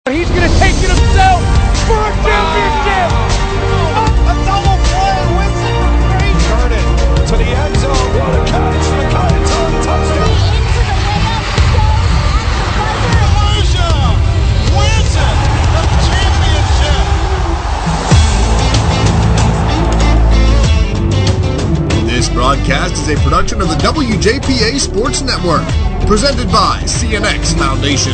He's going to take it himself for a championship. A double play. Winston for three. Turn it to the end zone. What a catch. The cut. It's on. Touchdown. Elijah wins it. The championship. This broadcast is a production of the WJPA Sports Network, presented by CNX Foundation.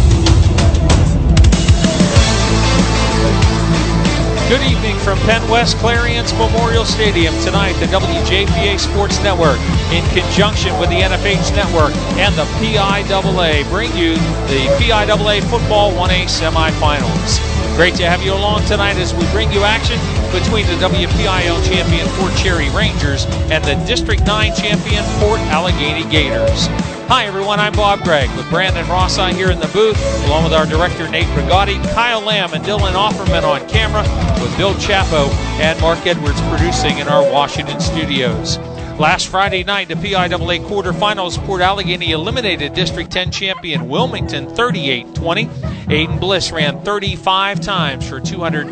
Good evening from Penn West Clarion's Memorial Stadium. Tonight, the WJPA Sports Network, in conjunction with the NFH Network and the PIAA, bring you the PIAA Football 1A semifinals. Great to have you along tonight as we bring you action between the WPIL champion Fort Cherry Rangers and the District 9 champion Fort Allegheny Gators. Hi everyone, I'm Bob Gregg with Brandon Rossi here in the booth, along with our director Nate Rigotti, Kyle Lamb and Dylan Offerman on camera, with Bill Chapo and Mark Edwards producing in our Washington studios. Last Friday night, the PIAA quarterfinals, Fort Allegheny eliminated District 10 champion Wilmington 38-20. Aiden Bliss ran 35 times for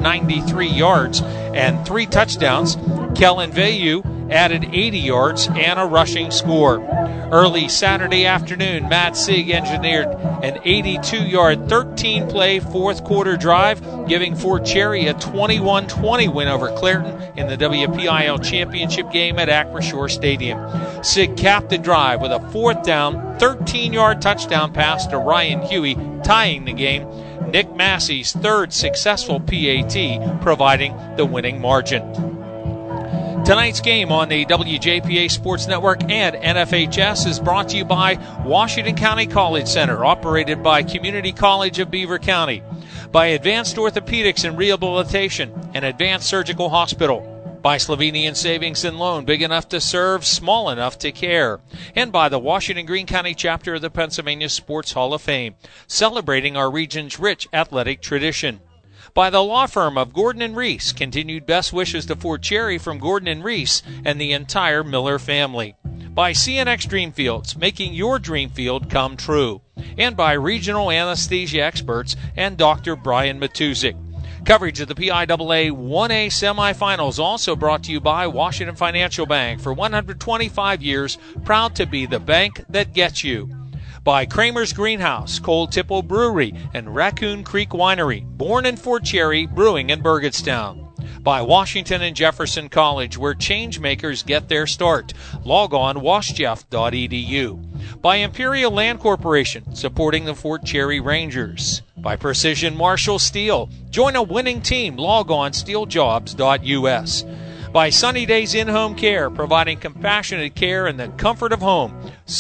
293 yards and 3 touchdowns. Kellen Vayu added 80 yards and a rushing score. Early Saturday afternoon, Matt Sieg engineered an 82-yard, 13-play fourth-quarter drive, giving Fort Cherry a 21-20 win over Clairton in the WPIL championship game at Acrisure Stadium. Sieg capped the drive with a fourth-down, 13-yard touchdown pass to Ryan Huey, tying the game. Nick Massey's third successful PAT, providing the winning margin. Tonight's game on the WJPA Sports Network and NFHS is brought to you by Washington County College Center, operated by Community College of Beaver County, by Advanced Orthopedics and Rehabilitation and Advanced Surgical Hospital, by Slovenian Savings and Loan, big enough to serve, small enough to care, and by the Washington Greene County chapter of the Pennsylvania Sports Hall of Fame, celebrating our region's rich athletic tradition. By the law firm of Gordon & Reese, continued best wishes to Fort Cherry from Gordon & Reese and the entire Miller family. By CNX Dreamfields, making your dream field come true. And by regional anesthesia experts and Dr. Brian Matuzik. Coverage of the PIAA 1A semifinals also brought to you by Washington Financial Bank. For 125 years, proud to be the bank that gets you. By Kramer's Greenhouse, Cold Tipple Brewery, and Raccoon Creek Winery, born in Fort Cherry, brewing in Burgettstown. By Washington and Jefferson College, where change makers get their start. Log on washjeff.edu. By Imperial Land Corporation, supporting the Fort Cherry Rangers. By Precision Marshall Steel, join a winning team. Log on steeljobs.us. By Sunny Days In-Home Care, providing compassionate care in the comfort of home.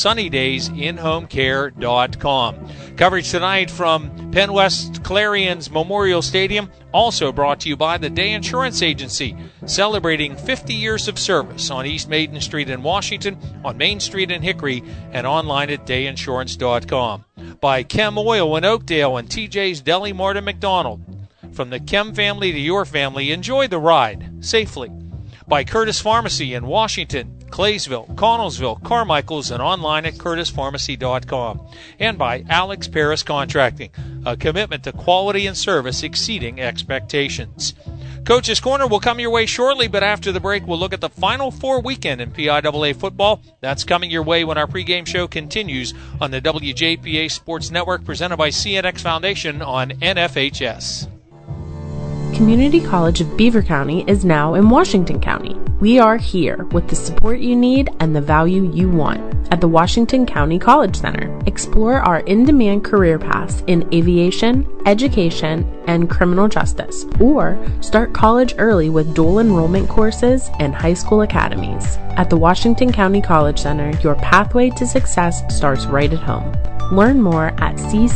SunnyDaysInHomeCare.com. Coverage tonight from Penn West Clarion's Memorial Stadium, also brought to you by the Day Insurance Agency, celebrating 50 years of service on East Maiden Street in Washington, on Main Street in Hickory, and online at dayinsurance.com. By Chem Oil in Oakdale and TJ's Deli Mart in McDonald. From the Chem family to your family, enjoy the ride safely. By Curtis Pharmacy in Washington, Claysville, Connellsville, Carmichaels, and online at curtispharmacy.com. And by Alex Paris Contracting, a commitment to quality and service exceeding expectations. Coach's Corner will come your way shortly, but after the break, we'll look at the Final Four weekend in PIAA football. That's coming your way when our pregame show continues on the WJPA Sports Network, presented by CNX Foundation on NFHS. Community College of Beaver County is now in Washington County. We are here with the support you need and the value you want at the Washington County College Center. Explore our in-demand career paths in aviation, education, and criminal justice, or start college early with dual enrollment courses and high school academies. At the Washington County College Center, your pathway to success starts right at home. Learn more at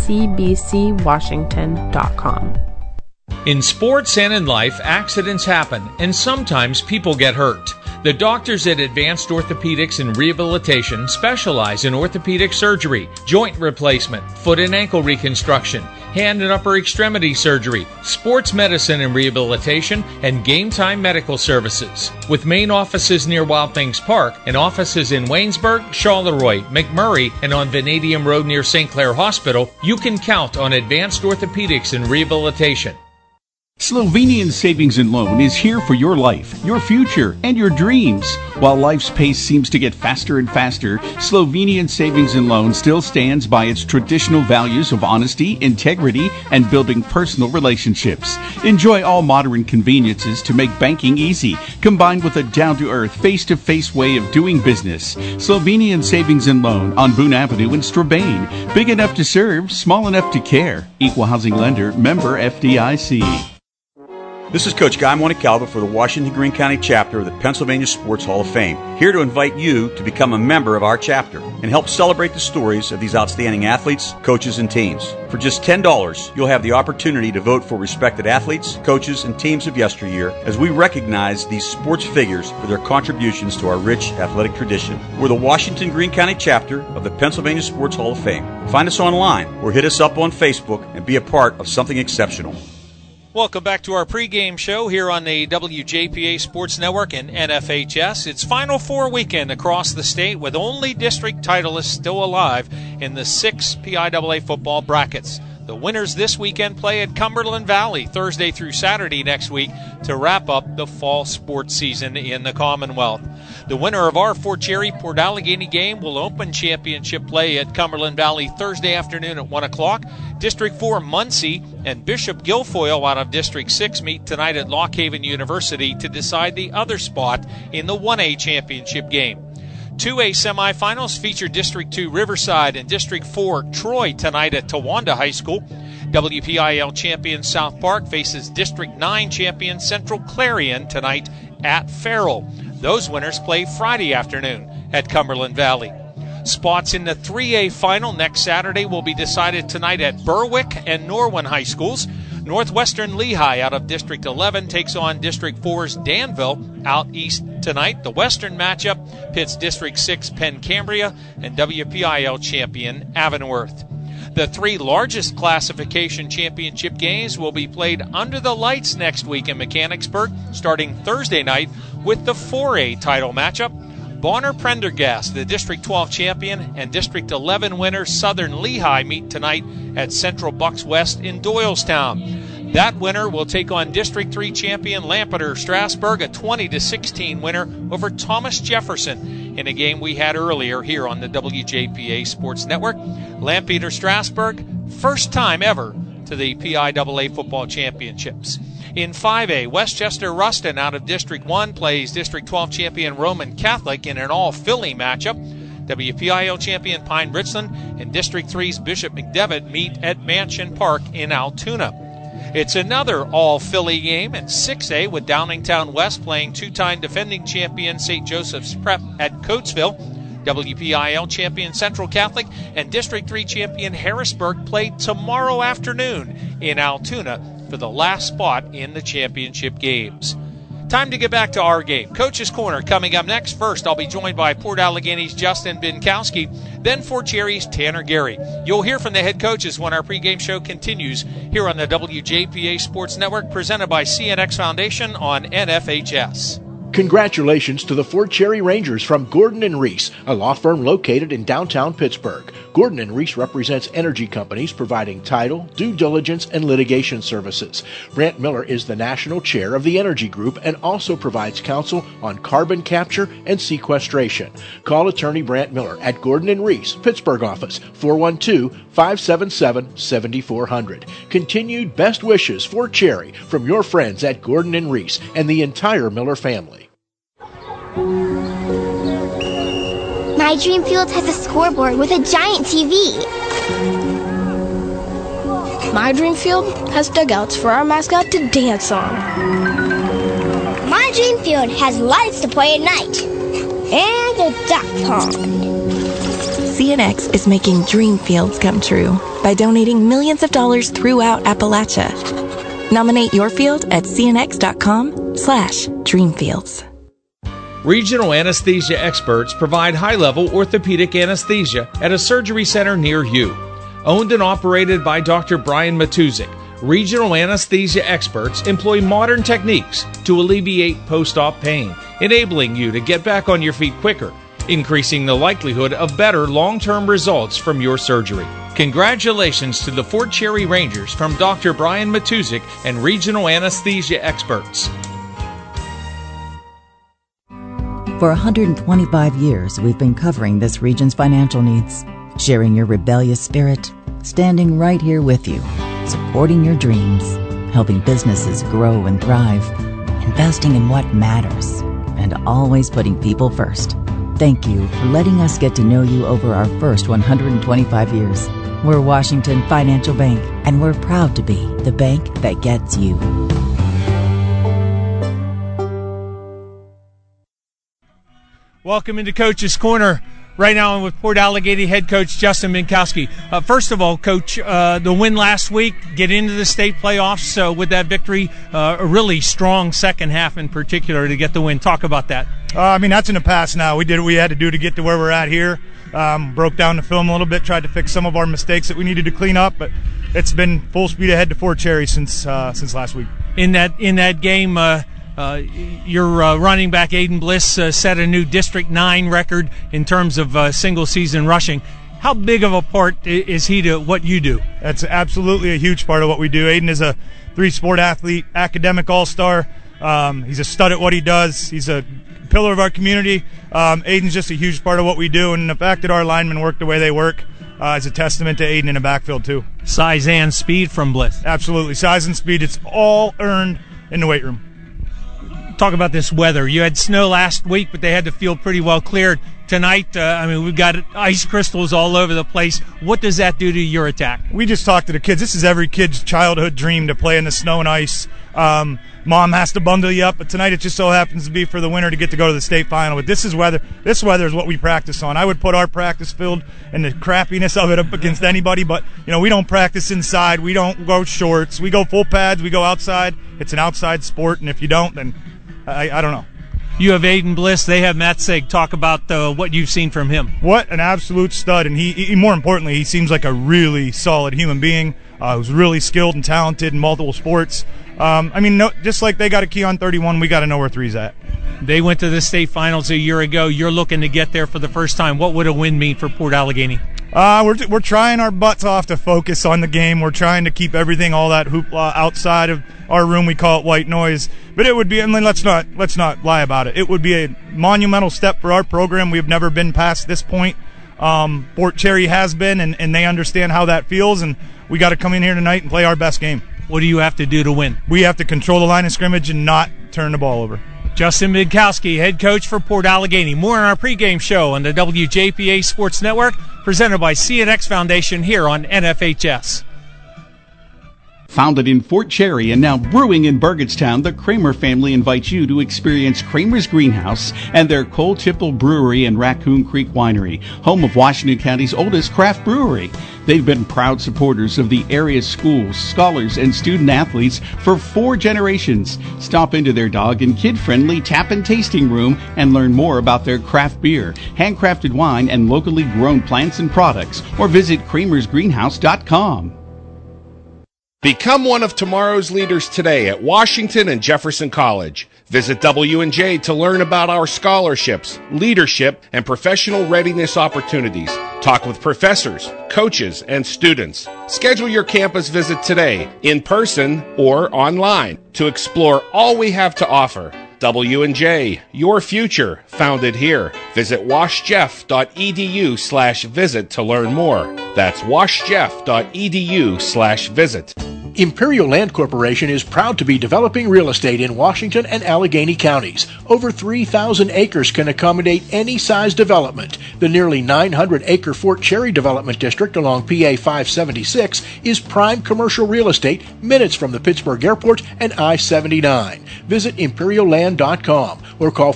ccbcwashington.com. In sports and in life, accidents happen, and sometimes people get hurt. The doctors at Advanced Orthopedics and Rehabilitation specialize in orthopedic surgery, joint replacement, foot and ankle reconstruction, hand and upper extremity surgery, sports medicine and rehabilitation, and Game Time medical services. With main offices near Wild Things Park and offices in Waynesburg, Charleroi, McMurray, and on Vanadium Road near St. Clair Hospital, you can count on advanced orthopedics and rehabilitation. Slovenian Savings and Loan is here for your life, your future, and your dreams. While life's pace seems to get faster and faster, Slovenian Savings and Loan still stands by its traditional values of honesty, integrity, and building personal relationships. Enjoy all modern conveniences to make banking easy, combined with a down-to-earth, face-to-face way of doing business. Slovenian Savings and Loan on Boone Avenue in Strabane. Big enough to serve, small enough to care. Equal housing lender, member FDIC. This is Coach Guy Montecalvo for the Washington Greene County chapter of the Pennsylvania Sports Hall of Fame, here to invite you to become a member of our chapter and help celebrate the stories of these outstanding athletes, coaches, and teams. For just $10, you'll have the opportunity to vote for respected athletes, coaches, and teams of yesteryear as we recognize these sports figures for their contributions to our rich athletic tradition. We're the Washington Greene County chapter of the Pennsylvania Sports Hall of Fame. Find us online or hit us up on Facebook and be a part of something exceptional. Welcome back to our pregame show here on the WJPA Sports Network and NFHS. It's Final Four weekend across the state with only district titleists still alive in the 6 PIAA football brackets. The winners this weekend play at Cumberland Valley Thursday through Saturday next week to wrap up the fall sports season in the Commonwealth. The winner of our Fort Cherry Port Allegany game will open championship play at Cumberland Valley Thursday afternoon at 1 o'clock. District 4 Muncie and Bishop Guilfoyle out of District 6 meet tonight at Lock Haven University to decide the other spot in the 1A championship game. 2A semifinals feature District 2 Riverside and District 4 Troy tonight at Towanda High School. WPIL champion South Park faces District 9 champion Central Clarion tonight at Farrell. Those winners play Friday afternoon at Cumberland Valley. Spots in the 3A final next Saturday will be decided tonight at Berwick and Norwin High Schools. Northwestern Lehigh out of District 11 takes on District 4's Danville out east tonight. The Western matchup pits District 6 Penn Cambria and WPIL champion Avonworth. The 3 largest classification championship games will be played under the lights next week in Mechanicsburg, starting Thursday night with the 4A title matchup. Bonner Prendergast, the District 12 champion, and District 11 winner Southern Lehigh meet tonight at Central Bucks West in Doylestown. That winner will take on District 3 champion Lampeter Strasburg, a 20-16 winner over Thomas Jefferson in a game we had earlier here on the WJPA Sports Network. Lampeter Strasburg, first time ever to the PIAA football championships. In 5A, Westchester Ruston out of District 1 plays District 12 champion Roman Catholic in an all-Philly matchup. WPIL champion Pine Richland and District 3's Bishop McDevitt meet at Mansion Park in Altoona. It's another all-Philly game in 6A with Downingtown West playing two-time defending champion St. Joseph's Prep at Coatesville. WPIL champion Central Catholic and District 3 champion Harrisburg play tomorrow afternoon in Altoona for the last spot in the championship games. Time to get back to our game. Coach's Corner coming up next. First, I'll be joined by Port Allegany's Justin Binkowski, then Fort Cherry's Tanner Gary. You'll hear from the head coaches when our pregame show continues here on the WJPA Sports Network, presented by CNX Foundation on NFHS. Congratulations to the Fort Cherry Rangers from Gordon & Reese, a law firm located in downtown Pittsburgh. Gordon & Reese represents energy companies providing title, due diligence, and litigation services. Brant Miller is the national chair of the Energy Group and also provides counsel on carbon capture and sequestration. Call attorney Brant Miller at Gordon & Reese, Pittsburgh office, 412-577-7400. Continued best wishes, Fort Cherry, from your friends at Gordon & Reese and the entire Miller family. My dream field has a scoreboard with a giant TV. My dream field has dugouts for our mascot to dance on. My dream field has lights to play at night. And a duck pond. CNX is making dream fields come true by donating millions of dollars throughout Appalachia. Nominate your field at cnx.com/dreamfields. Regional anesthesia experts provide high-level orthopedic anesthesia at a surgery center near you. Owned and operated by Dr. Brian Matuzik, regional anesthesia experts employ modern techniques to alleviate post-op pain, enabling you to get back on your feet quicker, increasing the likelihood of better long-term results from your surgery. Congratulations to the Fort Cherry Rangers from Dr. Brian Matuzik and regional anesthesia experts. For 125 years, we've been covering this region's financial needs, sharing your rebellious spirit, standing right here with you, supporting your dreams, helping businesses grow and thrive, investing in what matters, and always putting people first. Thank you for letting us get to know you over our first 125 years. We're Washington Financial Bank, and we're proud to be the bank that gets you. Welcome into Coach's Corner. Right now I'm with Port Allegany head coach Justin Minkowski. First of all, Coach, the win last week, get into the state playoffs with that victory, a really strong second half in particular to get the win. Talk about that. That's in the past now. We did what we had to do to get to where we're at here. Broke down the film a little bit, tried to fix some of our mistakes that we needed to clean up, but it's been full speed ahead to Fort Cherry since last week. In that game, your running back Aiden Bliss set a new District 9 record in terms of single-season rushing. How big of a part is he to what you do? That's absolutely a huge part of what we do. Aiden is a three-sport athlete, academic all-star. He's a stud at what he does. He's a pillar of our community. Aiden's just a huge part of what we do, and the fact that our linemen work the way they work is a testament to Aiden in the backfield, too. Size and speed from Bliss. Absolutely. Size and speed. It's all earned in the weight room. Talk about this weather. You had snow last week, but they had the field pretty well cleared. Tonight, we've got ice crystals all over the place. What does that do to your attack? We just talked to the kids. This is every kid's childhood dream to play in the snow and ice. Mom has to bundle you up, but tonight it just so happens to be for the winner to get to go to the state final. But this weather is what we practice on. I would put our practice field and the crappiness of it up against anybody, but we don't practice inside. We don't go shorts. We go full pads. We go outside. It's an outside sport, and if you don't, then I don't know. You have Aiden Bliss. They have Matt Sig. Talk about what you've seen from him. What an absolute stud, and he more importantly, he seems like a really solid human being who's really skilled and talented in multiple sports. Just like they got a key on 31, we got to know where three's at. They went to the state finals a year ago. You're looking to get there for the first time. What would a win mean for Port Allegany? We're trying our butts off to focus on the game. We're trying to keep everything, all that hoopla outside of our room. We call it white noise. But it would be, let's not lie about it. It would be a monumental step for our program. We've never been past this point. Fort Cherry has been, and they understand how that feels, and we got to come in here tonight and play our best game. What do you have to do to win? We have to control the line of scrimmage and not turn the ball over. Justin Minkowski, head coach for Port Allegany. More on our pregame show on the WJPA Sports Network, presented by CNX Foundation here on NFHS. Founded in Fort Cherry and now brewing in Burgettstown, the Kramer family invites you to experience Kramer's Greenhouse and their Cole Tipple Brewery and Raccoon Creek Winery, home of Washington County's oldest craft brewery. They've been proud supporters of the area's schools, scholars, and student athletes for 4 generations. Stop into their dog and kid-friendly tap and tasting room and learn more about their craft beer, handcrafted wine, and locally grown plants and products, or visit kramersgreenhouse.com. Become one of tomorrow's leaders today at Washington and Jefferson College. Visit W&J to learn about our scholarships, leadership, and professional readiness opportunities. Talk with professors, coaches, and students. Schedule your campus visit today, in person or online, to explore all we have to offer. W&J, your future, founded here. Visit washjeff.edu/visit to learn more. That's washjeff.edu/visit. Imperial Land Corporation is proud to be developing real estate in Washington and Allegheny counties. Over 3,000 acres can accommodate any size development. The nearly 900-acre Fort Cherry Development District along PA 576 is prime commercial real estate minutes from the Pittsburgh Airport and I-79. Visit imperialland.com or call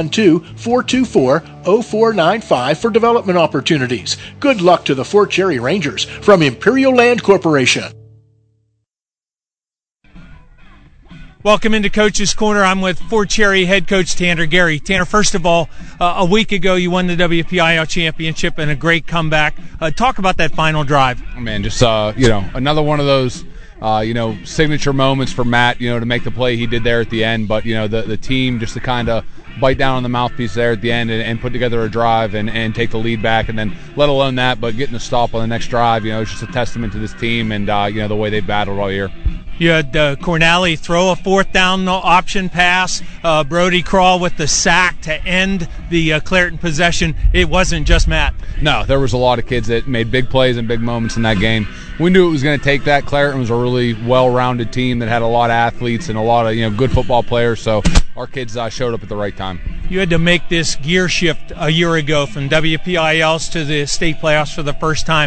412-424-0495 for development opportunities. Good luck to the Fort Cherry Rangers from Imperial Land Corporation. Welcome into Coach's Corner. I'm with Fort Cherry head coach Tanner Gary. Tanner, first of all, a week ago you won the WPIL championship and a great comeback. Talk about that final drive. Man, just another one of those signature moments for Matt, to make the play he did there at the end. But the team just to kind of bite down on the mouthpiece there at the end and put together a drive and take the lead back, and then let alone that, but getting a stop on the next drive, it's just a testament to this team and the way they've battled all year. You had Cornally throw a fourth down option pass. Brody Crawl with the sack to end the Clairton possession. It wasn't just Matt. No, there was a lot of kids that made big plays and big moments in that game. We knew it was going to take that. Clairton was a really well-rounded team that had a lot of athletes and a lot of good football players, so our kids showed up at the right time. You had to make this gear shift a year ago from WPILs to the state playoffs for the first time.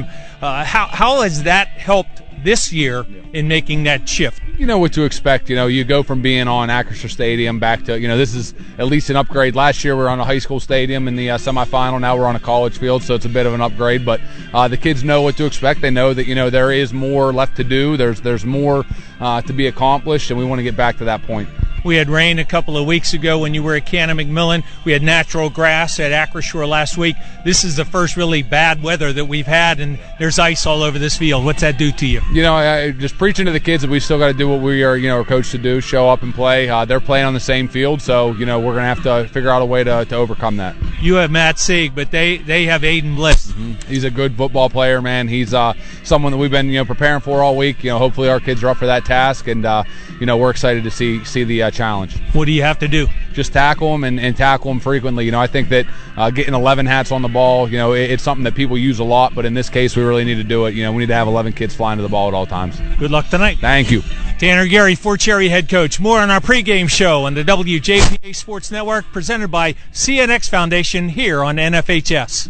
How has that helped this year in making that shift? You know what to expect. You go from being on Acrisure Stadium back to, this is at least an upgrade. Last year we were on a high school stadium in the semifinal. Now we're on a college field, so it's a bit of an upgrade. But the kids know what to expect. They know that, there is more left to do. There's more to be accomplished, and we want to get back to that point. We had rain a couple of weeks ago when you were at Cannon McMillan. We had natural grass at Acrisure last week. This is the first really bad weather that we've had, and there's ice all over this field. What's that do to you? I just preaching to the kids that we still got to do what we are, coached to do, show up and play. They're playing on the same field, so, we're going to have to figure out a way to overcome that. You have Matt Sieg, but they have Aiden Bliss. Mm-hmm. He's a good football player, man. He's someone that we've been, preparing for all week. Hopefully our kids are up for that task, and, we're excited to see the challenge. What do you have to do? Just tackle them and tackle them frequently. I think that getting 11 hats on the ball, it's something that people use a lot, but in this case we really need to do it. We need to have 11 kids flying to the ball at all times. Good luck tonight. Thank you. Tanner Gary, Fort Cherry head coach. More on our pregame show on the WJPA Sports Network, presented by CNX Foundation here on NFHS.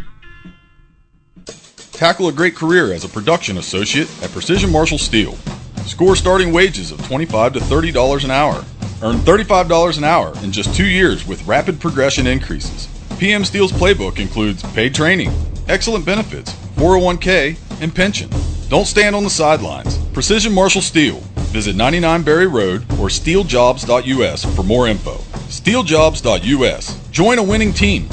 Tackle a great career as a production associate at Precision Marshall Steel. Score starting wages of $25 to $30 an hour. Earn $35 an hour in just 2 years with rapid progression increases. PM Steel's playbook includes paid training, excellent benefits, 401k, and pension. Don't stand on the sidelines. Precision Marshall Steel. Visit 99 Berry Road or steeljobs.us for more info. steeljobs.us. Join a winning team.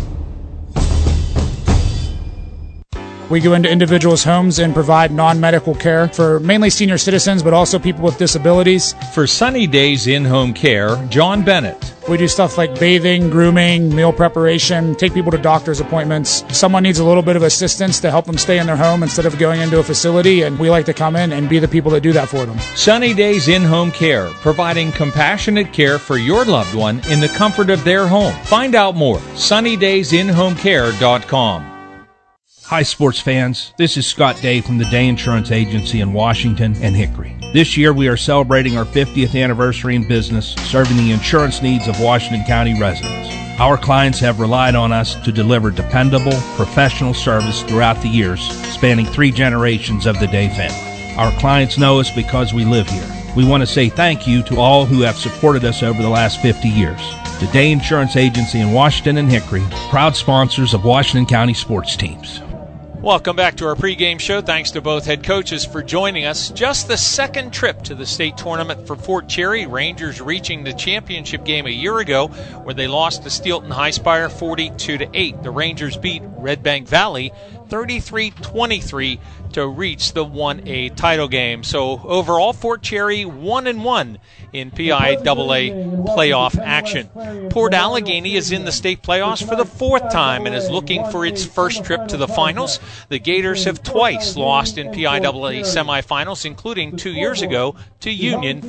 We go into individuals' homes and provide non-medical care for mainly senior citizens, but also people with disabilities. For Sunny Days In-Home Care, John Bennett. We do stuff like bathing, grooming, meal preparation, take people to doctor's appointments. Someone needs a little bit of assistance to help them stay in their home instead of going into a facility, and we like to come in and be the people that do that for them. Sunny Days In-Home Care, providing compassionate care for your loved one in the comfort of their home. Find out more, sunnydaysinhomecare.com. Hi, sports fans. This is Scott Day from the Day Insurance Agency in Washington and Hickory. This year, we are celebrating our 50th anniversary in business, serving the insurance needs of Washington County residents. Our clients have relied on us to deliver dependable, professional service throughout the years, spanning 3 generations of the Day family. Our clients know us because we live here. We want to say thank you to all who have supported us over the last 50 years. The Day Insurance Agency in Washington and Hickory, proud sponsors of Washington County sports teams. Welcome back to our pregame show. Thanks to both head coaches for joining us. Just the second trip to the state tournament for Fort Cherry. Rangers reaching the championship game a year ago where they lost to Steelton High Spire 42-8. The Rangers beat Red Bank Valley 33-23 to reach the 1A title game. So overall, Fort Cherry 1-1 in PIAA playoff action. Port Allegany is in the state playoffs for the 4th time and is looking for its first trip to the finals. The Gators have twice lost in PIAA semifinals, including 2 years ago to Union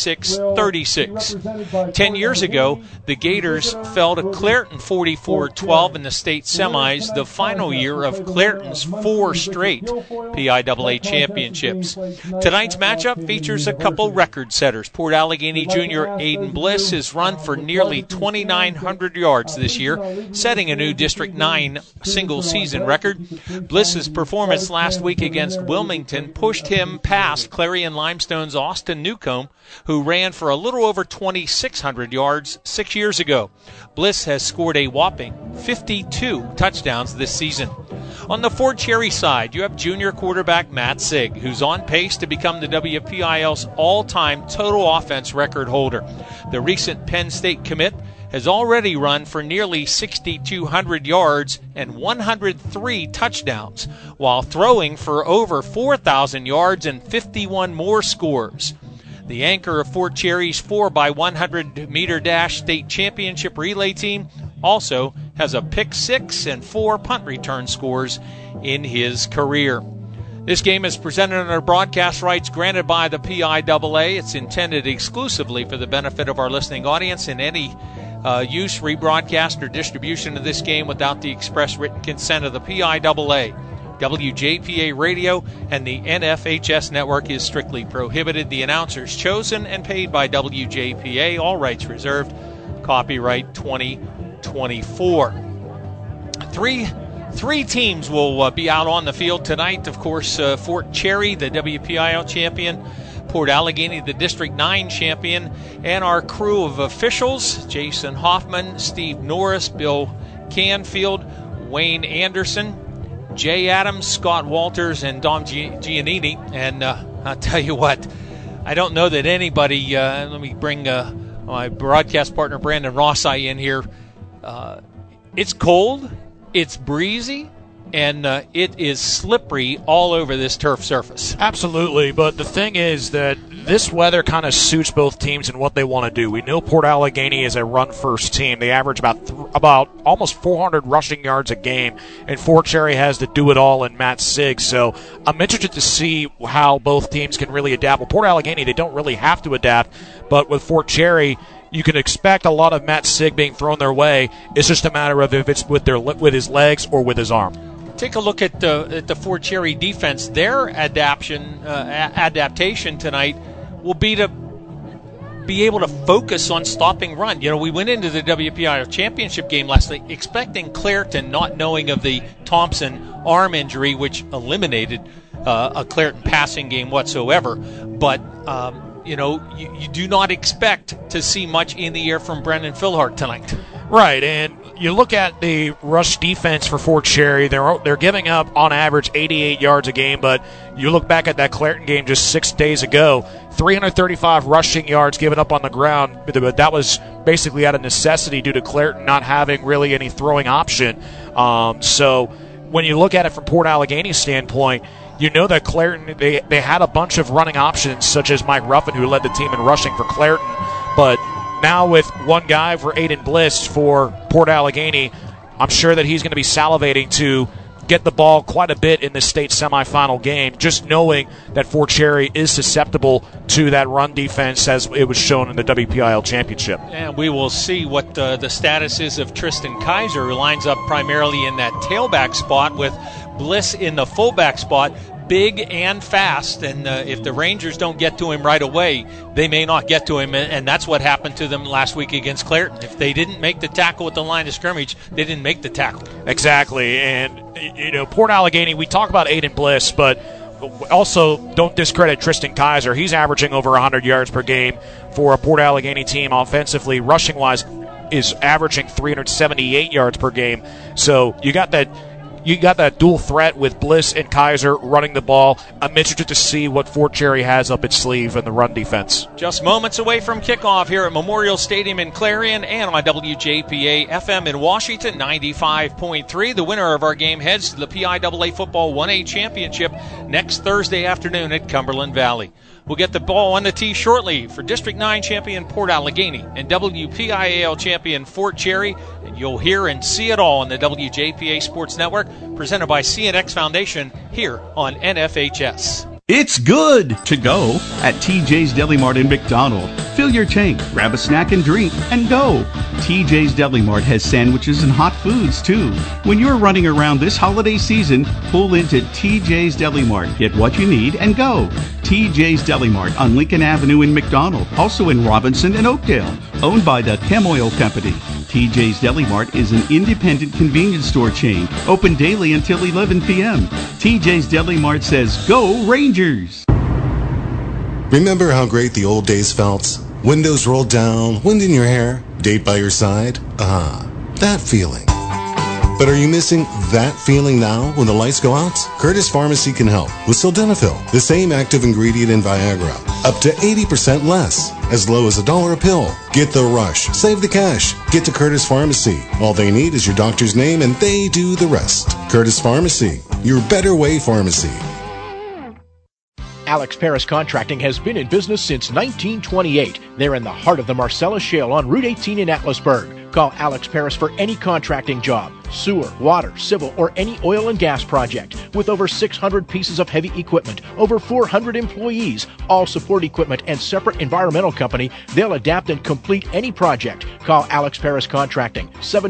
46-36. 10 years ago, the Gators fell to Clairton 44-12 in the state semis, the final year of Clairton's 4 straight PIAA championships. Tonight's matchup features a couple record setters. Port Allegany Jr. Aiden Bliss has run for nearly 2,900 yards this year, setting a new District 9 single-season record. Bliss's performance last week against Wilmington pushed him past Clarion Limestone's Austin Newcomb, who ran for a little over 2,600 yards 6 years ago. Bliss has scored a whopping 52 touchdowns this season. On the Fort Cherry side, you have junior quarterback Matt Sigg, who's on pace to become the WPIL's all-time total offense record holder. The recent Penn State commit has already run for nearly 6,200 yards and 103 touchdowns, while throwing for over 4,000 yards and 51 more scores. The anchor of Fort Cherry's 4x100-meter dash state championship relay team also has a pick six and 4 punt return scores in his career. This game is presented under broadcast rights granted by the PIAA. It's intended exclusively for the benefit of our listening audience, and any use, rebroadcast, or distribution of this game without the express written consent of the PIAA, WJPA Radio, and the NFHS network is strictly prohibited. The announcers chosen and paid by WJPA, all rights reserved. Copyright 2024. Three teams will be out on the field tonight. Of course, Fort Cherry, the WPIL champion, Port Allegany, the District 9 champion, and our crew of officials, Jason Hoffman, Steve Norris, Bill Canfield, Wayne Anderson, Jay Adams, Scott Walters, and Dom Giannini. And I'll tell you what, I don't know that anybody, let me bring my broadcast partner Brandon Rossi in here. It's cold, it's breezy, and it is slippery all over this turf surface. Absolutely, but the thing is that this weather kind of suits both teams and what they want to do. We know Port Allegany is a run-first team. They average about almost 400 rushing yards a game, and Fort Cherry has the do-it-all in Matt Sigg. So I'm interested to see how both teams can really adapt. Well, Port Allegany, they don't really have to adapt, but with Fort Cherry, you can expect a lot of Matt Sigg being thrown their way. It's just a matter of if it's with his legs or with his arm. Take a look at the Fort Cherry defense. Their adaptation tonight will be to be able to focus on stopping run. You know, we went into the WPIL championship game last night expecting Clairton, not knowing of the Thompson arm injury, which eliminated a Clairton passing game whatsoever. But you do not expect to see much in the air from Brendan Philhart tonight. Right, and you look at the rush defense for Fort Cherry, they're giving up on average 88 yards a game, but you look back at that Clairton game just 6 days ago, 335 rushing yards given up on the ground, but that was basically out of necessity due to Clairton not having really any throwing option. So when you look at it from Port Allegany's standpoint, you know that Clairton, they had a bunch of running options, such as Mike Ruffin, who led the team in rushing for Clairton, but now with one guy for Aiden Bliss for Port Allegany, I'm sure that he's going to be salivating to get the ball quite a bit in this state semifinal game, just knowing that Fort Cherry is susceptible to that run defense as it was shown in the WPIL championship. And we will see what the status is of Tristan Kaiser, who lines up primarily in that tailback spot with Bliss in the fullback spot. Big and fast, and if the Rangers don't get to him right away, they may not get to him, and that's what happened to them last week against Clairton. If they didn't make the tackle at the line of scrimmage, they didn't make the tackle. Exactly, and Port Allegany, we talk about Aiden Bliss, but also don't discredit Tristan Kaiser. He's averaging over 100 yards per game for a Port Allegany team offensively. Rushing-wise, is averaging 378 yards per game. So you got that dual threat with Bliss and Kaiser running the ball. I'm interested to see what Fort Cherry has up its sleeve in the run defense. Just moments away from kickoff here at Memorial Stadium in Clarion and on WJPA FM in Washington, 95.3. The winner of our game heads to the PIAA Football 1A Championship next Thursday afternoon at Cumberland Valley. We'll get the ball on the tee shortly for District 9 champion Port Allegany and WPIAL champion Fort Cherry. And you'll hear and see it all on the WJPA Sports Network, presented by CNX Foundation here on NFHS. It's good to go at TJ's Deli Mart in McDonald. Fill your tank, grab a snack and drink, and go. TJ's Deli Mart has sandwiches and hot foods, too. When you're running around this holiday season, pull into TJ's Deli Mart. Get what you need and go. TJ's Deli Mart on Lincoln Avenue in McDonald, also in Robinson and Oakdale. Owned by the Chem Oil Company. TJ's Deli Mart is an independent convenience store chain, open daily until 11 p.m. TJ's Deli Mart says, go Rangers! Remember how great the old days felt? Windows rolled down, wind in your hair, date by your side? That feeling. But are you missing that feeling now when the lights go out? Curtis Pharmacy can help with sildenafil, the same active ingredient in Viagra, up to 80% less, as low as $1 a pill. Get the rush, save the cash, get to Curtis Pharmacy. All they need is your doctor's name and they do the rest. Curtis Pharmacy, your better way pharmacy. Alex Paris Contracting has been in business since 1928. They're in the heart of the Marcellus Shale on Route 18 in Atlasburg. Call Alex Paris for any contracting job, sewer, water, civil, or any oil and gas project. With over 600 pieces of heavy equipment, over 400 employees, all support equipment, and separate environmental company, they'll adapt and complete any project. Call Alex Paris Contracting,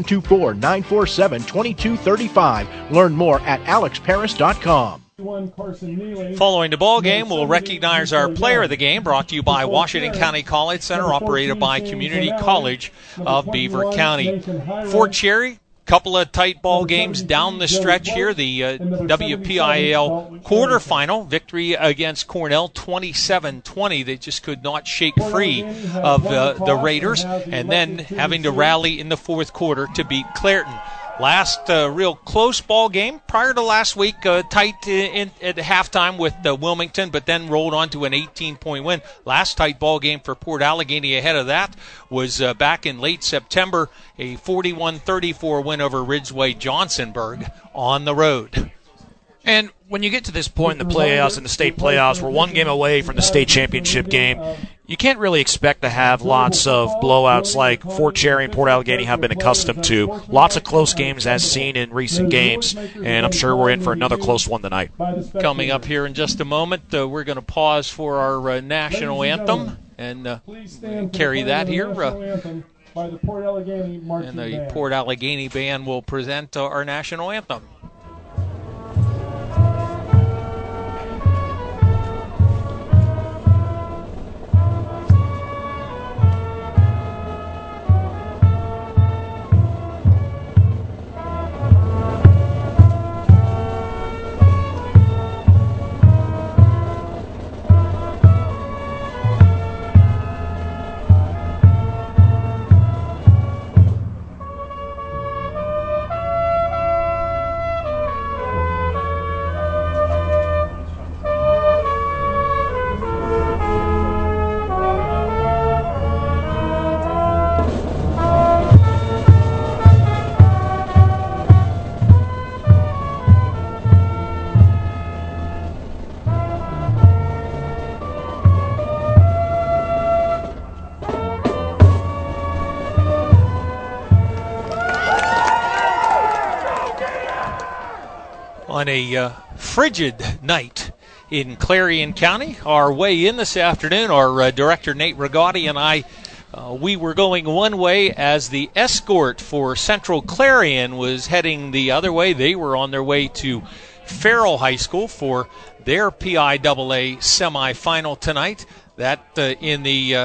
724-947-2235. Learn more at alexparis.com. Following the ball game, we'll recognize our player of the game, brought to you by Washington County College Center, operated by Community College of Beaver County. Fort Cherry, couple of tight ball games down the stretch here. The WPIAL quarterfinal victory against Cornell, 27-20. They just could not shake free of the Raiders, and then having to rally in the fourth quarter to beat Clairton. Last real close ball game prior to last week, tight at halftime with Wilmington, but then rolled on to an 18-point win. Last tight ball game for Port Allegany ahead of that was back in late September, a 41-34 win over Ridgeway Johnsonburg on the road. And when you get to this point in the playoffs, in the state playoffs, we're one game away from the state championship game. You can't really expect to have lots of blowouts like Fort Cherry and Port Allegany have been accustomed to. Lots of close games as seen in recent games, and I'm sure we're in for another close one tonight. Coming up here in just a moment, we're going to pause for our national anthem and carry that here. And the Port Allegany band will present our national anthem. On a frigid night in Clarion County, our way in this afternoon, our director Nate Rigotti and I, we were going one way as the escort for Central Clarion was heading the other way. They were on their way to Farrell High School for their PIAA semifinal tonight. That in the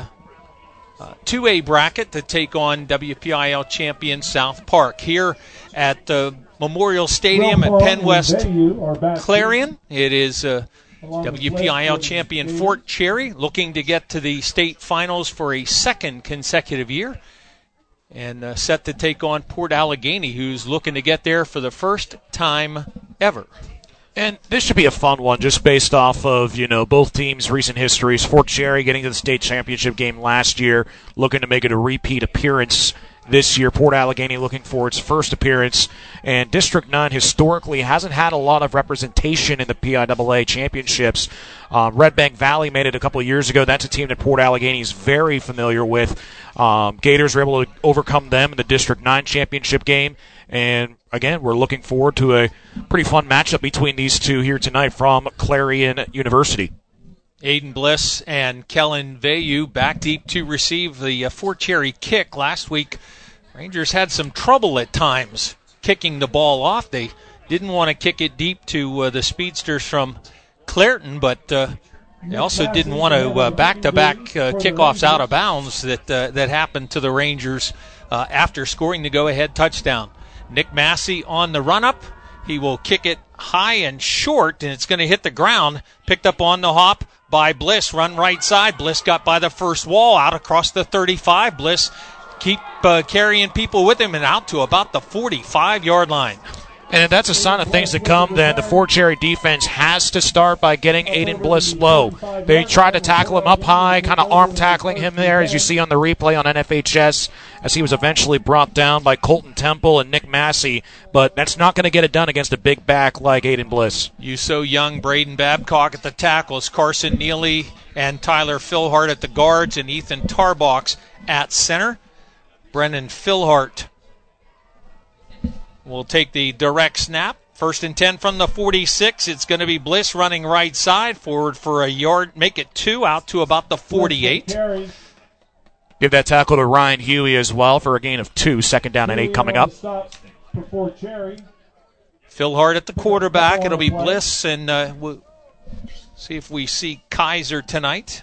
2A bracket to take on WPIAL champion South Park. Here at the Memorial Stadium at Penn West Clarion, it is WPIAL champion Fort Cherry looking to get to the state finals for a second consecutive year, and set to take on Port Allegany, who's looking to get there for the first time ever. And this should be a fun one just based off of, both teams' recent histories. Fort Cherry getting to the state championship game last year, looking to make it a repeat appearance this year. Port Allegany looking for its first appearance. And District 9 historically hasn't had a lot of representation in the PIAA championships. Red Bank Valley made it a couple of years ago. That's a team that Port Allegany is very familiar with. Gators were able to overcome them in the District 9 championship game. And again, we're looking forward to a pretty fun matchup between these two here tonight from Clarion University. Aiden Bliss and Kellen Vayu back deep to receive the Fort Cherry kick. Last week, Rangers had some trouble at times kicking the ball off. They didn't want to kick it deep to the speedsters from Clairton, but they also didn't want to back-to-back kickoffs out of bounds that happened to the Rangers after scoring the go-ahead touchdown. Nick Massey on the run-up. He will kick it high and short, and it's going to hit the ground. Picked up on the hop by Bliss. Run right side. Bliss got by the first wall, out across the 35. Bliss keep carrying people with him and out to about the 45-yard line. And that's a sign of things to come. Then the Fort Cherry defense has to start by getting Aiden Bliss low. They tried to tackle him up high, kind of arm tackling him there, as you see on the replay on NFHS, as he was eventually brought down by Colton Temple and Nick Massey. But that's not going to get it done against a big back like Aiden Bliss. You so young, Braden Babcock at the tackles, Carson Neely and Tyler Philhart at the guards, and Ethan Tarbox at center. Brennan Philhart will take the direct snap. 1st and 10 from the 46. It's going to be Bliss running right side, forward for a yard, make it 2, out to about the 48. Give that tackle to Ryan Huey as well for a gain of 2. 2nd down and 8 coming up. Philhart at the quarterback. It'll be Bliss, and we'll see if we see Kaiser tonight.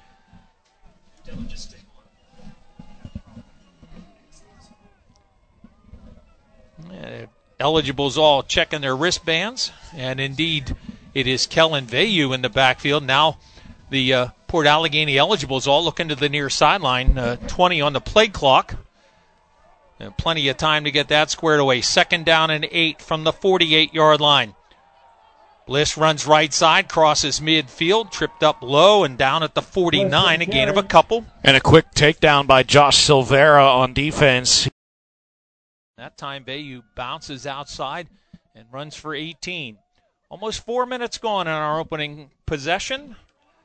Eligibles all checking their wristbands, and indeed it is Kellen Vayu in the backfield. Now the Port Allegany eligibles all looking to the near sideline, 20 on the play clock. Plenty of time to get that squared away. 2nd down and 8 from the 48-yard line. Bliss runs right side, crosses midfield, tripped up low and down at the 49, a gain of a couple. And a quick takedown by Josh Silvera on defense. That time, Bayou bounces outside and runs for 18. Almost 4 minutes gone in our opening possession.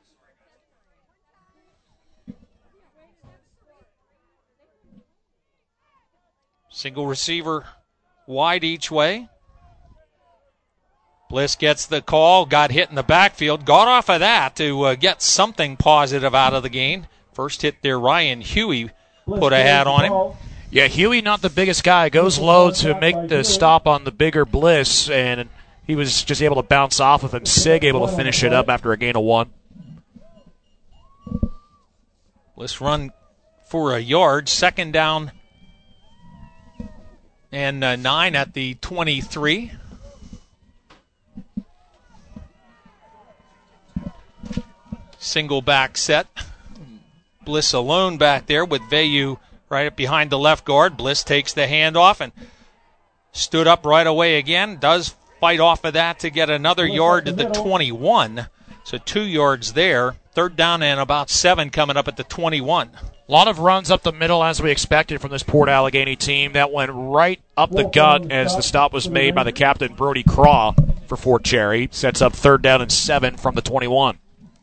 Single receiver wide each way. Bliss gets the call, got hit in the backfield, got off of that to get something positive out of the gain. First hit there, Ryan Huey put a hat on him. Yeah, Huey, not the biggest guy, goes low to make the stop on the bigger Bliss, and he was just able to bounce off of him. Sig able to finish it up after a gain of 1. Bliss run for a yard, 2nd down and 9 at the 23. Single back set. Bliss alone back there with Vayu right up behind the left guard. Bliss takes the handoff and stood up right away again. Does fight off of that to get another yard to the 21. So 2 yards there. 3rd down and about 7 coming up at the 21. A lot of runs up the middle as we expected from this Port Allegany team. That went right up the gut as the stop was made by the captain, Brody Craw, for Fort Cherry. Sets up 3rd down and 7 from the 21.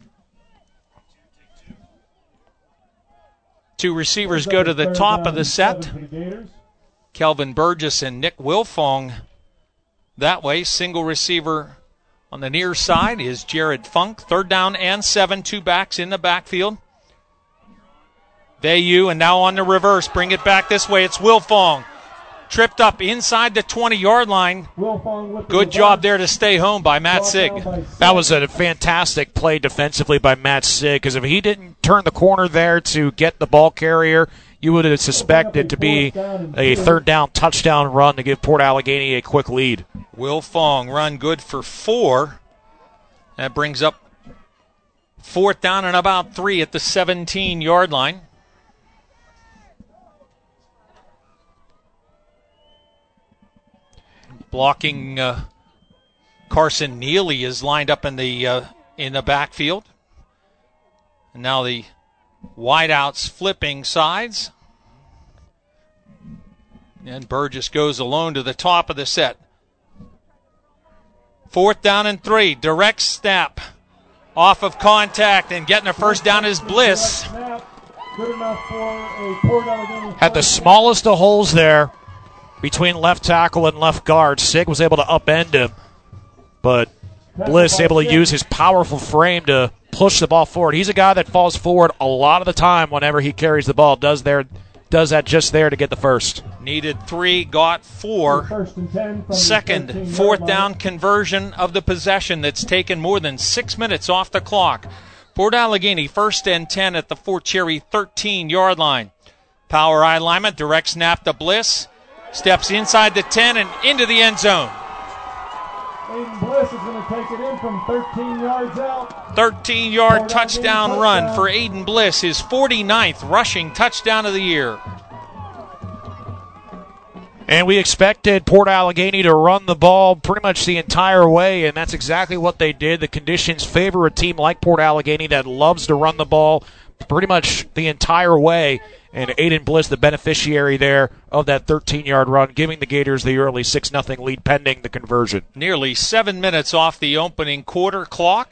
2 receivers go to the top of the set. Kelvin Burgess and Nick Wilfong that way. Single receiver on the near side is Jared Funk. 3rd down and 7. 2 backs in the backfield. Vayu, and now on the reverse. Bring it back this way. It's Wilfong. Tripped up inside the 20-yard line. Good job there to stay home by Matt Sig. That was a fantastic play defensively by Matt Sig, because if he didn't turn the corner there to get the ball carrier, you would have suspected to be a 3rd down touchdown run to give Port Allegany a quick lead. Wilfong run good for 4. That brings up 4th down and about 3 at the 17-yard line. Blocking Carson Neely is lined up in the backfield. And now the wideouts flipping sides. And Burgess goes alone to the top of the set. 4th down and 3. Direct snap. Off of contact and getting a 1st down is Bliss. Had the smallest of holes there between left tackle and left guard. Sig was able to upend him, but Bliss able to use his powerful frame to push the ball forward. He's a guy that falls forward a lot of the time whenever he carries the ball. Does that just there to get the 1st. Needed 3, got 4. 2nd, 4th down conversion of the possession that's taken more than 6 minutes off the clock. Port Allegany, 1st and 10 at the Fort Cherry 13-yard line. Power I alignment, direct snap to Bliss. Steps inside the 10 and into the end zone. Aiden Bliss is going to take it in from 13 yards out. 13-yard touchdown run for Aiden Bliss, his 49th rushing touchdown of the year. And we expected Port Allegany to run the ball pretty much the entire way, and that's exactly what they did. The conditions favor a team like Port Allegany that loves to run the ball pretty much the entire way. And Aiden Bliss, the beneficiary there of that 13-yard run, giving the Gators the early 6-0 lead pending the conversion. Nearly 7 minutes off the opening quarter clock.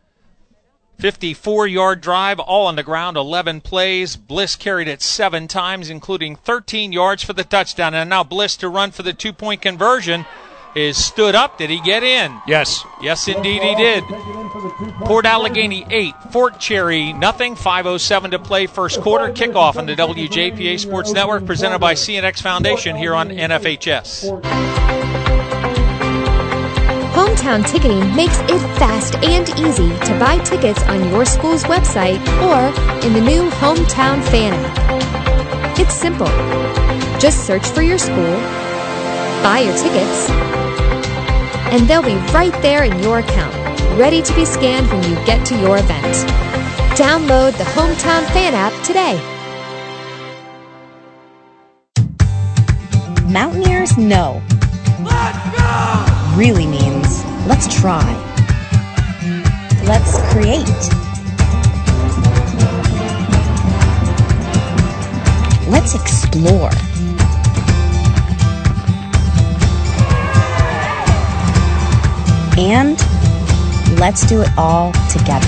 54-yard drive, all on the ground, 11 plays. Bliss carried it 7 times, including 13 yards for the touchdown. And now Bliss to run for the 2-point conversion is stood up. Did he get in? Yes. Yes, indeed he did. Port Allegany 8, Fort Cherry nothing. 5:07 to play first quarter. Kickoff on the WJPA Sports Network, presented by CNX Foundation here on NFHS. Hometown Ticketing makes it fast and easy to buy tickets on your school's website or in the new Hometown Fan app. It's simple. Just search for your school, buy your tickets, and they'll be right there in your account, ready to be scanned when you get to your event. Download the Hometown Fan app today. Mountaineers know. Let's go! Really means let's try. Let's create. Let's explore. And let's do it all together.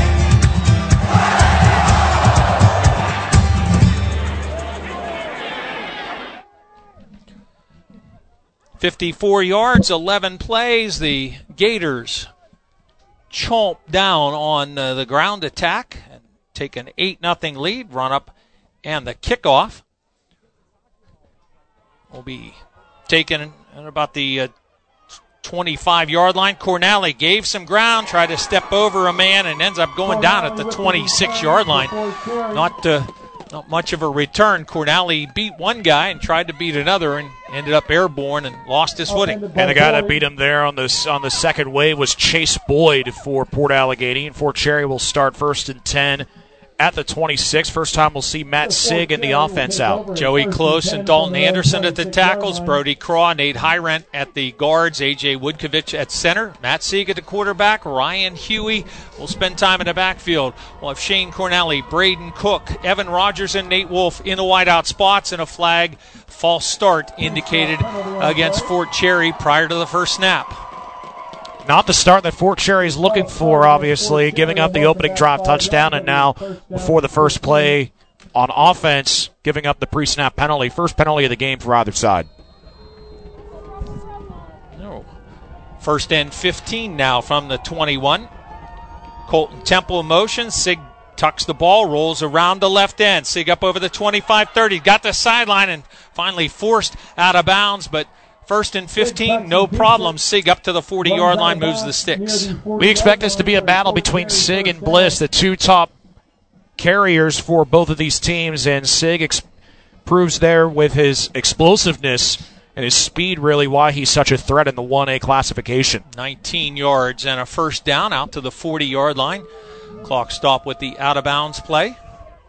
"54 yards, 11 plays. The Gators chomp down on the ground attack and take an 8-0 lead. Run up and the kickoff will be taken at about the 25-yard line. Cornally gave some ground, tried to step over a man, and ends up going down at the 26-yard line. Not much of a return. Cornally beat one guy and tried to beat another and ended up airborne and lost his footing. And the guy that beat him there on the second wave was Chase Boyd for Port Allegany. And Fort Cherry will start 1st and 10 at the 26. First time we'll see Matt Sigg in the offense out. Joey Close and Dalton Anderson at the tackles. Brody Craw, Nate Hyrent at the guards. A.J. Woodkovich at center. Matt Sigg at the quarterback. Ryan Huey will spend time in the backfield. We'll have Shane Cornally, Braden Cook, Evan Rogers, and Nate Wolf in the wideout spots, and a flag false start indicated against Fort Cherry prior to the first snap. Not the start that Fort Cherry is looking for, obviously, giving up the opening drive touchdown, and now before the first play on offense, giving up the pre-snap penalty. First penalty of the game for either side. First and 15 now from the 21. Colton Temple in motion. Sig tucks the ball, rolls around the left end. Sig up over the 25-30. Got the sideline and finally forced out of bounds, but first and 15, no problem. Sig up to the 40-yard line, moves the sticks. We expect this to be a battle between Sig and Bliss, the two top carriers for both of these teams, and Sig proves there with his explosiveness and his speed really why he's such a threat in the 1A classification. 19 yards and a first down out to the 40-yard line. Clock stop with the out-of-bounds play.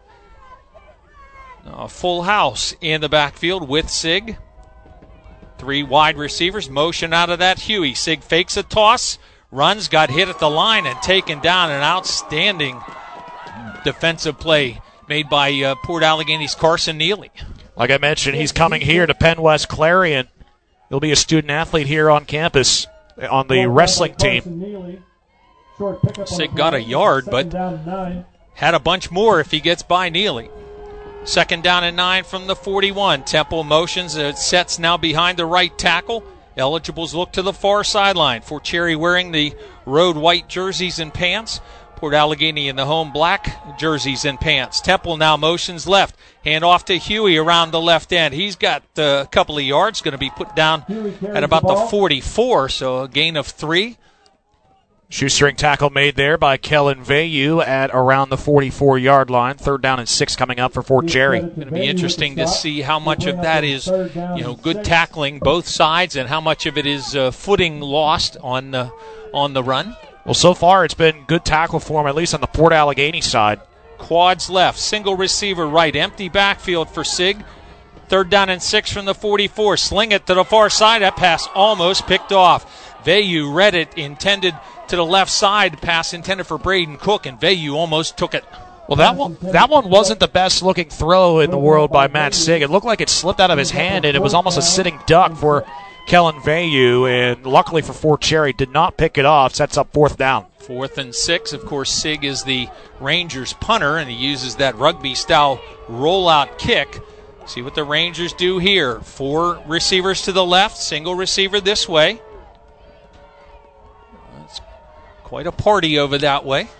A full house in the backfield with Sig. 3 wide receivers, motion out of that Huey. Sig fakes a toss, runs, got hit at the line, and taken down. An outstanding defensive play made by Port Allegany's Carson Neely. Like I mentioned, he's coming here to Penn West Clarion. He'll be a student athlete here on campus on the wrestling team. Sig got a yard, but had a bunch more if he gets by Neely. Second down and 9 from the 41. Temple motions. It sets now behind the right tackle. Eligibles look to the far sideline. Fort Cherry wearing the road white jerseys and pants. Port Allegany in the home black jerseys and pants. Temple now motions left. Hand off to Huey around the left end. He's got a couple of yards. Going to be put down at about the 44, so a gain of 3. Shoestring tackle made there by Kellen Vayu at around the 44-yard line. 3rd down and 6 coming up for Fort Cherry. It's going to be interesting to see how much of that is, good tackling both sides, and how much of it is footing lost on the run. Well, so far it's been good tackle form, at least on the Port Allegany side. Quads left, single receiver right, empty backfield for Sig. 3rd down and 6 from the 44. Sling it to the far side. That pass almost picked off. Veyu read it, intended to the left side. Pass intended for Braden Cook, and Veyu almost took it. Well, that one wasn't the best looking throw in the world by Matt Sig. It looked like it slipped out of his hand, and it was almost a sitting duck for Kellen Veyu, and luckily for Fort Cherry, did not pick it off. Sets up 4th down. 4th and 6. Of course, Sig is the Rangers punter, and he uses that rugby-style rollout kick. See what the Rangers do here. 4 receivers to the left, single receiver this way. It's quite a party over that way.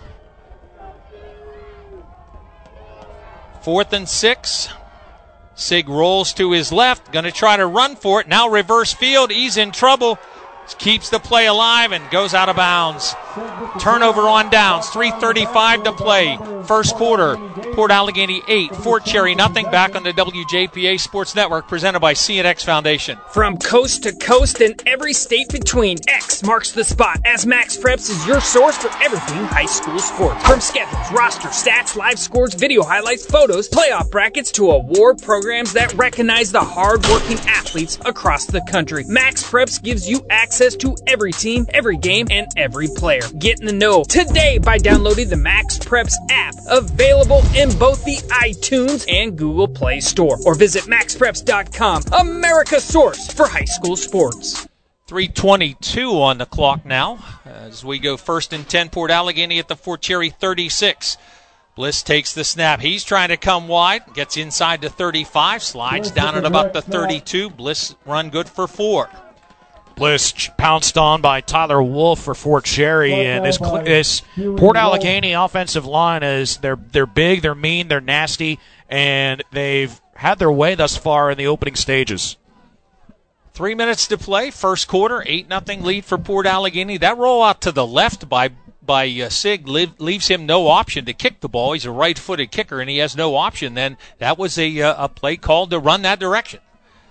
4th and 6. Sig rolls to his left, going to try to run for it. Now reverse field, he's in trouble. Keeps the play alive and goes out of bounds. Turnover on downs, 3:35 to play. First quarter, Port Allegany 8, Fort Cherry nothing. Back on the WJPA Sports Network, presented by CNX Foundation. From coast to coast and every state between, X marks the spot as Max Preps is your source for everything high school sports. From schedules, roster, stats, live scores, video highlights, photos, playoff brackets, to award programs that recognize the hard-working athletes across the country. Max Preps gives you access to every team, every game, and every player. Get in the know today by downloading the Max Preps app, available in both the iTunes and Google Play Store. Or visit maxpreps.com, America's source for high school sports. 3:22 on the clock now as we go 1st and 10, Port Allegany at the Fort Cherry 36. Bliss takes the snap. He's trying to come wide, gets inside the 35, slides down at about the 32. Bliss run good for 4. Bliss pounced on by Tyler Wolf for Fort Cherry, and this Port Allegany offensive line is they're big, they're mean, they're nasty, and they've had their way thus far in the opening stages. 3 minutes to play, first quarter, 8-0 lead for Port Allegany. That roll out to the left by Sig leaves him no option to kick the ball. He's a right-footed kicker, and he has no option. Then that was a play called to run that direction.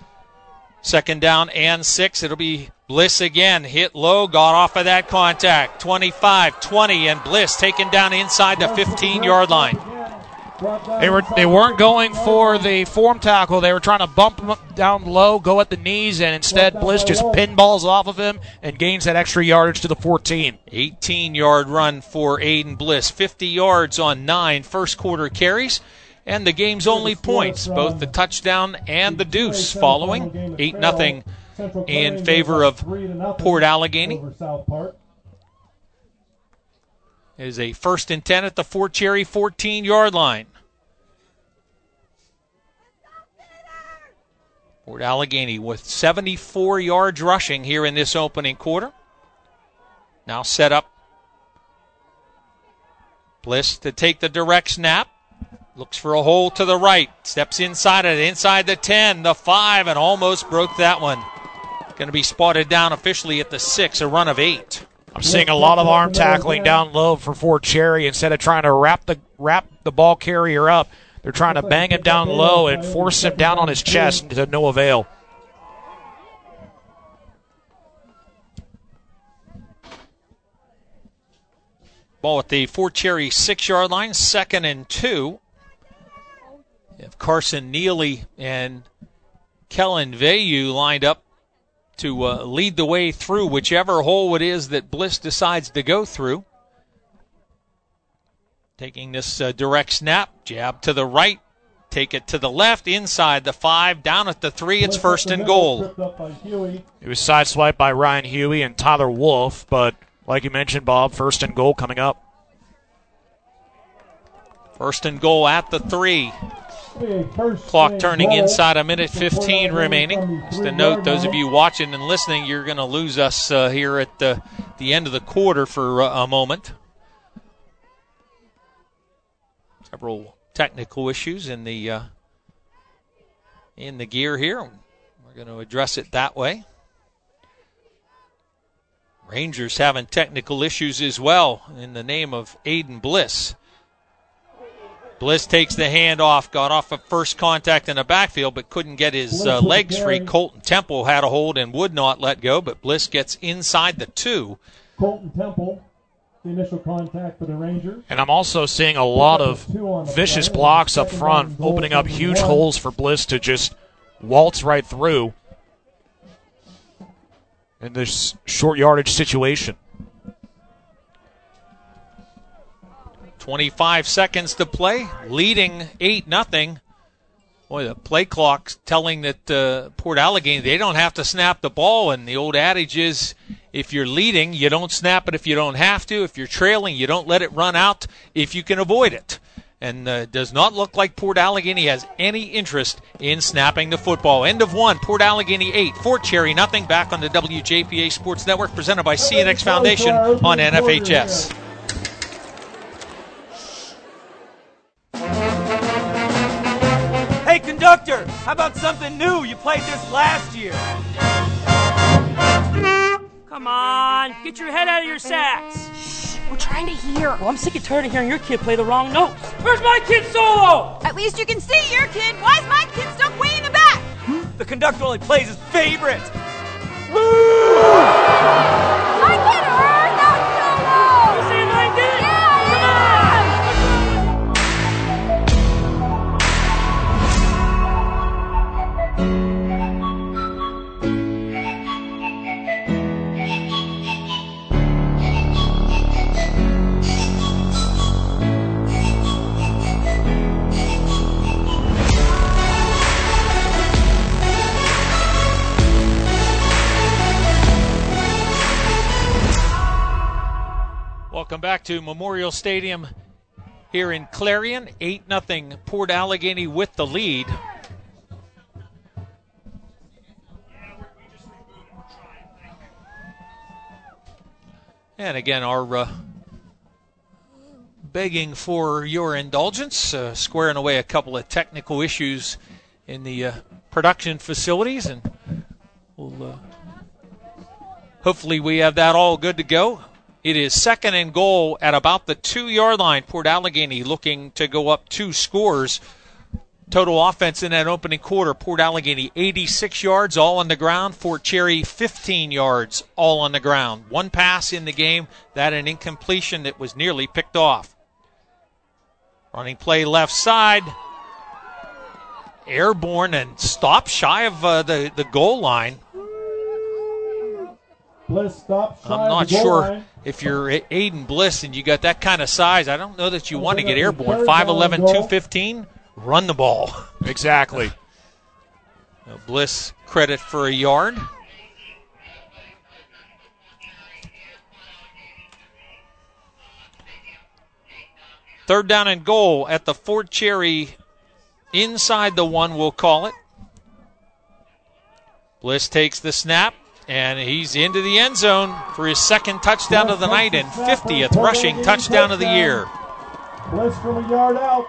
2nd down and 6. It'll be Bliss again. Hit low, got off of that contact. 25-20, and Bliss taken down inside the 15-yard line. They weren't going for the form tackle. They were trying to bump him down low, go at the knees, and instead Bliss just pinballs off of him and gains that extra yardage to the 14. 18-yard run for Aiden Bliss. 50 yards on 9 first quarter carries. And the game's only points, both the touchdown and the deuce following. 8-0 in favor of Port Allegany. It is a 1st and 10 at the Fort Cherry 14-yard line. Port Allegany with 74 yards rushing here in this opening quarter. Now set up. Bliss to take the direct snap. Looks for a hole to the right. Steps inside it, inside the 10, the 5, and almost broke that one. Going to be spotted down officially at the 6, a run of 8. I'm seeing a lot of arm tackling down low for Fort Cherry. Instead of trying to wrap the ball carrier up, they're trying to bang him down low and force him down on his chest to no avail. Ball at the Fort Cherry 6-yard line, 2nd and 2. If Carson Neely and Kellen Veyu lined up to lead the way through whichever hole it is that Bliss decides to go through. Taking this direct snap, jab to the right, take it to the left, inside the 5, down at the 3, it's 1st and goal. It was sideswiped by Ryan Huey and Tyler Wolf, but like you mentioned, Bob, 1st and goal coming up. 1st and goal at the 3. Clock turning inside a minute 15 remaining. Just a note, those of you watching and listening, you're going to lose us here at the end of the quarter for a moment. Several technical issues in the gear here. We're going to address it that way. Rangers having technical issues as well in the name of Aiden Bliss. Bliss takes the handoff, got off of first contact in the backfield, but couldn't get his legs free. Colton Temple had a hold and would not let go, but Bliss gets inside the 2. Colton Temple, the initial contact for the Rangers. And I'm also seeing a lot of vicious blocks up front, opening up huge holes for Bliss to just waltz right through in this short yardage situation. 25 seconds to play, leading 8-0. Boy, the play clock's telling that Port Allegany, they don't have to snap the ball, and the old adage is if you're leading, you don't snap it if you don't have to. If you're trailing, you don't let it run out if you can avoid it. And does not look like Port Allegany has any interest in snapping the football. End of one, Port Allegany 8, Fort Cherry 0. Back on the WJPA Sports Network, presented by CNX Foundation on NFHS. Hey, conductor, how about something new? You played this last year. Come on, get your head out of your sacks. We're trying to hear. Well, I'm sick and tired of hearing your kid play the wrong notes. Where's my kid solo? At least you can see your kid. Why is my kid stuck way in the back? The conductor only plays his favorites. Woo! I can earn that solo! You see what I did? Yeah, come on! Welcome back to Memorial Stadium here in Clarion. 8-0 Port Allegany with the lead. And again, our begging for your indulgence, squaring away a couple of technical issues in the production facilities, and we'll hopefully we have that all good to go. It is 2nd and goal at about the 2-yard line. Port Allegany looking to go up 2 scores. Total offense in that opening quarter, Port Allegany 86 yards, all on the ground. Fort Cherry 15 yards, all on the ground. 1 pass in the game, that an incompletion that was nearly picked off. Running play left side. Airborne and stopped shy of the goal line. Bliss stops shy I'm not of the goal sure line. if you're Aiden Bliss and you got that kind of size. I don't know that you want to get airborne. 5'11", 215, run the ball. Exactly. Bliss credit for a yard. Third down and goal at the Fort Cherry inside the 1, we'll call it. Bliss takes the snap. And he's into the end zone for his 2nd touchdown of the night and 50th rushing touchdown of the year. Bliss from a yard out.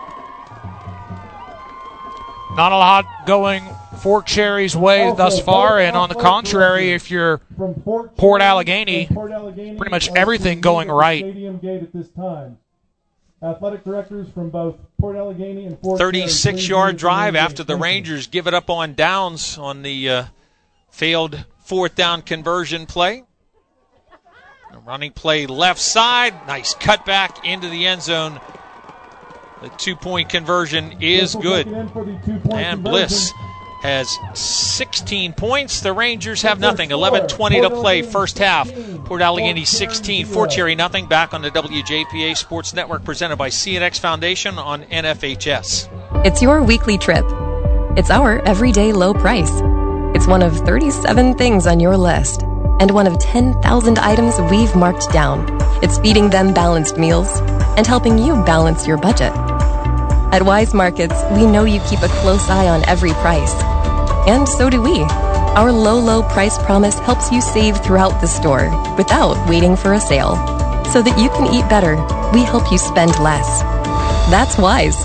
Not a lot going Fort Cherry's way thus far, and on the contrary, if you're Port Allegany, pretty much everything going right. Stadium gate at this time. Athletic directors from both Port Allegany and Fort 36-yard drive after the Rangers give it up on downs on the failed 4th down conversion play. A running play left side. Nice cutback into the end zone. The 2-point conversion is good. And Bliss has 16 points. The Rangers have nothing. 11:20 to play first half. Port Allegany 16, Fort Cherry nothing. Back on the WJPA Sports Network, presented by CNX Foundation on NFHS. It's your weekly trip. It's our everyday low price. It's one of 37 things on your list, and one of 10,000 items we've marked down. It's feeding them balanced meals and helping you balance your budget. At Wise Markets, we know you keep a close eye on every price. And so do we. Our low price promise helps you save throughout the store without waiting for a sale. So that you can eat better, we help you spend less. That's Wise.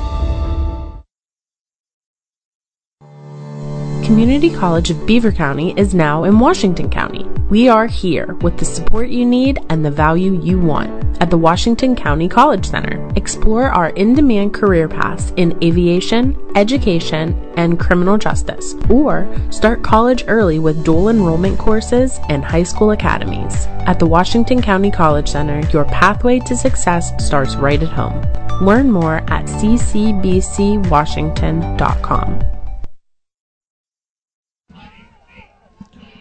Community College of Beaver County is now in Washington County. We are here with the support you need and the value you want at the Washington County College Center. Explore our in-demand career paths in aviation, education, and criminal justice, or start college early with dual enrollment courses and high school academies. At the Washington County College Center, your pathway to success starts right at home. Learn more at ccbcwashington.com.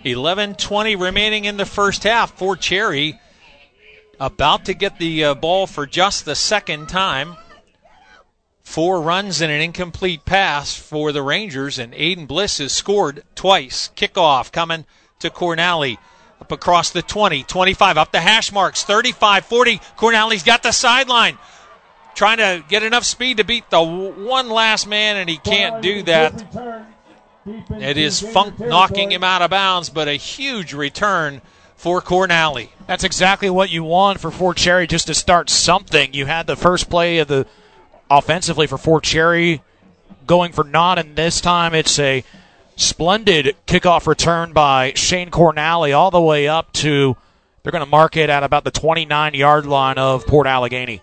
11:20 remaining in the first half. Fort Cherry about to get the ball for just the second time. 4 runs and an incomplete pass for the Rangers, and Aiden Bliss has scored twice. Kickoff coming to Cornally. Up across the 20, 25, up the hash marks, 35, 40. Cornally's got the sideline. Trying to get enough speed to beat the one last man, and he can't do that. It is Funk knocking him out of bounds, but a huge return for Cornally. That's exactly what you want for Fort Cherry, just to start something. You had the first play of the offensively for Fort Cherry going for naught, and this time it's a splendid kickoff return by Shane Cornally all the way up to, they're going to mark it at about the 29-yard line of Port Allegany.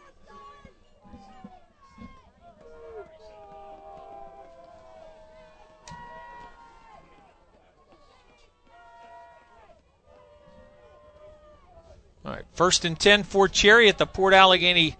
All right, 1st and 10 for Cherry at the Port Allegany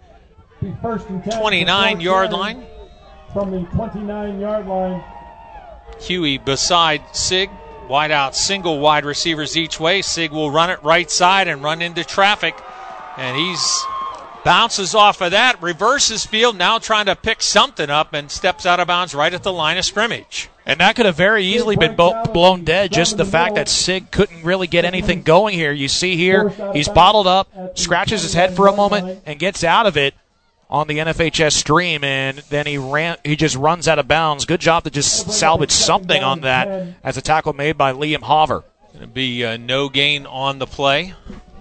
29-yard line. From the 29-yard line. Huey beside Sig. Wide out, single wide receivers each way. Sig will run it right side and run into traffic. And he's bounces off of that, reverses field, now trying to pick something up and steps out of bounds right at the line of scrimmage. And that could have very easily been blown dead, just the fact that Sig couldn't really get anything going here. You see here, he's bottled up, scratches his head for a moment, and gets out of it on the NFHS stream, and then he just runs out of bounds. Good job to just salvage something on that as a tackle made by Liam Hover. Going to be no gain on the play.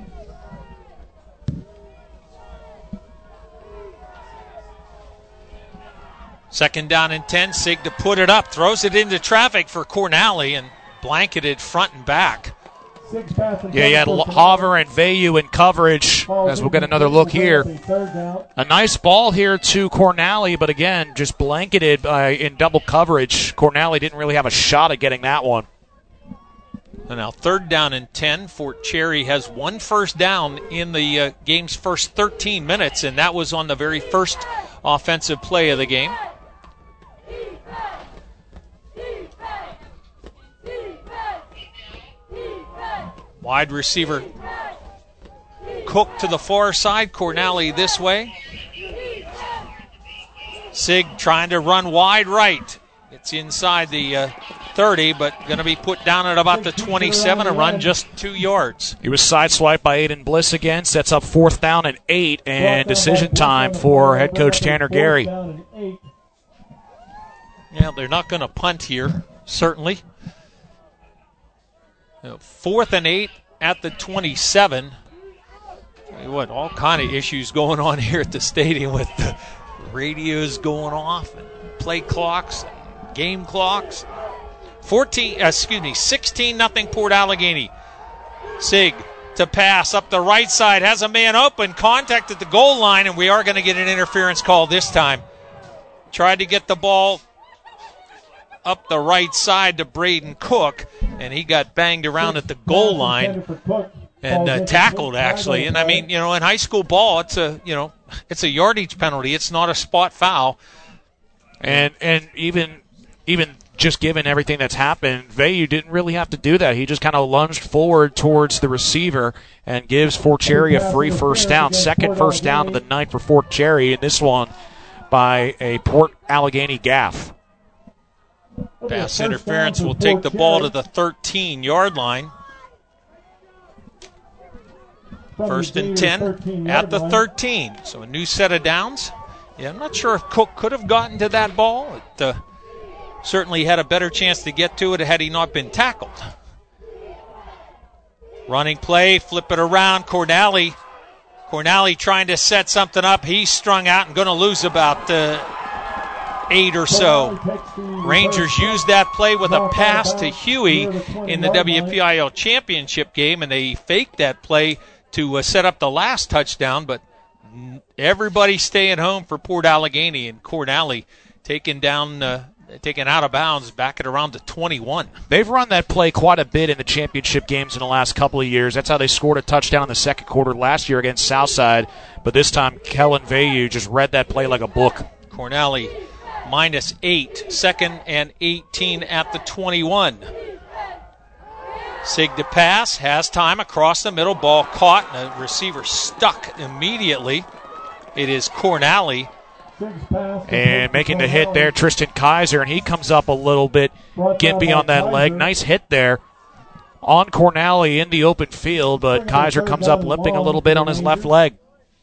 Second down and 10. Sig to put it up. Throws it into traffic for Cornally and blanketed front and back. Yeah, you had Hover and Vayu in coverage as we'll get another look here. A nice ball here to Cornally, but again, just blanketed in double coverage. Cornally didn't really have a shot at getting that one. And now 3rd down and 10. Fort Cherry has 1 first down in the game's first 13 minutes, and that was on the very first offensive play of the game. Wide receiver Cook to the far side, Cornally this way. Sig trying to run wide right. It's inside the 30, but going to be put down at about the 27, a run just 2 yards. He was sideswiped by Aiden Bliss again, sets up 4th down and 8, and decision time for head coach Tanner Gary. Yeah, they're not going to punt here, certainly. 4th and 8 at the 27. Tell you what, all kind of issues going on here at the stadium with the radios going off and play clocks, and game clocks. 16-0 Port Allegany. Sig to pass up the right side, has a man open, contact at the goal line, and we are going to get an interference call this time. Tried to get the ball up the right side to Braden Cook, and he got banged around at the goal line and tackled, actually. And I mean, in high school ball, it's a yardage penalty. It's not a spot foul. And even just given everything that's happened, Vayu didn't really have to do that. He just kind of lunged forward towards the receiver and gives Fort Cherry a free first down. Second first down of the night for Fort Cherry, and this one by a Port Allegany gaff. Pass interference will take the ball to the 13-yard line. 1st and 10 at the 13. So a new set of downs. Yeah, I'm not sure if Cook could have gotten to that ball. It certainly had a better chance to get to it had he not been tackled. Running play, flip it around. Cornally trying to set something up. He's strung out and going to lose about 8 or so. Rangers used that play with a pass to Huey in the WPIL championship game, and they faked that play to set up the last touchdown, but everybody staying home for Port Allegany, and Cornally taken out of bounds back at around the 21. They've run that play quite a bit in the championship games in the last couple of years. That's how they scored a touchdown in the second quarter last year against Southside, but this time Kellen Vayu just read that play like a book. Cornally -8, 2nd and 18 at the 21. Sig to pass, has time across the middle, ball caught, and the receiver stuck immediately. It is Cornally. And making the hit there, Tristan Kaiser, and he comes up a little bit gimpy on that leg. Nice hit there on Cornally in the open field, but Kaiser comes up limping a little bit on his left leg.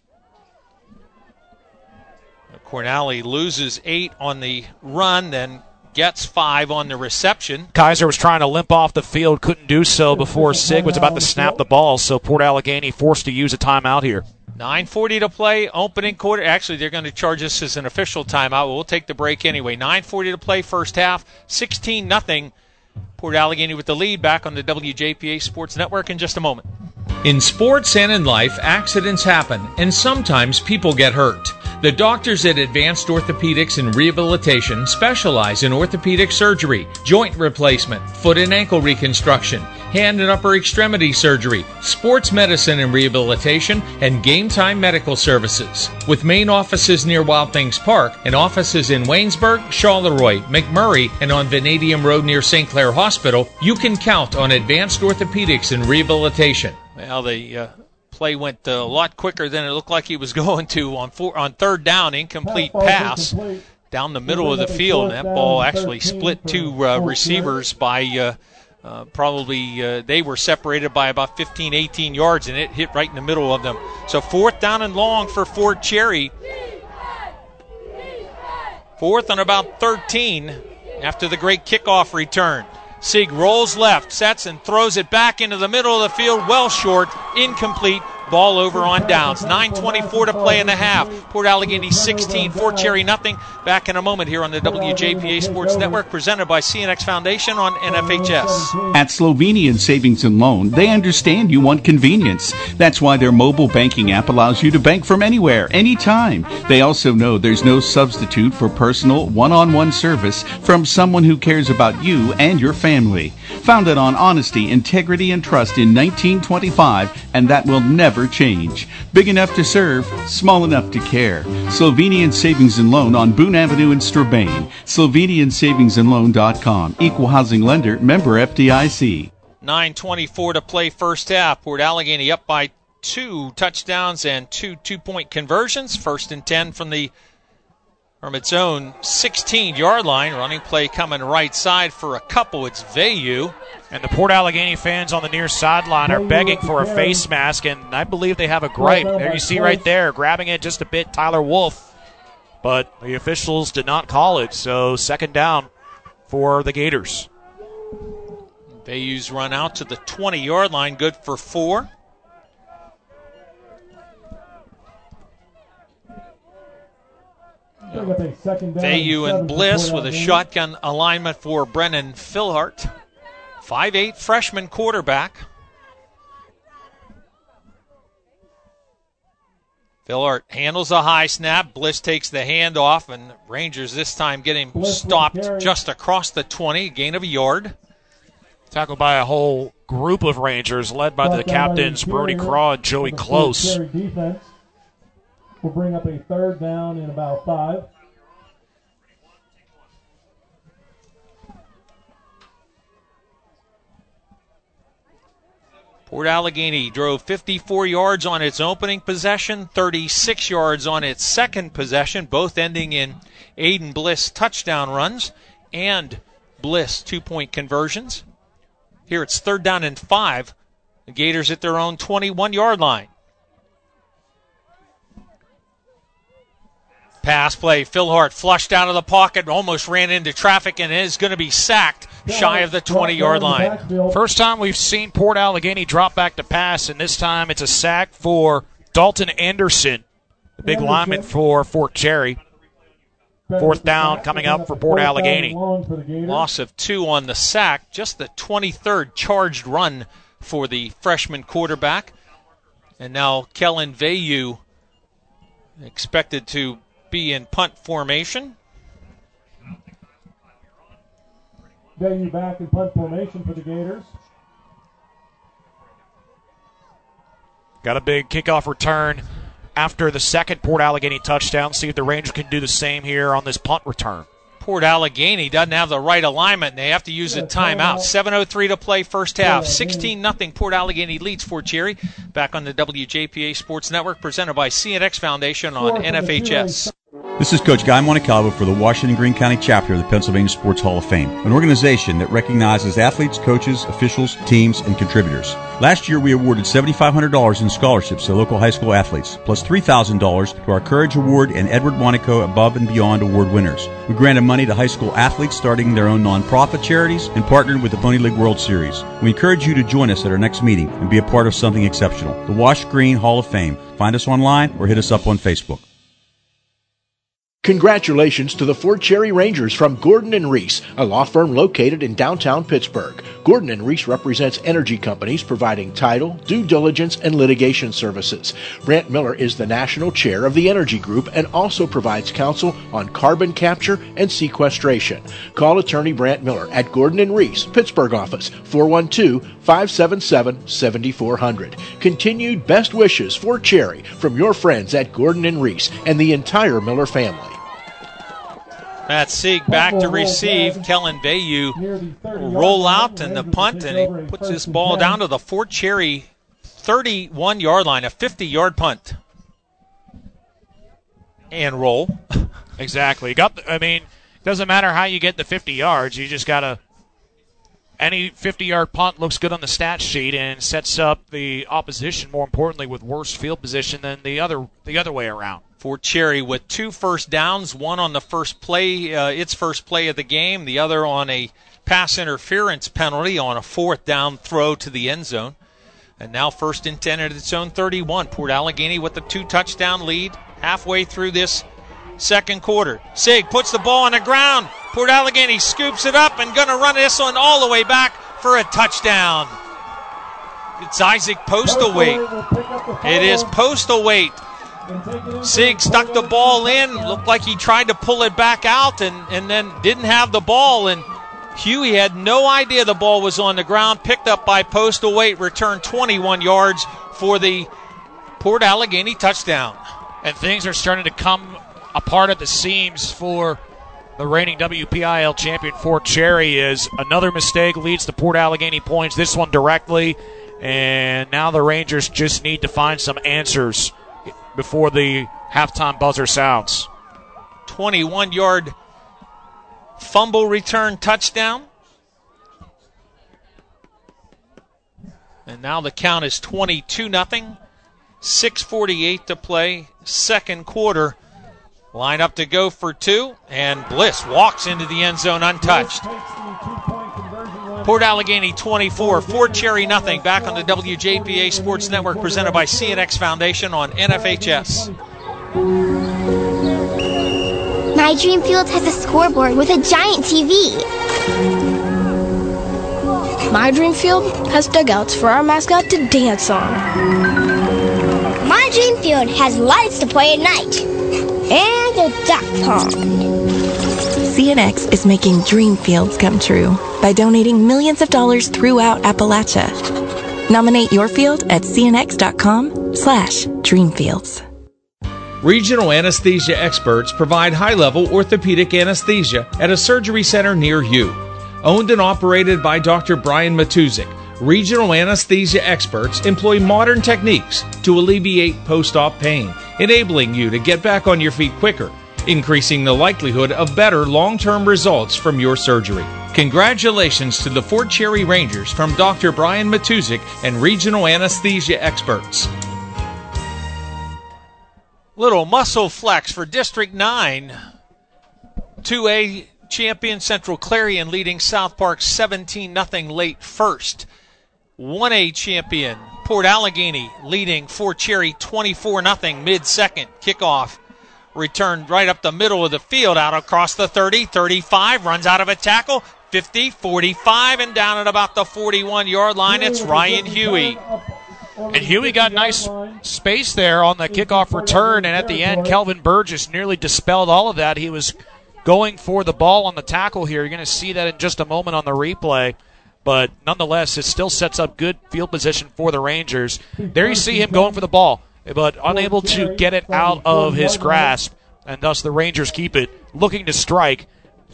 Cornally loses 8 on the run, then gets 5 on the reception. Kaiser was trying to limp off the field, couldn't do so before Sig was about to snap the ball, so Port Allegany forced to use a timeout here. 9:40 to play, opening quarter. Actually, they're going to charge us as an official timeout. We'll take the break anyway. 9:40 to play, first half, 16-0. Port Allegany with the lead. Back on the WJPA Sports Network in just a moment. In sports and in life, accidents happen, and sometimes people get hurt. The doctors at Advanced Orthopedics and Rehabilitation specialize in orthopedic surgery, joint replacement, foot and ankle reconstruction, hand and upper extremity surgery, sports medicine and rehabilitation, and game time medical services. With main offices near Wild Things Park and offices in Waynesburg, Charleroi, McMurray, and on Vanadium Road near St. Clair Hospital, you can count on Advanced Orthopedics and Rehabilitation. Well, the play went a lot quicker than it looked like he was going to on third down. Incomplete pass down the middle of the field. That ball actually split 2 receivers by probably they were separated by about 15, 18 yards, and it hit right in the middle of them. So 4th down and long for Fort Cherry. 4th and about 13 after the great kickoff return. Sig rolls left, sets and throws it back into the middle of the field, well short, incomplete, ball over on downs. 9:24 to play in the half. Port Allegany 16, Fort Cherry nothing. Back in a moment here on the WJPA Sports Network, presented by CNX Foundation on NFHS. At Slovenian Savings and Loan, they understand you want convenience. That's why their mobile banking app allows you to bank from anywhere, anytime. They also know there's no substitute for personal, one-on-one service from someone who cares about you and your family. Founded on honesty, integrity, and trust in 1925, and that will never change. Big enough to serve, small enough to care. Slovenian Savings and Loan on Boone Avenue in Strabane. SlovenianSavingsandLoan.com. Equal housing lender, member FDIC. 9:24 to play first half. Port Allegany up by 2 touchdowns and 2 two-point conversions. 1st and 10 from its own 16-yard line. Running play coming right side for a couple. It's Vayu. And the Port Allegany fans on the near sideline are begging for a face mask, and I believe they have a gripe. There you see right there, grabbing it just a bit, Tyler Wolf. But the officials did not call it, so 2nd down for the Gators. Vayu's run out to the 20-yard line, good for 4. Vayu and Bliss with a shotgun alignment for Brennan Philhart. 5'8" freshman quarterback. Philhart handles a high snap. Bliss takes the handoff, and Rangers this time get him stopped just across the 20, gain of a yard. Tackled by a whole group of Rangers, led by the captains Brody Craw and Joey Close. We'll bring up a 3rd down in about 5. Port Allegany drove 54 yards on its opening possession, 36 yards on its second possession, both ending in Aiden Bliss touchdown runs and Bliss 2-point conversions. Here it's 3rd down and 5. The Gators at their own 21-yard line. Pass play, Philhart flushed out of the pocket, almost ran into traffic, and is going to be sacked shy of the 20-yard line. First time we've seen Port Allegany drop back to pass, and this time it's a sack for Dalton Anderson, the big lineman for Fort Cherry. 4th down coming up for Port Allegany. Loss of 2 on the sack, just the 23rd charged run for the freshman quarterback. And now Kellen Vayu expected to be in punt formation. Vayu back in punt formation for the Gators. Got a big kickoff return after the second Port Allegany touchdown. See if the Rangers can do the same here on this punt return. Port Allegheny doesn't have the right alignment, and they have to use a timeout. 7:03 to play first half. 16-0 Port Allegheny leads Fort Cherry. Back on the WJPA Sports Network, presented by CNX Foundation on NFHS. This is Coach Guy Montecalvo for the Washington Greene County chapter of the Pennsylvania Sports Hall of Fame, an organization that recognizes athletes, coaches, officials, teams, and contributors. Last year, we awarded $7,500 in scholarships to local high school athletes, plus $3,000 to our Courage Award and Edward Monaco Above and Beyond Award winners. We granted money to high school athletes starting their own nonprofit charities and partnered with the Pony League World Series. We encourage you to join us at our next meeting and be a part of something exceptional. The Wash Greene Hall of Fame. Find us online or hit us up on Facebook. Congratulations to the Fort Cherry Rangers from Gordon & Reese, a law firm located in downtown Pittsburgh. Gordon & Reese represents energy companies providing title, due diligence, and litigation services. Brant Miller is the national chair of the Energy Group and also provides counsel on carbon capture and sequestration. Call attorney Brant Miller at Gordon & Reese, Pittsburgh office, 412-577-7400. Continued best wishes, Fort Cherry, from your friends at Gordon & Reese and the entire Miller family. Matt Sieg back to receive. Kellen Bayou roll out and the punt, and he puts this ball down to the Fort Cherry 31-yard line, a 50-yard punt. And roll. Exactly. Doesn't matter how you get the 50 yards. You just got to – any 50-yard punt looks good on the stat sheet and sets up the opposition, more importantly, with worse field position than the other way around. Fort Cherry with 2 first downs, one on the first play, its first play of the game, the other on a pass interference penalty on a 4th down throw to the end zone. And now 1st and 10 at its own 31. Port Allegheny with the 2-touchdown lead halfway through this second quarter. Sieg puts the ball on the ground. Port Allegheny scoops it up and going to run this one all the way back for a touchdown. It's Isaac Postlewaite. It is Postlewaite. Sieg stuck the ball in, looked like he tried to pull it back out and then didn't have the ball, and Huey had no idea the ball was on the ground, picked up by Postlewaite, returned 21 yards for the Port Allegheny touchdown. And things are starting to come apart at the seams for the reigning WPIL champion Fort Cherry, as another mistake leads to Port Allegheny points, this one directly, and now the Rangers just need to find some answers before the halftime buzzer sounds. 21-yard fumble return touchdown. And now the count is 22-0. 6:48 to play, second quarter. Line up to go for 2, and Bliss walks into the end zone untouched. Port Allegheny 24, Fort Cherry nothing. Back on the WJPA Sports Network, presented by CNX Foundation on NFHS. My Dream Field has a scoreboard with a giant TV. My Dream Field has dugouts for our mascot to dance on. My Dream Field has lights to play at night. And a duck pond. CNX is making dream fields come true by donating millions of dollars throughout Appalachia. Nominate your field at cnx.com/dreamfields. Regional anesthesia experts provide high-level orthopedic anesthesia at a surgery center near you. Owned and operated by Dr. Brian Matuzik, regional anesthesia experts employ modern techniques to alleviate post-op pain, enabling you to get back on your feet quicker, increasing the likelihood of better long-term results from your surgery. Congratulations to the Fort Cherry Rangers from Dr. Brian Matuzik and regional anesthesia experts. Little muscle flex for District 9. 2A champion Central Clarion leading South Park 17-0 late first. 1A champion Port Allegheny leading Fort Cherry 24-0 mid-second. Kickoff returned right up the middle of the field, out across the 30, 35, runs out of a tackle, 50, 45, and down at about the 41-yard line. It's Ryan Huey. And Huey got nice space there on the kickoff return, and at the end, Kelvin Burgess nearly dispelled all of that. He was going for the ball on the tackle here. You're going to see that in just a moment on the replay. But nonetheless, it still sets up good field position for the Rangers. There you see him going for the ball, but unable to get it out of his grasp, and thus the Rangers keep it, looking to strike.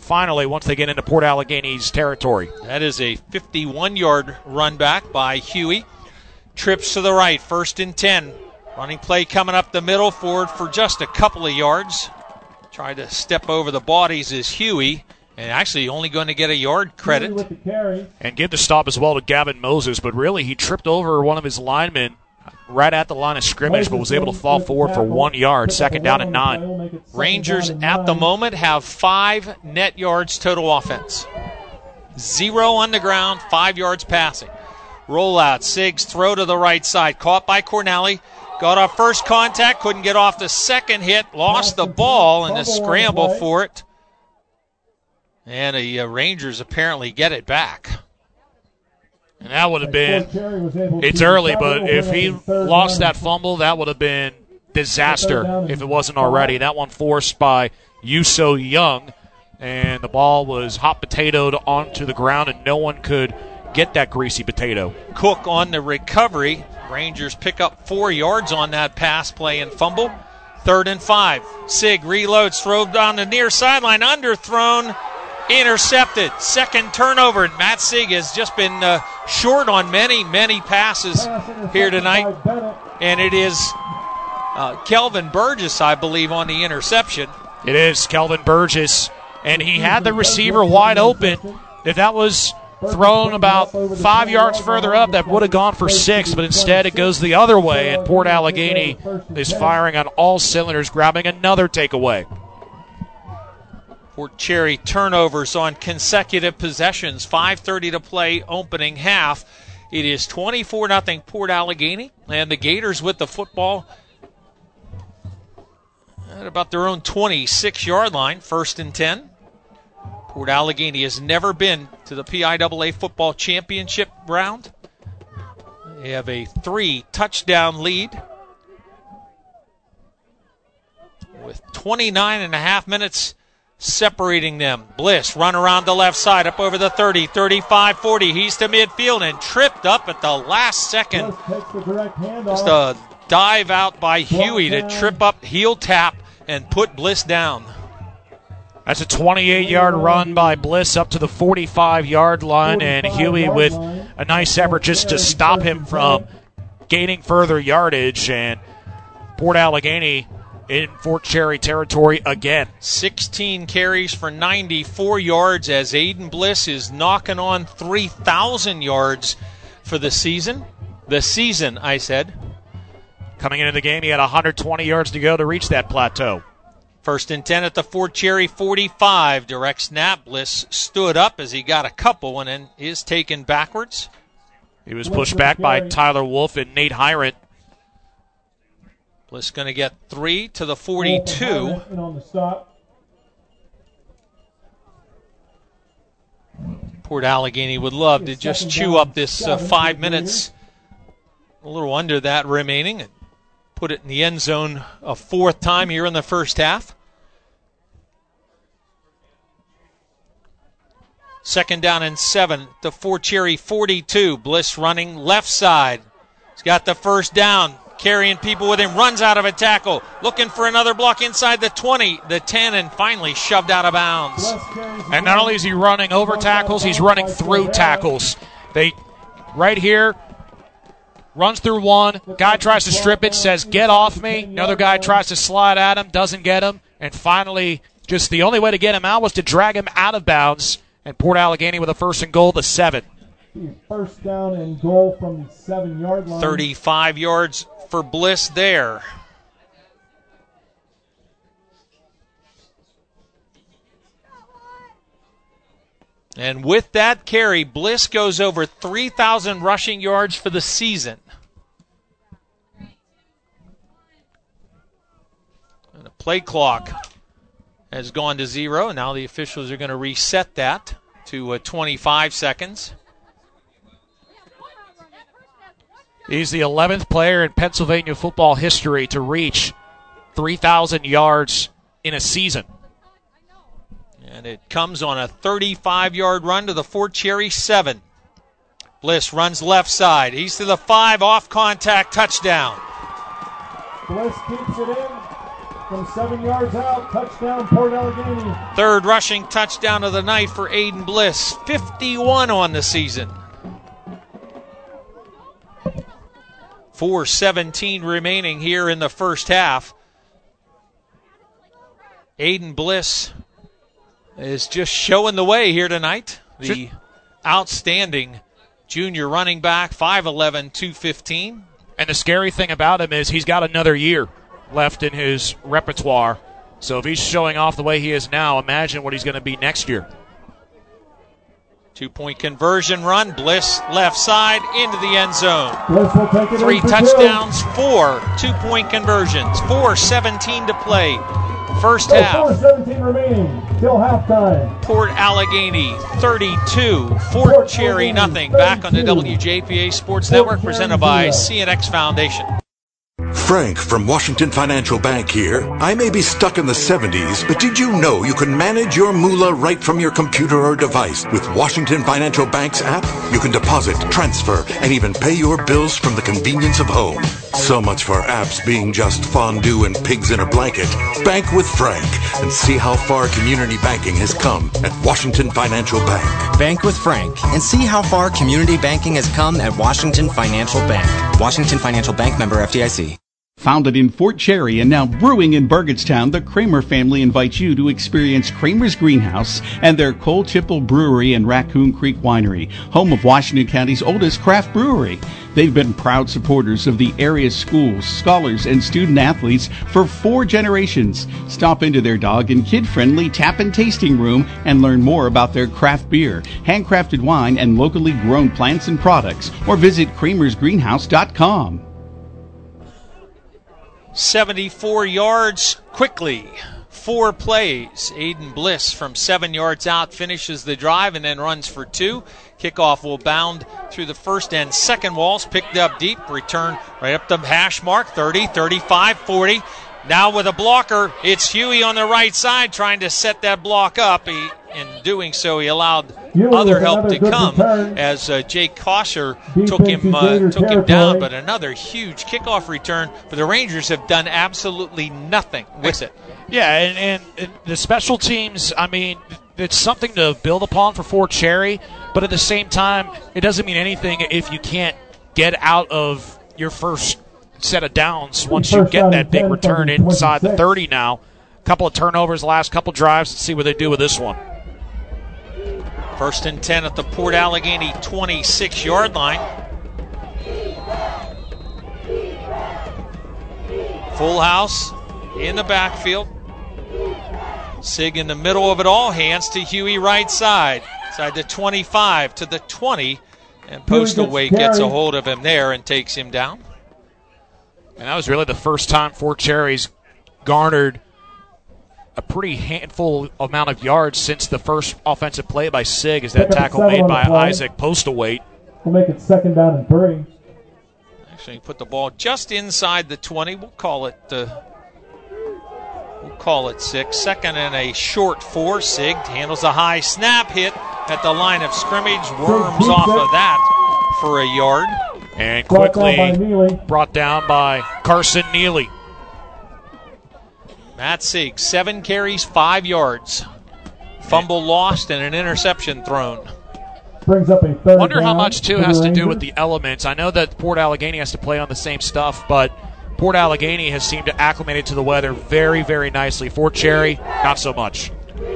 finally once they get into Port Allegheny's territory. That is a 51-yard run back by Huey. Trips to the right, 1st and 10. Running play coming up the middle, forward for just a couple of yards. Tried to step over the bodies is Huey, and actually only going to get a yard credit. And give the stop as well to Gavin Moses, but really he tripped over one of his linemen right at the line of scrimmage, but was able to fall forward for 1 yard, 2nd down and 9. Rangers at the moment have 5 net yards total offense. 0 on the ground, 5 yards passing. Rollout, Siggs throw to the right side, caught by Cornally. Got off first contact, couldn't get off the second hit, lost the ball in a scramble for it. And the Rangers apparently get it back. And that would have been, it's early, but if he lost that fumble, that would have been disaster if it wasn't already. That one forced by Yuso Young, and the ball was hot potatoed onto the ground, and no one could get that greasy potato. Cook on the recovery. Rangers pick up 4 yards on that pass play and fumble. 3rd and 5. Sig reloads, throw down the near sideline, underthrown, intercepted. 2nd turnover, and Matt Sig has just been short on many passes here tonight. And it is Kelvin Burgess, I believe, on the interception. It is Kelvin Burgess, and he had the receiver wide open. If that was thrown about 5 yards further up, that would have gone for 6, but instead it goes the other way, and Port Allegheny is firing on all cylinders, grabbing another takeaway. Fort Cherry turnovers on consecutive possessions, 5:30 to play opening half. It is 24-0 Port Allegany, and the Gators with the football at about their own 26-yard line, 1st and 10. Port Allegany has never been to the PIAA football championship round. They have a 3-touchdown lead with 29.5 minutes separating them. Bliss run around the left side, up over the 30, 35, 40. He's to midfield and tripped up at the last second. Just a dive out by Huey to trip up, heel tap, and put Bliss down. That's a 28-yard run by Bliss up to the 45-yard line, and Huey with a nice effort just to stop him from gaining further yardage, and Port Allegany in Fort Cherry territory again. 16 carries for 94 yards as Aiden Bliss is knocking on 3,000 yards for the season. The season, I said. Coming into the game, he had 120 yards to go to reach that plateau. 1st and 10 at the Fort Cherry 45. Direct snap. Bliss stood up as he got a couple and then is taken backwards. He was pushed back by Tyler Wolf and Nate Hirant. Bliss going to get 3 to the 42. Port Allegany would love to just chew up this 5 minutes. A little under that remaining and put it in the end zone a 4th time here in the first half. 2nd down and 7 to Fort Cherry 42. Bliss running left side. He's got the 1st down, carrying people with him, runs out of a tackle, looking for another block inside the 20, the 10, and finally shoved out of bounds. And not only is he running over tackles, he's running through tackles. Right here, runs through one, guy tries to strip it, says, "Get off me." Another guy tries to slide at him, doesn't get him, and finally, just the only way to get him out was to drag him out of bounds, and Port Allegany with a 1st and goal, the 7. 1st down and goal from the 7-yard line. 35 yards for Bliss there. And with that carry, Bliss goes over 3,000 rushing yards for the season. And the play clock has gone to 0. Now the officials are going to reset that to 25 seconds. He's the 11th player in Pennsylvania football history to reach 3,000 yards in a season. And it comes on a 35-yard run to the Fort Cherry 7. Bliss runs left side. He's to the 5, off contact, touchdown. Bliss keeps it in. from 7 yards out. Touchdown, Port Allegheny. Third rushing touchdown of the night for Aiden Bliss. 51 on the season. 4:17 remaining here in the first half. Aiden Bliss is just showing the way here tonight. The outstanding junior running back, 5'11", 215. And the scary thing about him is he's got another year left in his repertoire. So if he's showing off the way he is now, imagine what he's going to be next year. 2-point conversion run. Bliss left side into the end zone. Bliss will take it 3 in for touchdowns, 4 2-point conversions. 4:17 to play. First half. 4:17 remaining till halftime. Port Allegheny 32, Fort Cherry nothing. Back on the WJPA Sports Network, presented by CNX Foundation. Frank from Washington Financial Bank here. I may be stuck in the 70s, but did you know you can manage your moolah right from your computer or device with Washington Financial Bank's app? You can deposit, transfer, and even pay your bills from the convenience of home. So much for apps being just fondue and pigs in a blanket. Bank with Frank and see how far community banking has come at Washington Financial Bank. Bank with Frank and see how far community banking has come at Washington Financial Bank. Washington Financial Bank, member FDIC. Founded in Fort Cherry and now brewing in Burgettstown, the Kramer family invites you to experience Kramer's Greenhouse and their Cole Tipple Brewery and Raccoon Creek Winery, home of Washington County's oldest craft brewery. They've been proud supporters of the area's schools, scholars, and student athletes for 4 generations. Stop into their dog and kid-friendly tap and tasting room and learn more about their craft beer, handcrafted wine, and locally grown plants and products, or visit kramersgreenhouse.com. 74 yards quickly. 4 plays. Aiden Bliss from 7 yards out finishes the drive and then runs for 2. Kickoff will bound through the first and second walls. Picked up deep. Return right up the hash mark. 30, 35, 40. Now with a blocker, it's Huey on the right side trying to set that block up. In doing so, he allowed other help to come as Jake Kosher took him down. But another huge kickoff return. But the Rangers have done absolutely nothing with it. Yeah, and the special teams, I mean, it's something to build upon for Fort Cherry. But at the same time, it doesn't mean anything if you can't get out of your first set of downs once you get that big return inside the 30 now. A couple of turnovers last couple drives. Let's see what they do with this one. First and 10 at the Port Allegheny 26-yard line. Full house in the backfield. Sig in the middle of it all. Hands to Huey right side. Side the 25 to the 20. And Postal Weight gets a hold of him there and takes him down. And that was really the first time Fort Cherry's garnered a pretty handful amount of yards since the first offensive play by Sig, as that tackle made by Isaac Postlethwaite. We'll make it 2nd down and 3. Actually, put the ball just inside the 20. We'll call it 6. 2nd and a short 4. Sig handles a high snap, hit at the line of scrimmage, worms off of that for a yard. And quickly brought down by Carson Neely. Matt Sig, 7 carries, 5 yards. Fumble lost and an interception thrown. Brings up a 3rd Wonder how down much, too, has to do with the elements. I know that Port Allegheny has to play on the same stuff, but Port Allegheny has seemed to acclimate it to the weather very, very nicely. Fort Cherry, not so much.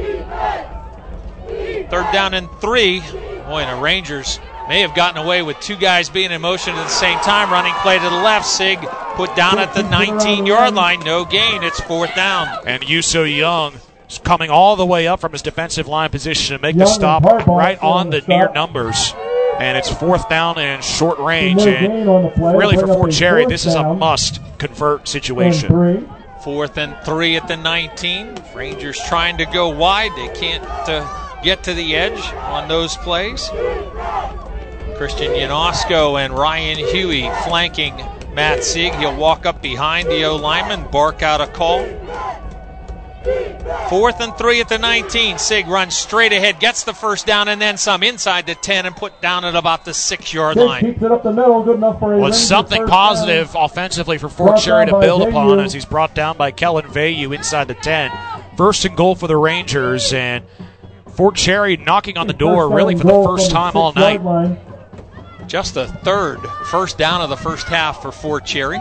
3rd down and 3. Boy, the Rangers may have gotten away with 2 guys being in motion at the same time. Running play to the left. Sig put down at the 19-yard line. No gain. It's 4th down. And Yuso Young is coming all the way up from his defensive line position to make the stop right on the near numbers. And it's 4th down and short range. And really for Fort Cherry, this is a must-convert situation. 4th and 3 at the 19. Rangers trying to go wide. They can't get to the edge on those plays. Christian Yanosko and Ryan Huey flanking Matt Sig. He'll walk up behind the O-lineman, bark out a call. 4th and 3 at the 19. Sig runs straight ahead, gets the first down and then some inside the 10 and put down at about the 6-yard line. Keeps it up the middle, good enough for a Was something positive offensively for Fort Cherry to build upon as he's brought down by Kellen Vayu inside the 10. 1st and goal for the Rangers, and Fort Cherry knocking on the door really for the first time all night. Just the 3rd first down of the first half for Fort Cherry.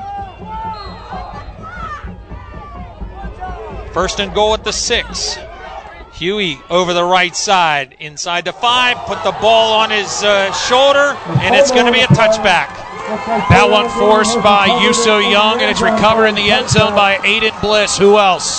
1st and goal at the 6. Huey over the right side, inside the 5, put the ball on his shoulder, and it's going to be a touchback. That one forced by Yuso Young, and it's recovered in the end zone by Aiden Bliss. Who else?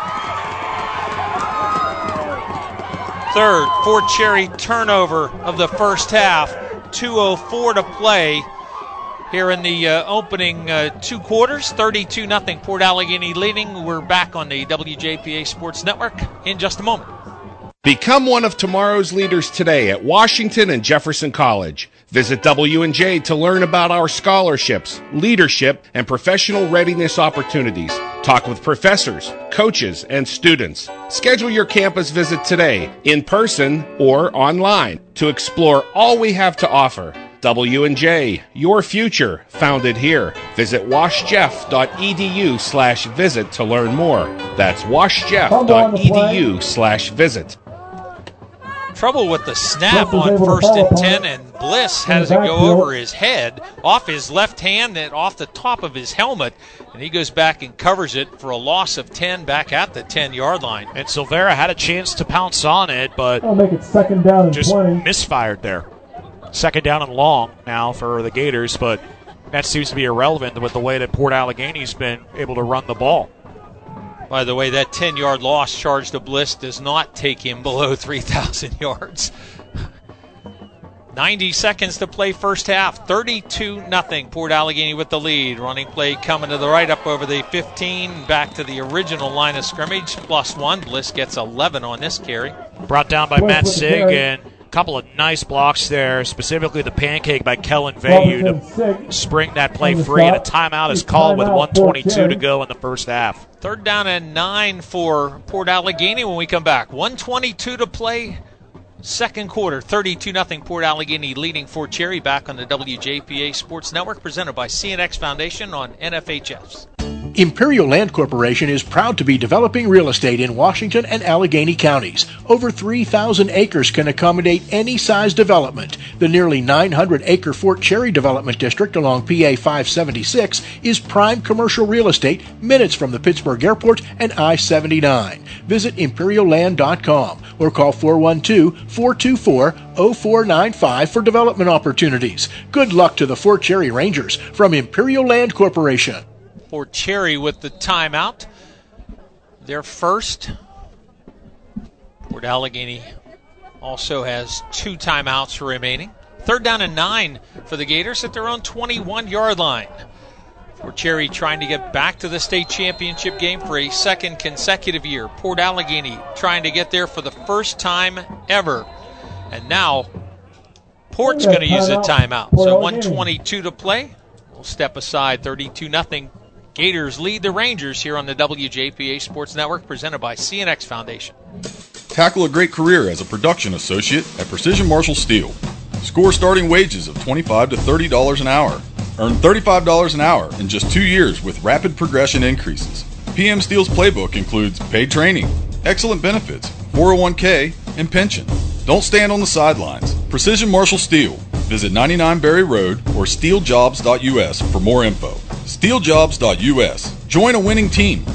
3rd Fort Cherry turnover of the first half. 2:04 to play here in the opening 2 quarters. 32-0 Port Allegany leading. We're back on the WJPA Sports Network in just a moment. Become one of tomorrow's leaders today at Washington and Jefferson College. Visit W&J to learn about our scholarships, leadership, and professional readiness opportunities. Talk with professors, coaches, and students. Schedule your campus visit today, in person or online, to explore all we have to offer. W&J, your future, founded here. Visit washjeff.edu/visit to learn more. That's washjeff.edu/visit. Trouble with the snap on 1st and 10, and Bliss has it go over his head, off his left hand, and off the top of his helmet, and he goes back and covers it for a loss of 10 back at the 10-yard line. And Silvera had a chance to pounce on it, but I'll make it 2nd down and just 20. misfired there. 2nd down and long now for the Gators, but that seems to be irrelevant with the way that Port Allegany's been able to run the ball. By the way, that 10-yard loss charge to Bliss does not take him below 3,000 yards. 90 seconds to play first half. 32-0. Port Allegany with the lead. Running play coming to the right up over the 15. Back to the original line of scrimmage. +1. Bliss gets 11 on this carry. Brought down by Matt Sig, and a couple of nice blocks there, specifically the pancake by Kellen Vayu to spring that play free. And a timeout is called with 1:22 to go in the first half. 3rd down and 9 for Port Allegany when we come back. 1:22 to play. 2nd quarter, 32-0 Port Allegany leading Fort Cherry. Back on the WJPA Sports Network, presented by CNX Foundation on NFHS. Imperial Land Corporation is proud to be developing real estate in Washington and Allegheny counties. Over 3,000 acres can accommodate any size development. The nearly 900-acre Fort Cherry Development District along PA 576 is prime commercial real estate minutes from the Pittsburgh Airport and I-79. Visit imperialland.com or call 412-424-0495 for development opportunities. Good luck to the Fort Cherry Rangers from Imperial Land Corporation. Fort Cherry with the timeout. Their first. Port Allegany also has 2 timeouts remaining. 3rd down and 9 for the Gators at their own 21-yard line. Fort Cherry trying to get back to the state championship game for a 2nd consecutive year. Port Allegany trying to get there for the first time ever. And now Port's going to use a timeout. So 1:22 to play. We'll step aside. 32-0. Gators lead the Rangers here on the WJPA Sports Network, presented by CNX Foundation. Tackle a great career as a production associate at Precision Marshall Steel. Score starting wages of $25 to $30 an hour. Earn $35 an hour in just 2 years with rapid progression increases. PM Steel's playbook includes paid training, excellent benefits, 401k, and pension. Don't stand on the sidelines. Precision Marshall Steel. Visit 99 Berry Road or steeljobs.us for more info. steeljobs.us. Join a winning team.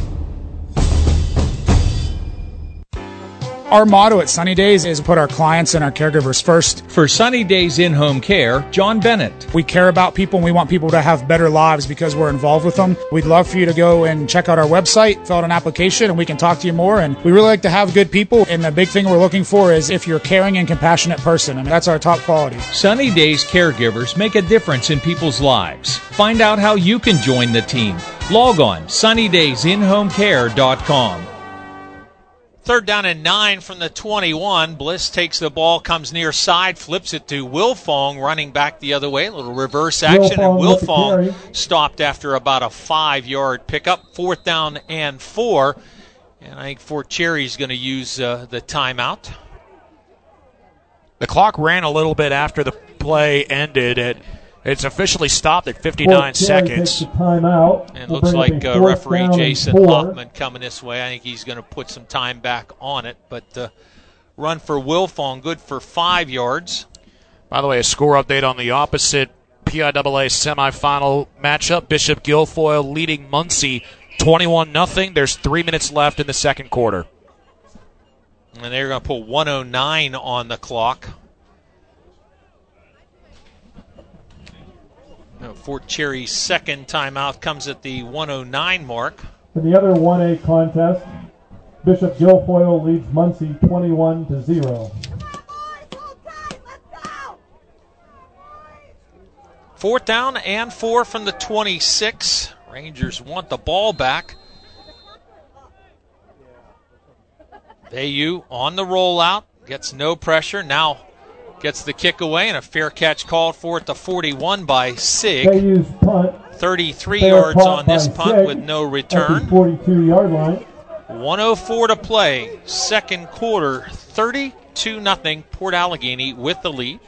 Our motto at Sunny Days is put our clients and our caregivers first. For Sunny Days In-Home Care, John Bennett. We care about people and we want people to have better lives because we're involved with them. We'd love for you to go and check out our website, fill out an application, and we can talk to you more. And we really like to have good people. And the big thing we're looking for is if you're a caring and compassionate person. And that's our top quality. Sunny Days caregivers make a difference in people's lives. Find out how you can join the team. Log on sunnydaysinhomecare.com. 3rd down and 9 from the 21. Bliss takes the ball, comes near side, flips it to Wilfong, running back the other way. A little reverse action, and Wilfong stopped after about a 5-yard pickup. 4th down and 4. And I think Fort Cherry's going to use the timeout. The clock ran a little bit after the play ended. It's officially stopped at 59 seconds. Timeout. And it looks like referee Jason Hoffman coming this way. I think he's going to put some time back on it. But run for Wilfong, good for 5 yards. By the way, a score update on the opposite PIAA semifinal matchup. Bishop Guilfoyle leading Muncie 21-0. There's 3 minutes left in the second quarter. And they're going to put 1:09 on the clock. Fort Cherry's second timeout comes at the 1:09 mark. For the other 1A contest, Bishop Guilfoyle leads Muncie 21-0. Fourth down and 4 from the 26. Rangers want the ball back. Bayou on the rollout, gets no pressure, now gets the kick away, and a fair catch called for at the 41 by Sig. Bayou's punt. 33 yards on this punt Sig with no return. 42-yard line. 1:04 to play, second quarter, 32-0, Port Allegany with the lead.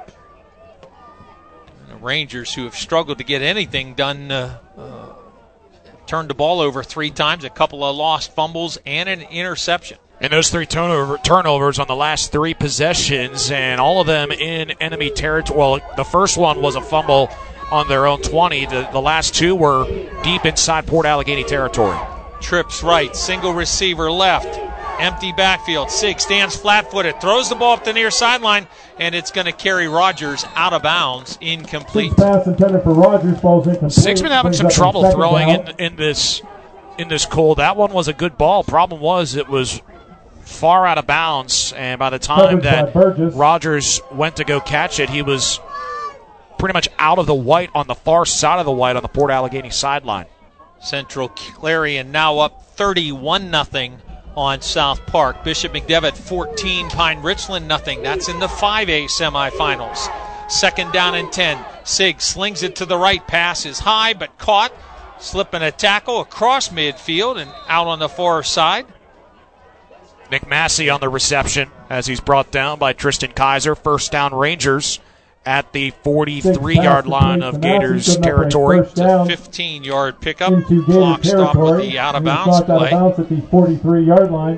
And the Rangers, who have struggled to get anything done, turned the ball over 3 times, a couple of lost fumbles, and an interception. And those 3 turnovers on the last 3 possessions, and all of them in enemy territory. Well, the first one was a fumble on their own 20. The last 2 were deep inside Port Allegany territory. Trips right, single receiver left, empty backfield. Sig stands flat-footed, throws the ball up the near sideline, and it's going to carry Rogers out of bounds, incomplete. Sig's pass intended for Rogers, falls incomplete. Sig's been having some trouble throwing in this cold. That one was a good ball. Problem was it was far out of bounds, and by the time that Rogers went to go catch it, he was pretty much out of the white on the far side of the white on the Port Allegany sideline. Central Clarion now up 31-0 on South Park. Bishop McDevitt 14, Pine Richland 0. That's in the 5A semifinals. Second down and 10. Sig slings it to the right. Pass is high but caught. Slipping a tackle across midfield and out on the far side. Nick Massey on the reception as he's brought down by Tristan Kaiser. First down Rangers at the 43-yard line of Gators territory. It's a 15-yard pickup. Clock stop with the out-of-bounds play. Out at the 43-yard line.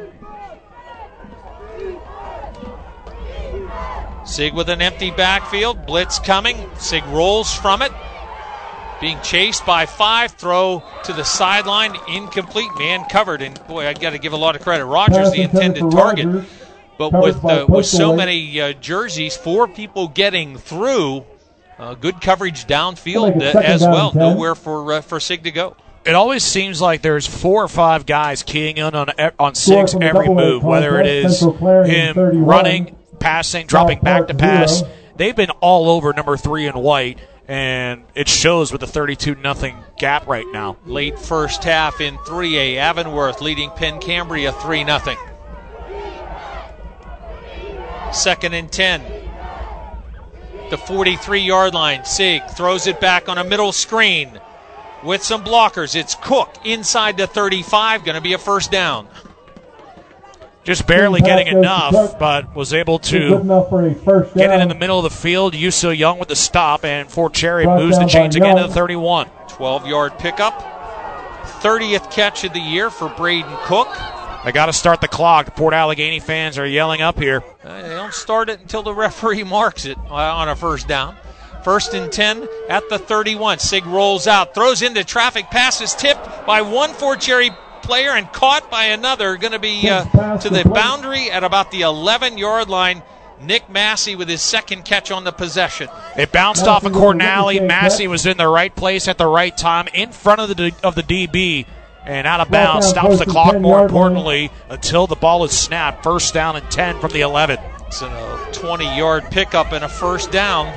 Sig with an empty backfield. Blitz coming. Sig rolls from it. Being chased by 5. Throw to the sideline. Incomplete. Man covered. And, boy, I got to give a lot of credit. Rogers, the intended target. But with so many jerseys, 4 people getting through, good coverage downfield as well. Nowhere for Sig to go. It always seems like there's 4 or 5 guys keying in on Sig's every move, whether it is him running, passing, dropping back to pass. They've been all over number 3 in white, and it shows with the 32-0 gap right now. Late first half in 3A, Avonworth leading Penn Cambria 3-0. Second and 10. The 43-yard line. Sig throws it back on a middle screen with some blockers. It's Cook inside the 35. Going to be a first down. Just barely getting enough, but was able to get it in the middle of the field. Yuso Young with the stop, and Fort Cherry moves the chains again to the 31. 12-yard pickup. 30th catch of the year for Braden Cook. They got to start the clock. The Port Allegany fans are yelling up here. They don't start it until the referee marks it on a first down. First and 10 at the 31. Sig rolls out, throws into traffic, pass is tipped by one Fort Cherry player and caught by another. Going to be to the boundary at about the 11-yard line. Nick Massey with his second catch on the possession. It bounced off of Cornally. Massey was in the right place at the right time, in front of the DB. And out of bounds, stops the clock, more importantly, until the ball is snapped. First down and 10 from the 11. It's a 20-yard pickup and a first down.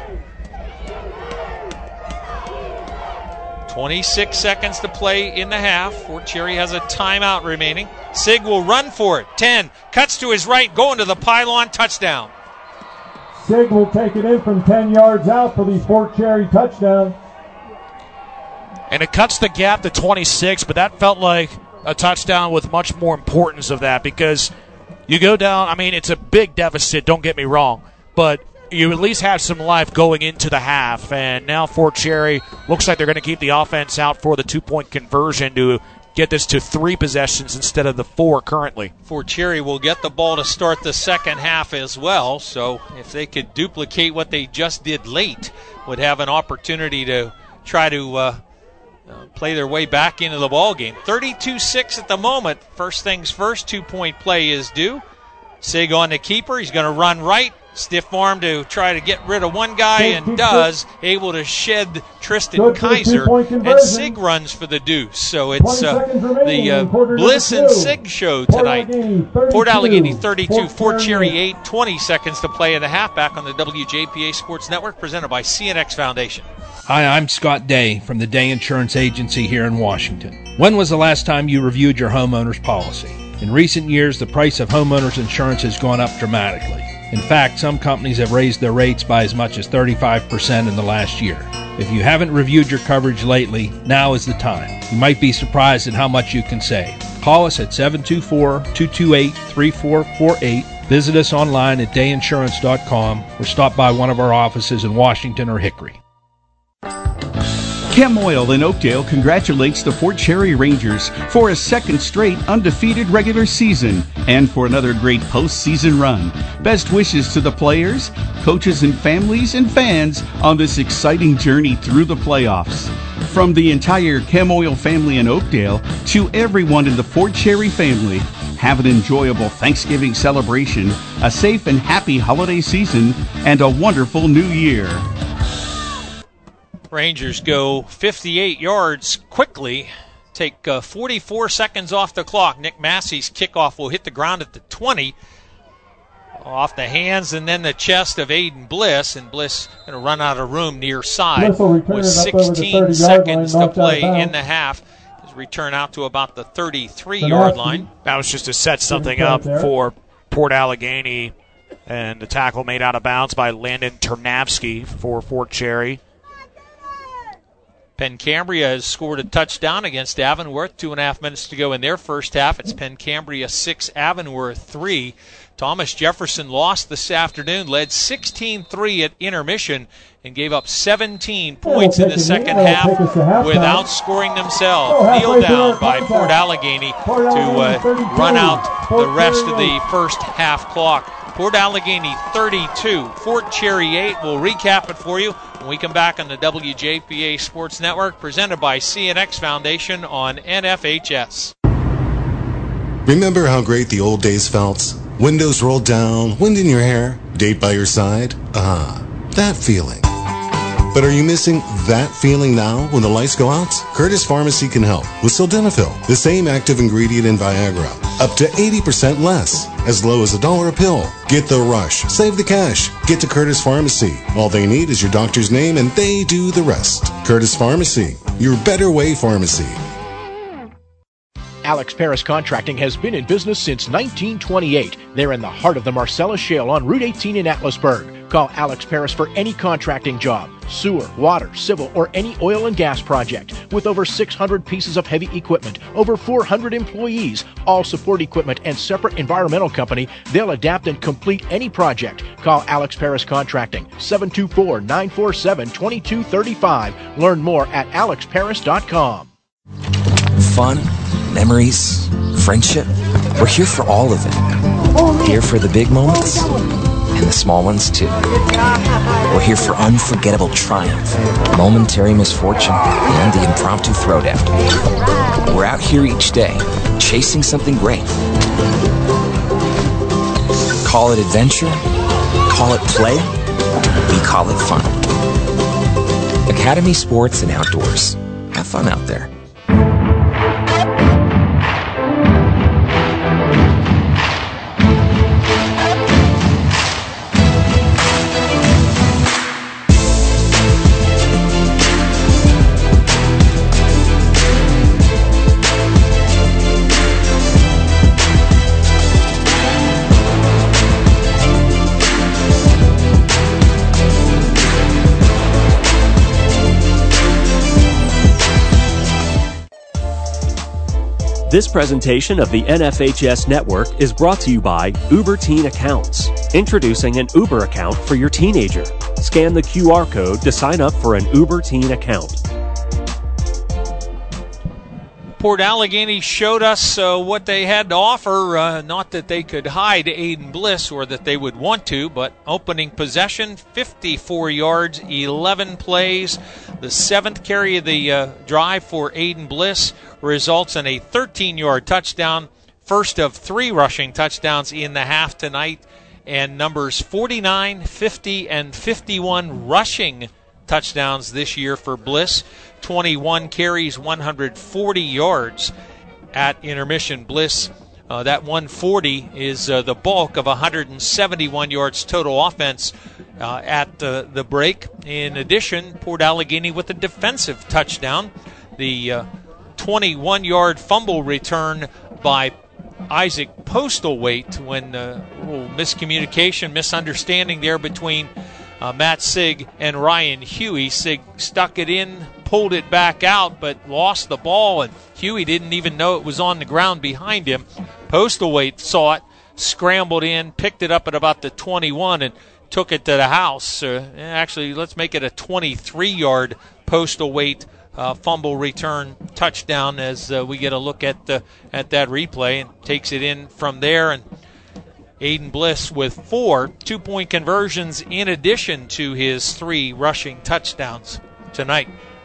26 seconds to play in the half. Fort Cherry has a timeout remaining. Sig will run for it. 10, cuts to his right, going to the pylon, touchdown. Sig will take it in from 10 yards out for the Fort Cherry touchdown. And it cuts the gap to 26, but that felt like a touchdown with much more importance of that, because you go down, I mean, it's a big deficit, don't get me wrong, but you at least have some life going into the half, and now Fort Cherry looks like they're going to keep the offense out for the 2-point conversion to get this to 3 possessions instead of the 4 currently. Fort Cherry will get the ball to start the second half as well, so if they could duplicate what they just did late, would have an opportunity to try to play their way back into the ball game. 32-6 at the moment. First things first, 2-point play is due. Sig on the keeper. He's going to run right. Stiff arm to try to get rid of one guy, and does, able to shed Tristan Kaiser, and Sig runs for the deuce. So it's the Bliss and Sig show tonight. Port Allegany 32, Fort Cherry 8, 20 seconds to play in the half. Back on the WJPA Sports Network, presented by CNX Foundation. Hi, I'm Scott Day from the Day Insurance Agency here in Washington. When was the last time you reviewed your homeowner's policy? In recent years, the price of homeowners insurance has gone up dramatically. In fact, some companies have raised their rates by as much as 35% in the last year. If you haven't reviewed your coverage lately, now is the time. You might be surprised at how much you can save. Call us at 724-228-3448. Visit us online at dayinsurance.com or stop by one of our offices in Washington or Hickory. Chem Oil in Oakdale congratulates the Fort Cherry Rangers for a second straight undefeated regular season and for another great postseason run. Best wishes to the players, coaches and families and fans on this exciting journey through the playoffs. From the entire Chem Oil family in Oakdale to everyone in the Fort Cherry family, have an enjoyable Thanksgiving celebration, a safe and happy holiday season, and a wonderful new year. Rangers go 58 yards quickly, take 44 seconds off the clock. Nick Massey's kickoff will hit the ground at the 20, off the hands and then the chest of Aiden Bliss, and Bliss going to run out of room near side with 16 seconds to play in the half. His return out to about the 33-yard line. That was just to set something up for Port Allegany, and the tackle made out of bounds by Landon Ternavsky for Fort Cherry. Penn Cambria has scored a touchdown against Avonworth. 2.5 minutes to go in their first half. It's Penn Cambria 6, Avonworth 3. Thomas Jefferson lost this afternoon, led 16-3 at intermission, and gave up 17 points in the second half without scoring themselves. Kneel down by Port Allegany to run out the rest of the first half clock. Port Allegany 32, Fort Cherry 8. We'll recap it for you when we come back on the WJPA Sports Network, presented by CNX Foundation on NFHS. Remember how great the old days felt? Windows rolled down, wind in your hair, date by your side? That feeling. But are you missing that feeling now when the lights go out? Curtis Pharmacy can help with sildenafil, the same active ingredient in Viagra, up to 80% less, as low as $1 a pill. Get the rush, save the cash, get to Curtis Pharmacy. All they need is your doctor's name and they do the rest. Curtis Pharmacy, your better way pharmacy. Alex Paris Contracting has been in business since 1928. They're in the heart of the Marcellus Shale on Route 18 in Atlasburg. Call Alex Paris for any contracting job, sewer, water, civil, or any oil and gas project. With over 600 pieces of heavy equipment, over 400 employees, all support equipment, and separate environmental company, they'll adapt and complete any project. Call Alex Paris Contracting, 724-947-2235. Learn more at alexparis.com. Fun, memories, friendship. We're here for all of it. Here for the big moments and the small ones too. We're here for unforgettable triumph, momentary misfortune, and the impromptu throwdown. We're out here each day, chasing something great. Call it adventure, call it play, we call it fun. Academy Sports and Outdoors. Have fun out there. This presentation of the NFHS Network is brought to you by Uber Teen Accounts. Introducing an Uber account for your teenager. Scan the QR code to sign up for an Uber Teen account. Port Allegany showed us what they had to offer. Not that they could hide Aiden Bliss or that they would want to, but opening possession, 54 yards, 11 plays. The seventh carry of the drive for Aiden Bliss results in a 13-yard touchdown, first of 3 rushing touchdowns in the half tonight, and numbers 49, 50, and 51 rushing touchdowns this year for Bliss. 21 carries, 140 yards at intermission. Bliss, that 140 is the bulk of 171 yards total offense at the break. In addition, Port Allegany with a defensive touchdown. The 21-yard fumble return by Isaac Postlethwaite when a little miscommunication, misunderstanding there between Matt Sigg and Ryan Huey. Sigg stuck it in, pulled it back out, but lost the ball, and Huey didn't even know it was on the ground behind him. Postlethwaite saw it, scrambled in, picked it up at about the 21, and took it to the house. Actually, let's make it a 23-yard Postlethwaite fumble return touchdown as we get a look at that replay, and takes it in from there. And Aiden Bliss with 4 two-point conversions in addition to his 3 rushing touchdowns tonight.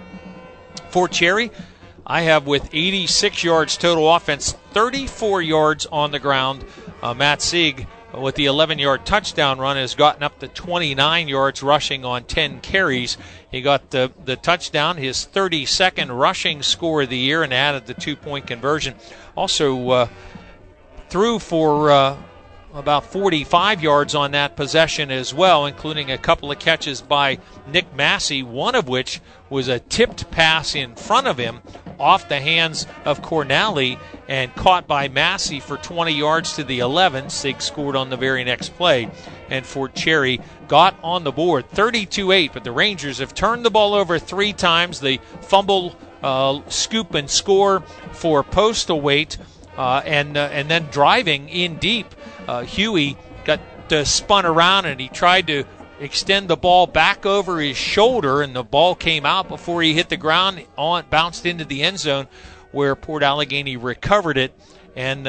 Fort Cherry, I have with 86 yards total offense, 34 yards on the ground. Matt Sigg with the 11-yard touchdown run has gotten up to 29 yards rushing on 10 carries. He got the touchdown, his 32nd rushing score of the year, and added the 2-point conversion. Also threw for about 45 yards on that possession as well, including a couple of catches by Nick Massey, one of which was a tipped pass in front of him off the hands of Cornally and caught by Massey for 20 yards to the 11. Sig scored on the very next play, and Fort Cherry got on the board 32-8, but the Rangers have turned the ball over 3 times. The fumble, scoop, and score for Postlethwaite, and then driving in deep. Huey got spun around, and he tried to extend the ball back over his shoulder, and the ball came out before he hit the ground, bounced into the end zone where Port Allegany recovered it, and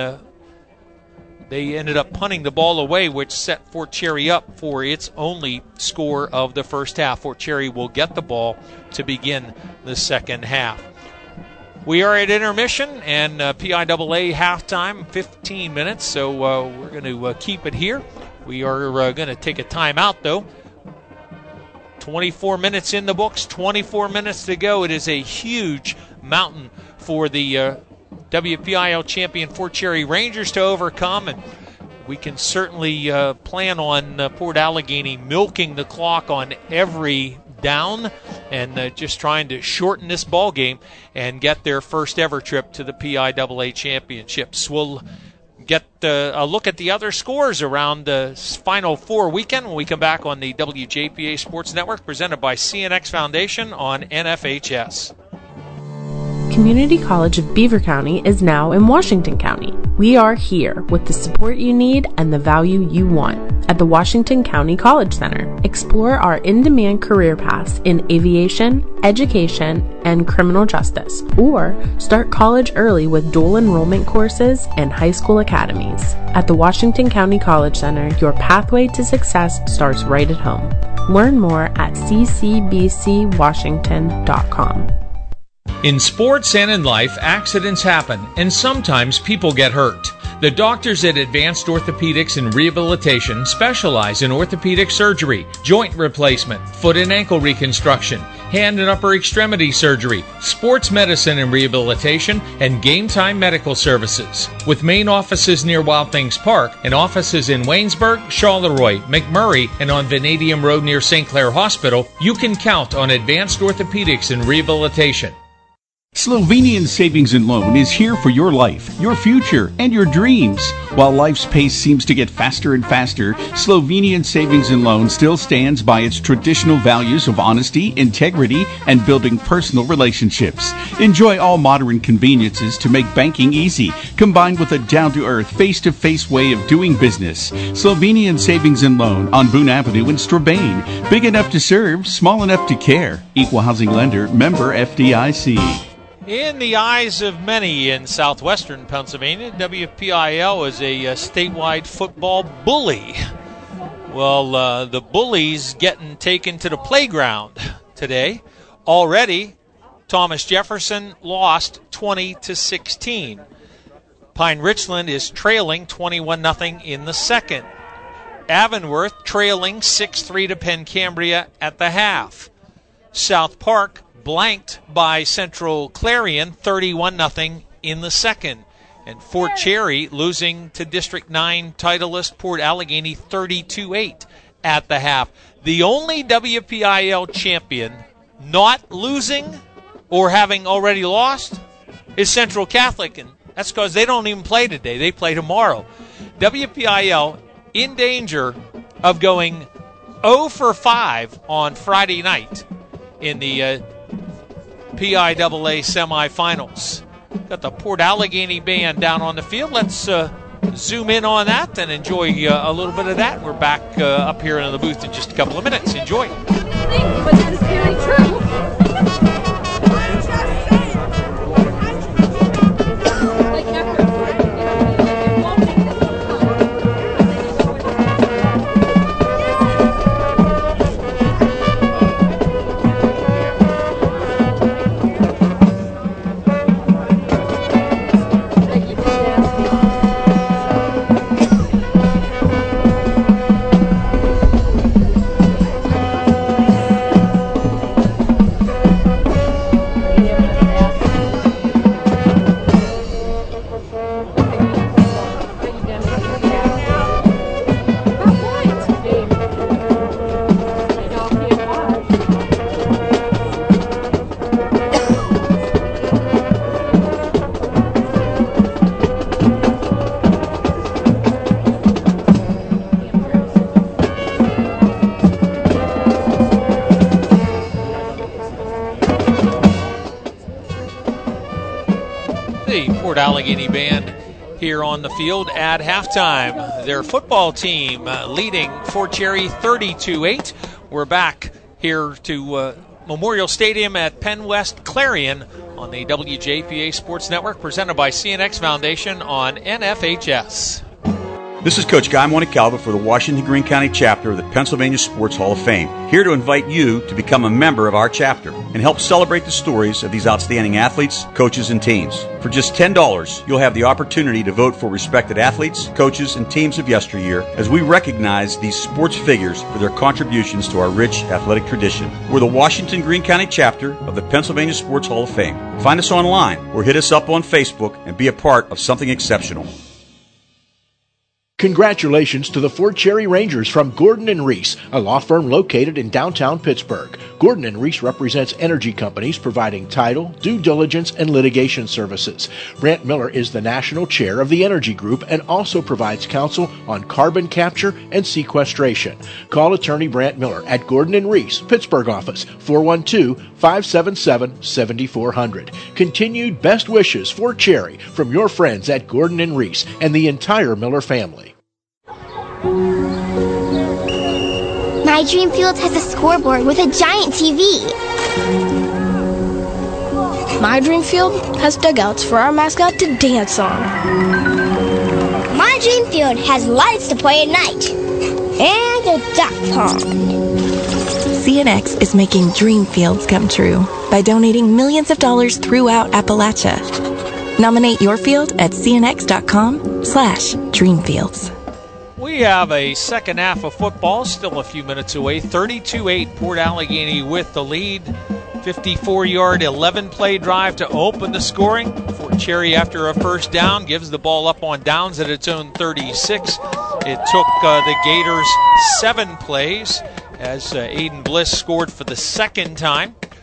they ended up punting the ball away, which set Fort Cherry up for its only score of the first half. Fort Cherry will get the ball to begin the second half. We are at intermission and PIAA halftime, 15 minutes, so we're going to keep it here. We are going to take a timeout, though. 24 minutes in the books, 24 minutes to go. It is a huge mountain for the WPIL champion Fort Cherry Rangers to overcome, and we can certainly plan on Port Allegany milking the clock on every down and just trying to shorten this ball game and get their first ever trip to the PIAA championships. We'll get a look at the other scores around the Final Four weekend when we come back on the WJPA Sports Network, presented by CNX Foundation on NFHS. Community College of Beaver County is now in Washington County. We are here with the support you need and the value you want at the Washington County College Center. Explore our in-demand career paths in aviation, education, and criminal justice, or start college early with dual enrollment courses and high school academies. At the Washington County College Center, your pathway to success starts right at home. Learn more at ccbcwashington.com. In sports and in life, accidents happen, and sometimes people get hurt. The doctors at Advanced Orthopedics and Rehabilitation specialize in orthopedic surgery, joint replacement, foot and ankle reconstruction, hand and upper extremity surgery, sports medicine and rehabilitation, and game time medical services. With main offices near Wild Things Park and offices in Waynesburg, Charleroi, McMurray, and on Vanadium Road near St. Clair Hospital, you can count on Advanced Orthopedics and Rehabilitation. Slovenian Savings and Loan is here for your life, your future, and your dreams. While life's pace seems to get faster and faster, Slovenian Savings and Loan still stands by its traditional values of honesty, integrity, and building personal relationships. Enjoy all modern conveniences to make banking easy, combined with a down-to-earth, face-to-face way of doing business. Slovenian Savings and Loan on Boone Avenue in Strabane. Big enough to serve, small enough to care. Equal housing lender, member FDIC. In the eyes of many in southwestern Pennsylvania, WPIL is a statewide football bully. Well, the bully's getting taken to the playground today. Already, Thomas Jefferson lost 20-16. Pine Richland is trailing 21-0 in the second. Avonworth trailing 6-3 to Penn Cambria at the half. South Park blanked by Central Clarion 31-0 in the second. And Fort Cherry losing to District 9 titleist Port Allegheny 32-8 at the half. The only WPIL champion not losing or having already lost is Central Catholic, and that's because they don't even play today. They play tomorrow. WPIL in danger of going 0 for 5 on Friday night in the PIAA semifinals. Got the Port Allegheny band down on the field. Let's zoom in on that and enjoy a little bit of that. We're back up here in the booth in just a couple of minutes. Enjoy. But that is very true. Allegheny band here on the field at halftime. Their football team leading Fort Cherry 32-8. We're back here to Memorial Stadium at Penn West Clarion on the WJPA Sports Network, presented by CNX Foundation on NFHS. This is Coach Guy Montecalvo for the Washington Greene County chapter of the Pennsylvania Sports Hall of Fame, here to invite you to become a member of our chapter and help celebrate the stories of these outstanding athletes, coaches, and teams. For just $10, you'll have the opportunity to vote for respected athletes, coaches, and teams of yesteryear as we recognize these sports figures for their contributions to our rich athletic tradition. We're the Washington Greene County chapter of the Pennsylvania Sports Hall of Fame. Find us online or hit us up on Facebook and be a part of something exceptional. Congratulations to the Fort Cherry Rangers from Gordon & Reese, a law firm located in downtown Pittsburgh. Gordon & Reese represents energy companies providing title, due diligence, and litigation services. Brant Miller is the national chair of the Energy Group and also provides counsel on carbon capture and sequestration. Call attorney Brant Miller at Gordon & Reese, Pittsburgh office, 412-577-7400. Continued best wishes, Fort Cherry, from your friends at Gordon & Reese and the entire Miller family. My dream field has a scoreboard with a giant TV. My dream field has dugouts for our mascot to dance on. My dream field has lights to play at night. And a duck pond. CNX is making dream fields come true by donating millions of dollars throughout Appalachia. Nominate your field at cnx.com/dreamfields. We have a second half of football, still a few minutes away. 32-8, Port Allegheny with the lead. 54-yard, 11-play drive to open the scoring. Fort Cherry, after a first down, gives the ball up on downs at its own 36. It took the Gators 7 plays as Aiden Bliss scored for the second time. We're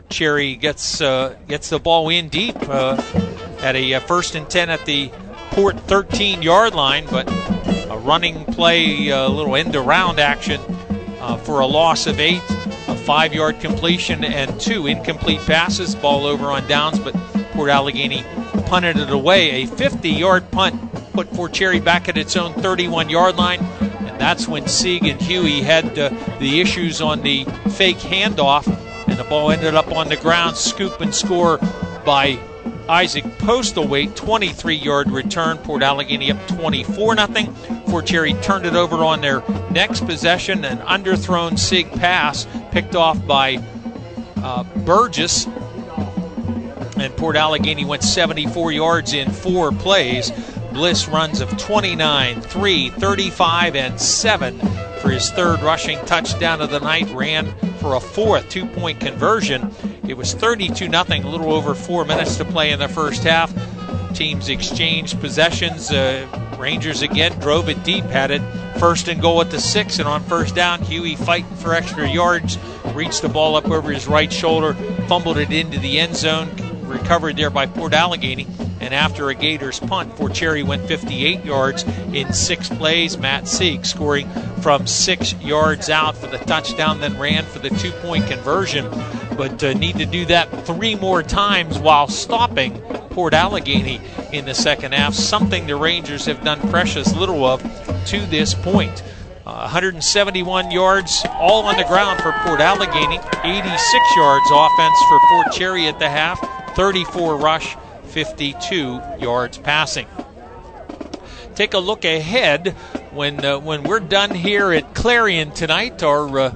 Cherry gets the ball in deep at a 1st and 10 at the Port 13-yard line, but a running play, a little end-around action for a loss of 8, a 5-yard completion, and 2 incomplete passes. Ball over on downs, but Port Allegany punted it away. A 50-yard punt put Fort Cherry back at its own 31-yard line, and that's when Sieg and Huey had the issues on the fake handoff, and the ball ended up on the ground. Scoop and score by Isaac Postlewaite, 23-yard return. Port Allegany up 24-0. Fort Cherry turned it over on their next possession. An underthrown Sieg pass picked off by Burgess. And Port Allegany went 74 yards in 4 plays. Bliss runs of 29, 3, 35, and 7 for his 3rd rushing touchdown of the night. Ran for a 4th 2-point conversion. It was 32-0, a little over 4 minutes to play in the first half. Teams exchanged possessions. Rangers again drove it deep, had it 1st and goal at the 6, and on 1st down, Huey fighting for extra yards, reached the ball up over his right shoulder, fumbled it into the end zone, recovered there by Port Allegany, and after a Gators punt, Fort Cherry went 58 yards in 6 plays. Matt Sieg scoring from 6 yards out for the touchdown, then ran for the 2-point conversion, but need to do that 3 more times while stopping Port Allegany in the second half, something the Rangers have done precious little of to this point. 171 yards all on the ground for Port Allegany, 86 yards offense for Fort Cherry at the half, 34 rush, 52 yards passing. Take a look ahead when we're done here at Clarion tonight. Our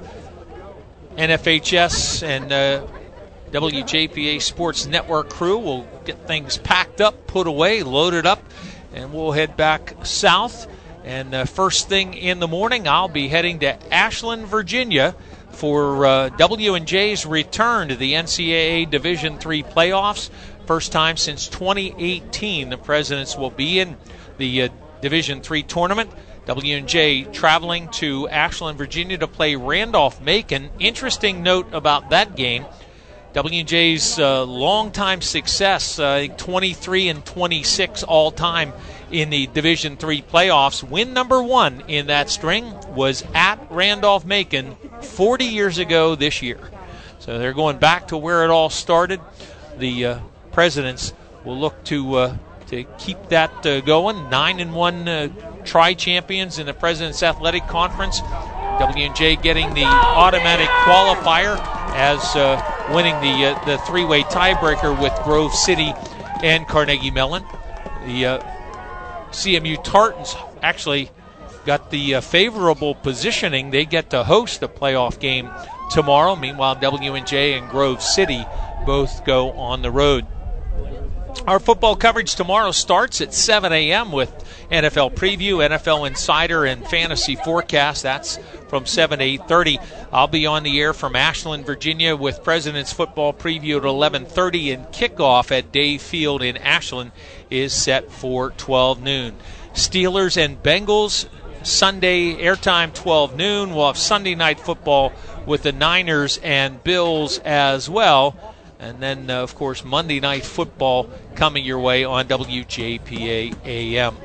NFHS and WJPA Sports Network crew will get things packed up, put away, loaded up, and we'll head back south. And first thing in the morning, I'll be heading to Ashland, Virginia for W&J's return to the NCAA Division III playoffs. First time since 2018 the Presidents will be in the Division III tournament. W&J traveling to Ashland, Virginia to play Randolph-Macon. Interesting note about that game, W&J's long-time success, 23 and 26 all-time in the Division III playoffs. Win number 1 in that string was at Randolph-Macon 40 years ago this year. So they're going back to where it all started. The Presidents will look to keep that going. 9-1 tri-champions in the President's Athletic Conference. W&J getting the automatic qualifier as winning the 3-way tiebreaker with Grove City and Carnegie Mellon. The CMU Tartans actually got the favorable positioning. They get to host the playoff game tomorrow. Meanwhile, W&J and Grove City both go on the road. Our football coverage tomorrow starts at 7 a.m. with NFL Preview, NFL Insider, and Fantasy Forecast. That's from 7 to 8:30. I'll be on the air from Ashland, Virginia with President's Football Preview at 11:30, and kickoff at Dave Field in Ashland is set for 12 noon. Steelers and Bengals, Sunday airtime 12 noon. We'll have Sunday night football with the Niners and Bills as well. And then, of course, Monday Night Football coming your way on WJPA AM.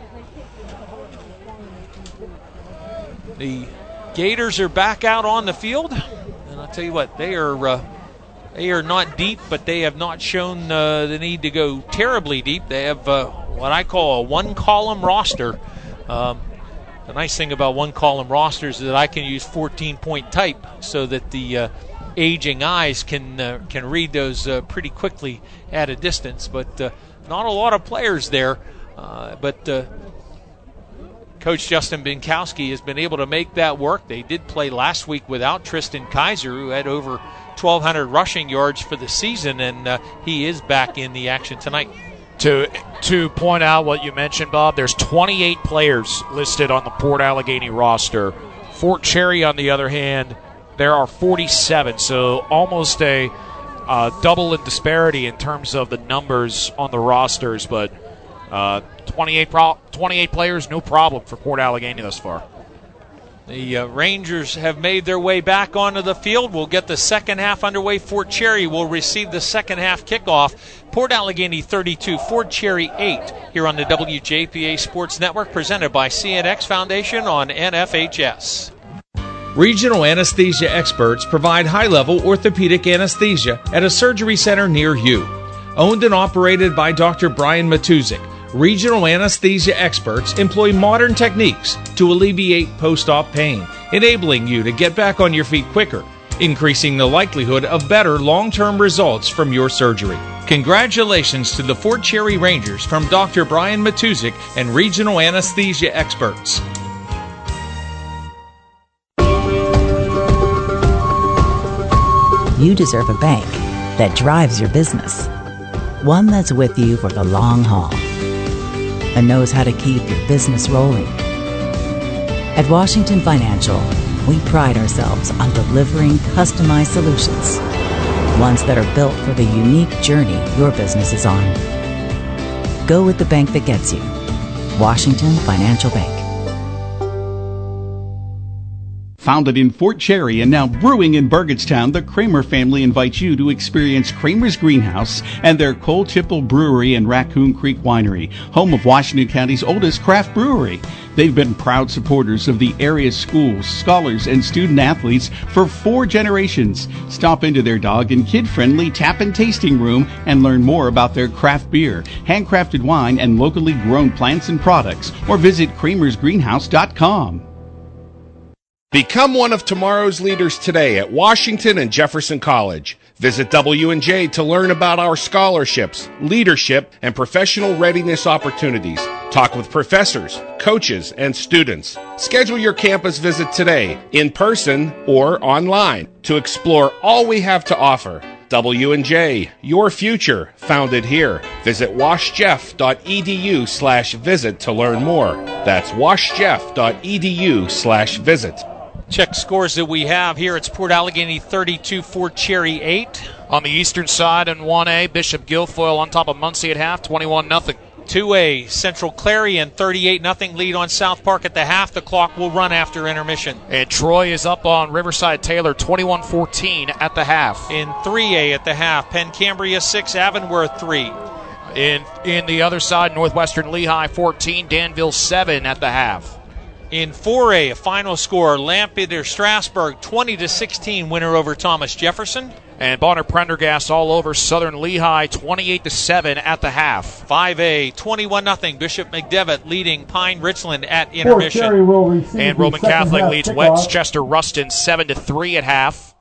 The Gators are back out on the field. And I'll tell you what, they are not deep, but they have not shown the need to go terribly deep. They have what I call a one-column roster. The nice thing about one-column rosters is that I can use 14-point type so that the aging eyes can read those pretty quickly at a distance, but not a lot of players there. But Coach Justin Binkowski has been able to make that work. They did play last week without Tristan Kaiser, who had over 1,200 rushing yards for the season, and he is back in the action tonight. To point out what you mentioned, Bob, there's 28 players listed on the Port Allegany roster. Fort Cherry, on the other hand, there are 47, so almost a double in disparity in terms of the numbers on the rosters, but 28 players, no problem for Port Allegany thus far. The Rangers have made their way back onto the field. We'll get the second half underway. Fort Cherry will receive the second half kickoff. Port Allegany 32, Fort Cherry 8 here on the WJPA Sports Network, presented by CNX Foundation on NFHS. Regional anesthesia experts provide high-level orthopedic anesthesia at a surgery center near you. Owned and operated by Dr. Brian Matuzik, regional anesthesia experts employ modern techniques to alleviate post-op pain, enabling you to get back on your feet quicker, increasing the likelihood of better long-term results from your surgery. Congratulations to the Fort Cherry Rangers from Dr. Brian Matuzik and regional anesthesia experts. You deserve a bank that drives your business. One that's with you for the long haul and knows how to keep your business rolling. At Washington Financial, we pride ourselves on delivering customized solutions, ones that are built for the unique journey your business is on. Go with the bank that gets you. Washington Financial Bank. Founded in Fort Cherry and now brewing in Burgettstown, the Kramer family invites you to experience Kramer's Greenhouse and their Cole Tipple Brewery and Raccoon Creek Winery, home of Washington County's oldest craft brewery. They've been proud supporters of the area's schools, scholars, and student athletes for 4 generations. Stop into their dog and kid-friendly tap and tasting room and learn more about their craft beer, handcrafted wine, and locally grown plants and products, or visit kramersgreenhouse.com. Become one of tomorrow's leaders today at Washington and Jefferson College. Visit W&J to learn about our scholarships, leadership, and professional readiness opportunities. Talk with professors, coaches, and students. Schedule your campus visit today, in person or online, to explore all we have to offer. W&J, your future, founded here. Visit washjeff.edu/visit to learn more. That's washjeff.edu/visit. Check scores that we have here. It's Port Allegany 32, Fort Cherry 8. On the eastern side in 1A, Bishop Guilfoyle on top of Muncie at half, 21-0. 2A, Central Clarion 38-0 lead on South Park at the half. The clock will run after intermission. And Troy is up on Riverside Taylor 21-14 at the half. In 3A at the half, Penn Cambria 6, Avonworth 3. In the other side, Northwestern Lehigh 14, Danville 7 at the half. In 4A, a final score, Lampeter Strasburg 20-16 winner over Thomas Jefferson. And Bonner Prendergast all over Southern Lehigh 28-7 at the half. 5A, 21-0 Bishop McDevitt leading Pine Richland at intermission. And Roman Catholic leads Westchester Ruston 7-3 at half.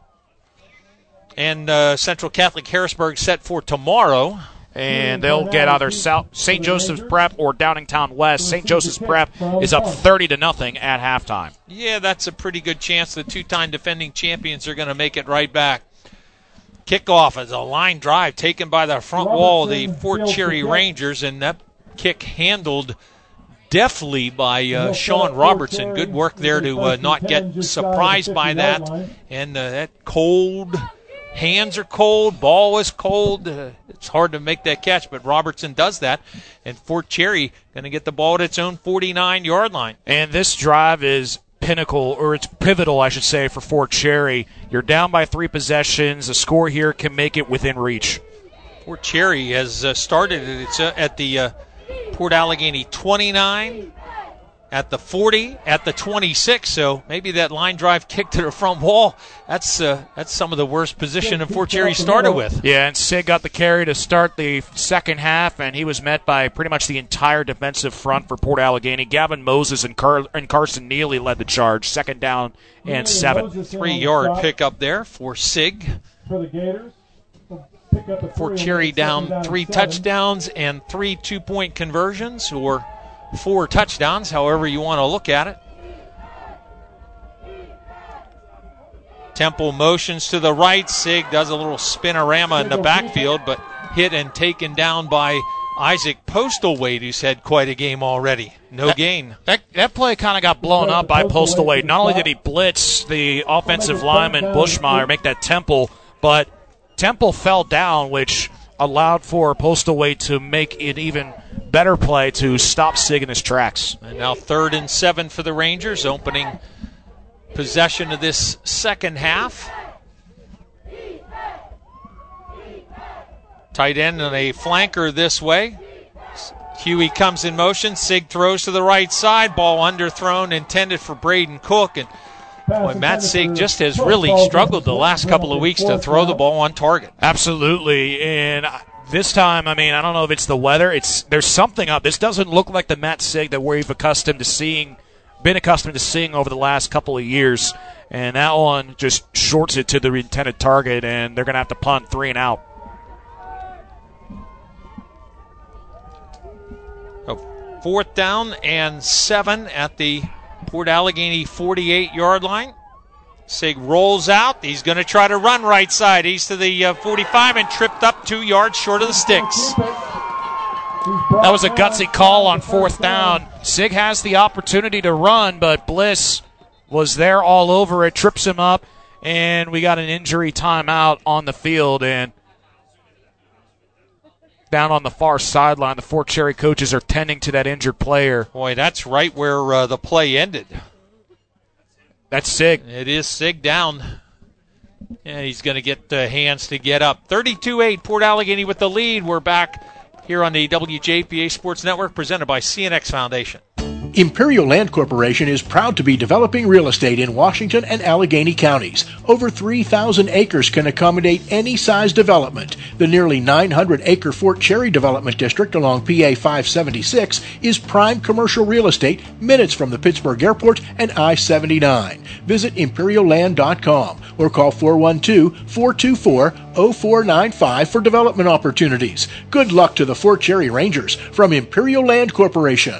And Central Catholic Harrisburg set for tomorrow. And they'll get either St. Joseph's Prep or Downingtown West. St. Joseph's Prep is up 30-0 at halftime. Yeah, that's a pretty good chance the two-time defending champions are going to make it right back. Kickoff is a line drive taken by the front wall of the Fort Cherry Rangers, and that kick handled deftly by Sean Robertson. Good work there to not get surprised by that. And that cold... Hands are cold, ball is cold. It's hard to make that catch, but Robertson does that. And Fort Cherry going to get the ball at its own 49-yard line. And this drive is pinnacle, or it's pivotal, I should say, for Fort Cherry. You're down by 3 possessions. A score here can make it within reach. Fort Cherry has started at the Port Allegany 29, at the 40, at the 26, so maybe that line drive kick to the front wall, that's some of the worst position that Fort Cherry started with. Yeah, and Sig got the carry to start the second half, and he was met by pretty much the entire defensive front for Port Allegany. Gavin Moses and Carson Neely led the charge, 2nd down and 7. 3-yard pickup there for Sig. For the Gators. Fort Cherry down 3 touchdowns and 3 2-point conversions, or 4 touchdowns, however you want to look at it. Temple motions to the right. Sig does a little spinorama in the backfield, but hit and taken down by Isaac Postlethwaite, who's had quite a game already. No gain. That play kind of got blown up by Postlethwaite. Not only did he blitz the offensive lineman Bushmeyer, make that Temple, but Temple fell down, which allowed for Postlethwaite to make an even better play to stop Sig in his tracks. And now 3rd and 7 for the Rangers, opening possession of this second half. Tight end and a flanker this way. Huey comes in motion. Sig throws to the right side. Ball underthrown, intended for Braden Cook. And boy, Matt Sig just has really struggled the last couple of weeks to throw the ball on target. Absolutely. And this time, I don't know if it's the weather. There's something up. This doesn't look like the Matt Sig that we've been accustomed to seeing over the last couple of years. And that one just shorts it to the intended target, and they're going to have to punt 3 and out. Fourth down and 7 at the Port Allegany 48-yard line. Sig rolls out. He's going to try to run right side. He's to the 45 and tripped up 2 yards short of the sticks. That was a gutsy call on fourth down. Sig has the opportunity to run, but Bliss was there all over it, trips him up, and we got an injury timeout on the field. And down on the far sideline, the Fort Cherry coaches are tending to that injured player. Boy, that's right where the play ended. That's Sig. It is Sig down. And he's going to get the hands to get up. 32-8, Port Allegany with the lead. We're back here on the WJPA Sports Network, presented by CNX Foundation. Imperial Land Corporation is proud to be developing real estate in Washington and Allegheny counties. Over 3,000 acres can accommodate any size development. The nearly 900-acre Fort Cherry Development District along PA 576 is prime commercial real estate minutes from the Pittsburgh Airport and I-79. Visit imperialland.com or call 412-424-0495 for development opportunities. Good luck to the Fort Cherry Rangers from Imperial Land Corporation.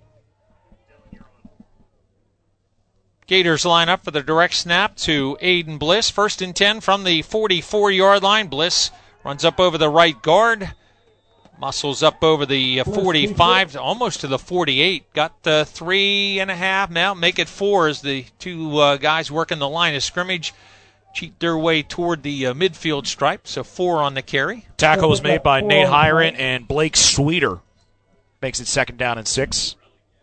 Gators line up for the direct snap to Aiden Bliss. 1st and 10 from the 44-yard line. Bliss runs up over the right guard. Muscles up over the 45, almost to the 48. Got the 3.5 now. Make it 4 as the two guys working the line of scrimmage cheat their way toward the midfield stripe. So 4 on the carry. Tackle was made by Nate Hiron and Blake Sweeter. Makes it 2nd down and 6.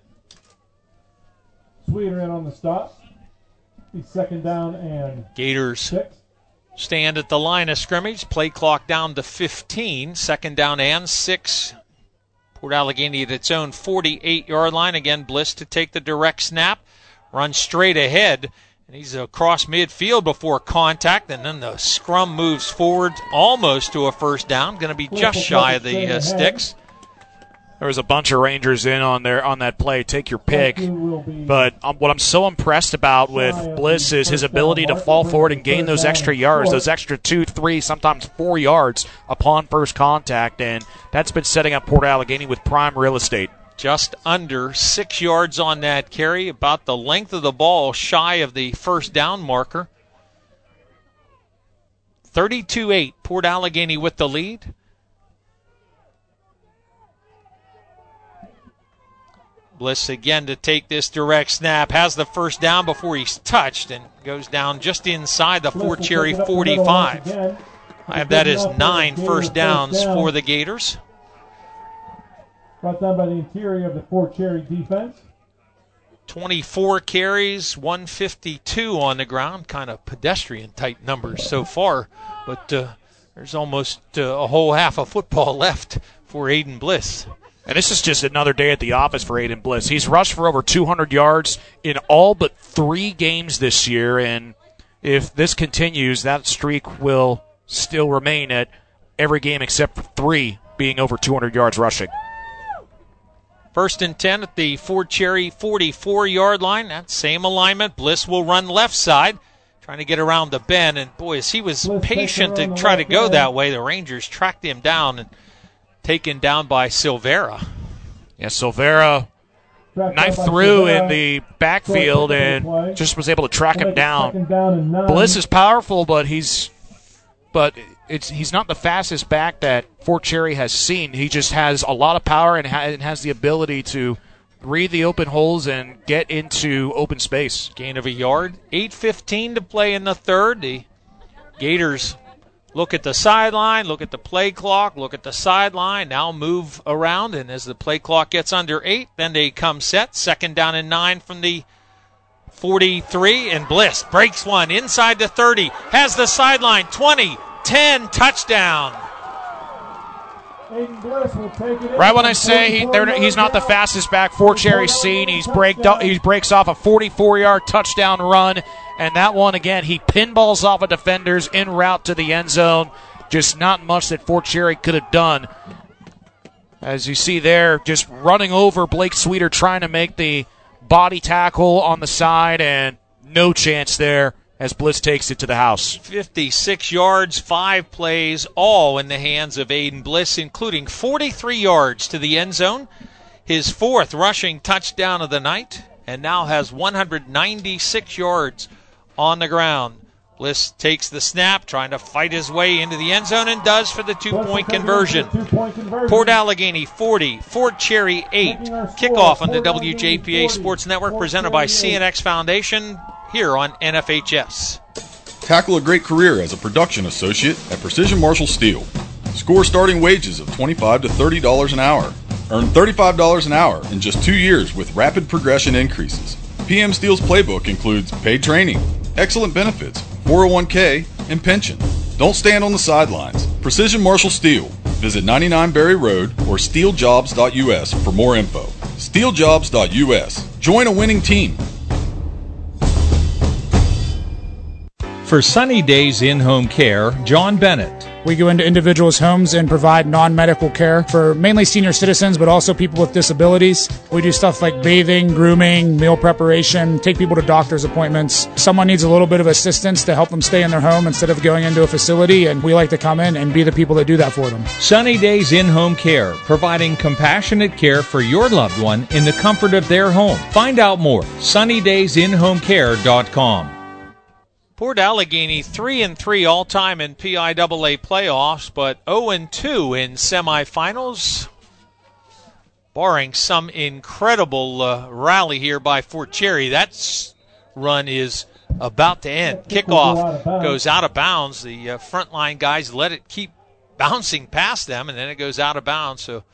Sweeter in on the stop. He's 2nd down and Gators 6. Stand at the line of scrimmage. Play clock down to 15. 2nd down and 6. Port Allegany at its own 48-yard line. Again, Bliss to take the direct snap. Run straight ahead. And he's across midfield before contact. And then the scrum moves forward almost to a 1st down. Going to be just shy of the sticks. There was a bunch of Rangers in on that play. Take your pick. But what I'm so impressed about with Bliss is his ability to fall forward and gain those extra yards, those extra 2, 3, sometimes 4 yards upon first contact. And that's been setting up Port Allegany with prime real estate. Just under 6 yards on that carry, about the length of the ball, shy of the 1st down marker. 32-8, Port Allegany with the lead. Bliss again to take this direct snap. Has the 1st down before he's touched and goes down just inside the Fort Cherry 45. I have that as 9 first downs for the Gators. Brought down by the interior of the Fort Cherry defense. 24 carries, 152 on the ground. Kind of pedestrian-type numbers so far. But there's almost a whole half of football left for Aiden Bliss. And this is just another day at the office for Aiden Bliss. He's rushed for over 200 yards in all but 3 games this year, and if this continues, that streak will still remain at every game except for 3 being over 200 yards rushing. 1st and 10 at the Fort Cherry 44-yard line. That same alignment. Bliss will run left side, trying to get around the bend, and boy, as he was patient to try to go that way, the Rangers tracked him down and taken down by Silvera. Yeah, Silvera knifed through in the backfield and just was able to track him down. Bliss is powerful, but he's not the fastest back that Fort Cherry has seen. He just has a lot of power and has the ability to read the open holes and get into open space. Gain of a yard. 8:15 to play in the 3rd. The Gators look at the sideline, look at the play clock, look at the sideline, now move around, and as the play clock gets under 8, then they come set. 2nd down and 9 from the 43, and Bliss breaks one inside the 30, has the sideline, 20, 10, touchdown. Right when I say he's not the fastest back Fort Cherry's seen, he breaks off a 44-yard touchdown run, and that one, again, he pinballs off of defenders en route to the end zone. Just not much that Fort Cherry could have done. As you see there, just running over Blake Sweeter, trying to make the body tackle on the side, and no chance there as Bliss takes it to the house. 56 yards, 5 plays, all in the hands of Aiden Bliss, including 43 yards to the end zone. His 4th rushing touchdown of the night, and now has 196 yards on the ground. Bliss takes the snap, trying to fight his way into the end zone, and does for the 2-point conversion. Port Allegany 40, Fort Cherry 8. Kickoff on the WJPA Sports Network, presented by CNX Foundation, here on NFHS. Tackle a great career as a production associate at Precision Marshall Steel. Score starting wages of $25 to $30 an hour. Earn $35 an hour in just 2 years with rapid progression increases. PM Steel's playbook includes paid training, excellent benefits, 401k, and pension. Don't stand on the sidelines. Precision Marshall Steel. Visit 99 Berry Road or steeljobs.us for more info. steeljobs.us. Join a winning team. For Sunny Days In-Home Care, John Bennett. We go into individuals' homes and provide non-medical care for mainly senior citizens, but also people with disabilities. We do stuff like bathing, grooming, meal preparation, take people to doctor's appointments. Someone needs a little bit of assistance to help them stay in their home instead of going into a facility, and we like to come in and be the people that do that for them. Sunny Days In-Home Care, providing compassionate care for your loved one in the comfort of their home. Find out more, sunnydaysinhomecare.com. Port Allegany 3-3 all-time in PIAA playoffs, but 0-2 in semifinals. Barring some incredible rally here by Fort Cherry, that run is about to end. Kickoff goes out of bounds. The frontline guys let it keep bouncing past them, and then it goes out of bounds. So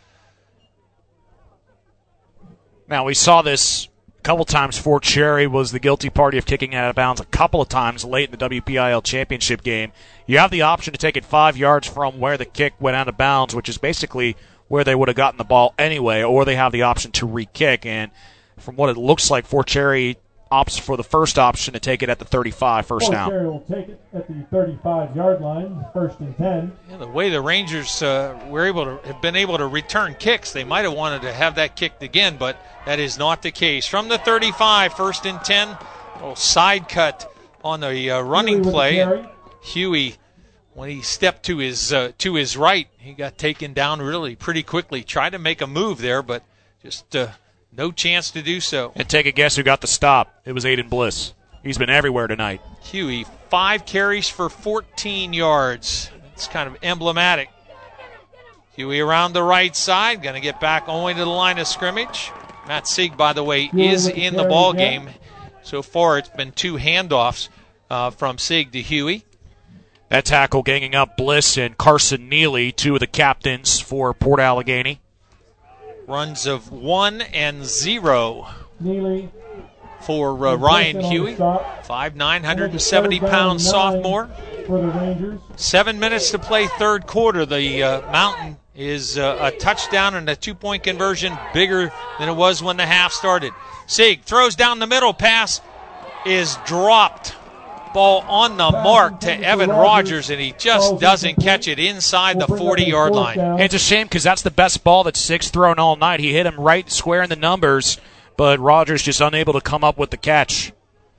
now we saw this a couple times. Fort Cherry was the guilty party of kicking out of bounds a couple of times late in the WPIAL championship game. You have the option to take it 5 yards from where the kick went out of bounds, which is basically where they would have gotten the ball anyway, or they have the option to re-kick. And from what it looks like, Fort Cherry opts for the first option to take it at the 35, first down. Fort Cherry will take it at the 35-yard line, 1st and 10. Yeah, the way the Rangers have been able to return kicks, they might have wanted to have that kicked again, but that is not the case. From the 35, 1st and 10, a little side cut on the running play. And Huey, when he stepped to his right, he got taken down really pretty quickly. Tried to make a move there, but just no chance to do so. And take a guess who got the stop. It was Aiden Bliss. He's been everywhere tonight. Huey, 5 carries for 14 yards. It's kind of emblematic. Huey around the right side, going to get back only to the line of scrimmage. Matt Sieg, by the way, is in the ball game. So far, it's been 2 handoffs from Sieg to Huey. That tackle ganging up Bliss and Carson Neely, 2 of the captains for Port Allegany. Runs of 1 and 0 Neely for Ryan Huey. 5'9", 170-pound sophomore. For the Rangers. 7 minutes to play, third quarter. The Mountain is a touchdown and a 2-point conversion bigger than it was when the half started. Sieg throws down the middle. Pass is dropped. Ball on the mark to Evan Rogers, and he just doesn't catch it inside the 40-yard line. It's a shame because that's the best ball that Sieg's thrown all night. He hit him right square in the numbers, but Rogers just unable to come up with the catch.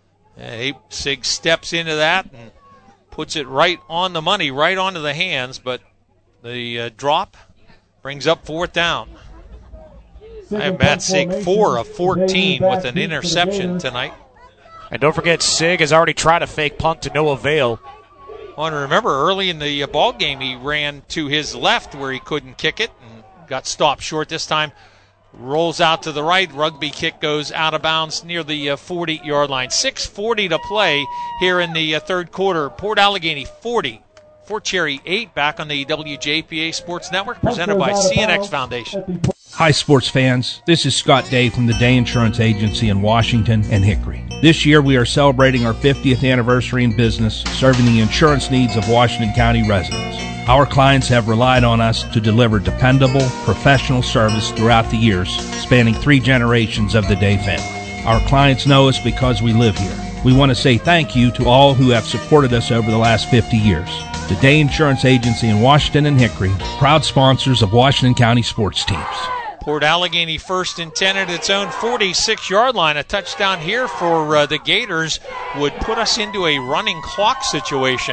Sieg steps into that and puts it right on the money, right onto the hands, but the drop brings up 4th down. I have Matt Sieg 4 of 14 with an interception tonight. And don't forget, Sieg has already tried a fake punt to no avail. Well, and remember, early in the ball game, he ran to his left where he couldn't kick it and got stopped short this time. Rolls out to the right. Rugby kick goes out of bounds near the 40-yard line. 6:40 to play here in the third quarter. Port Allegany 40. Fort Cherry 8 back on the WJPA Sports Network, presented by CNX Foundation. Hi, sports fans. This is Scott Day from the Day Insurance Agency in Washington and Hickory. This year, we are celebrating our 50th anniversary in business, serving the insurance needs of Washington County residents. Our clients have relied on us to deliver dependable, professional service throughout the years, spanning 3 generations of the Day family. Our clients know us because we live here. We want to say thank you to all who have supported us over the last 50 years. The Day Insurance Agency in Washington and Hickory, proud sponsors of Washington County sports teams. Port Allegheny 1st and 10 at its own 46-yard line. A touchdown here for the Gators would put us into a running clock situation.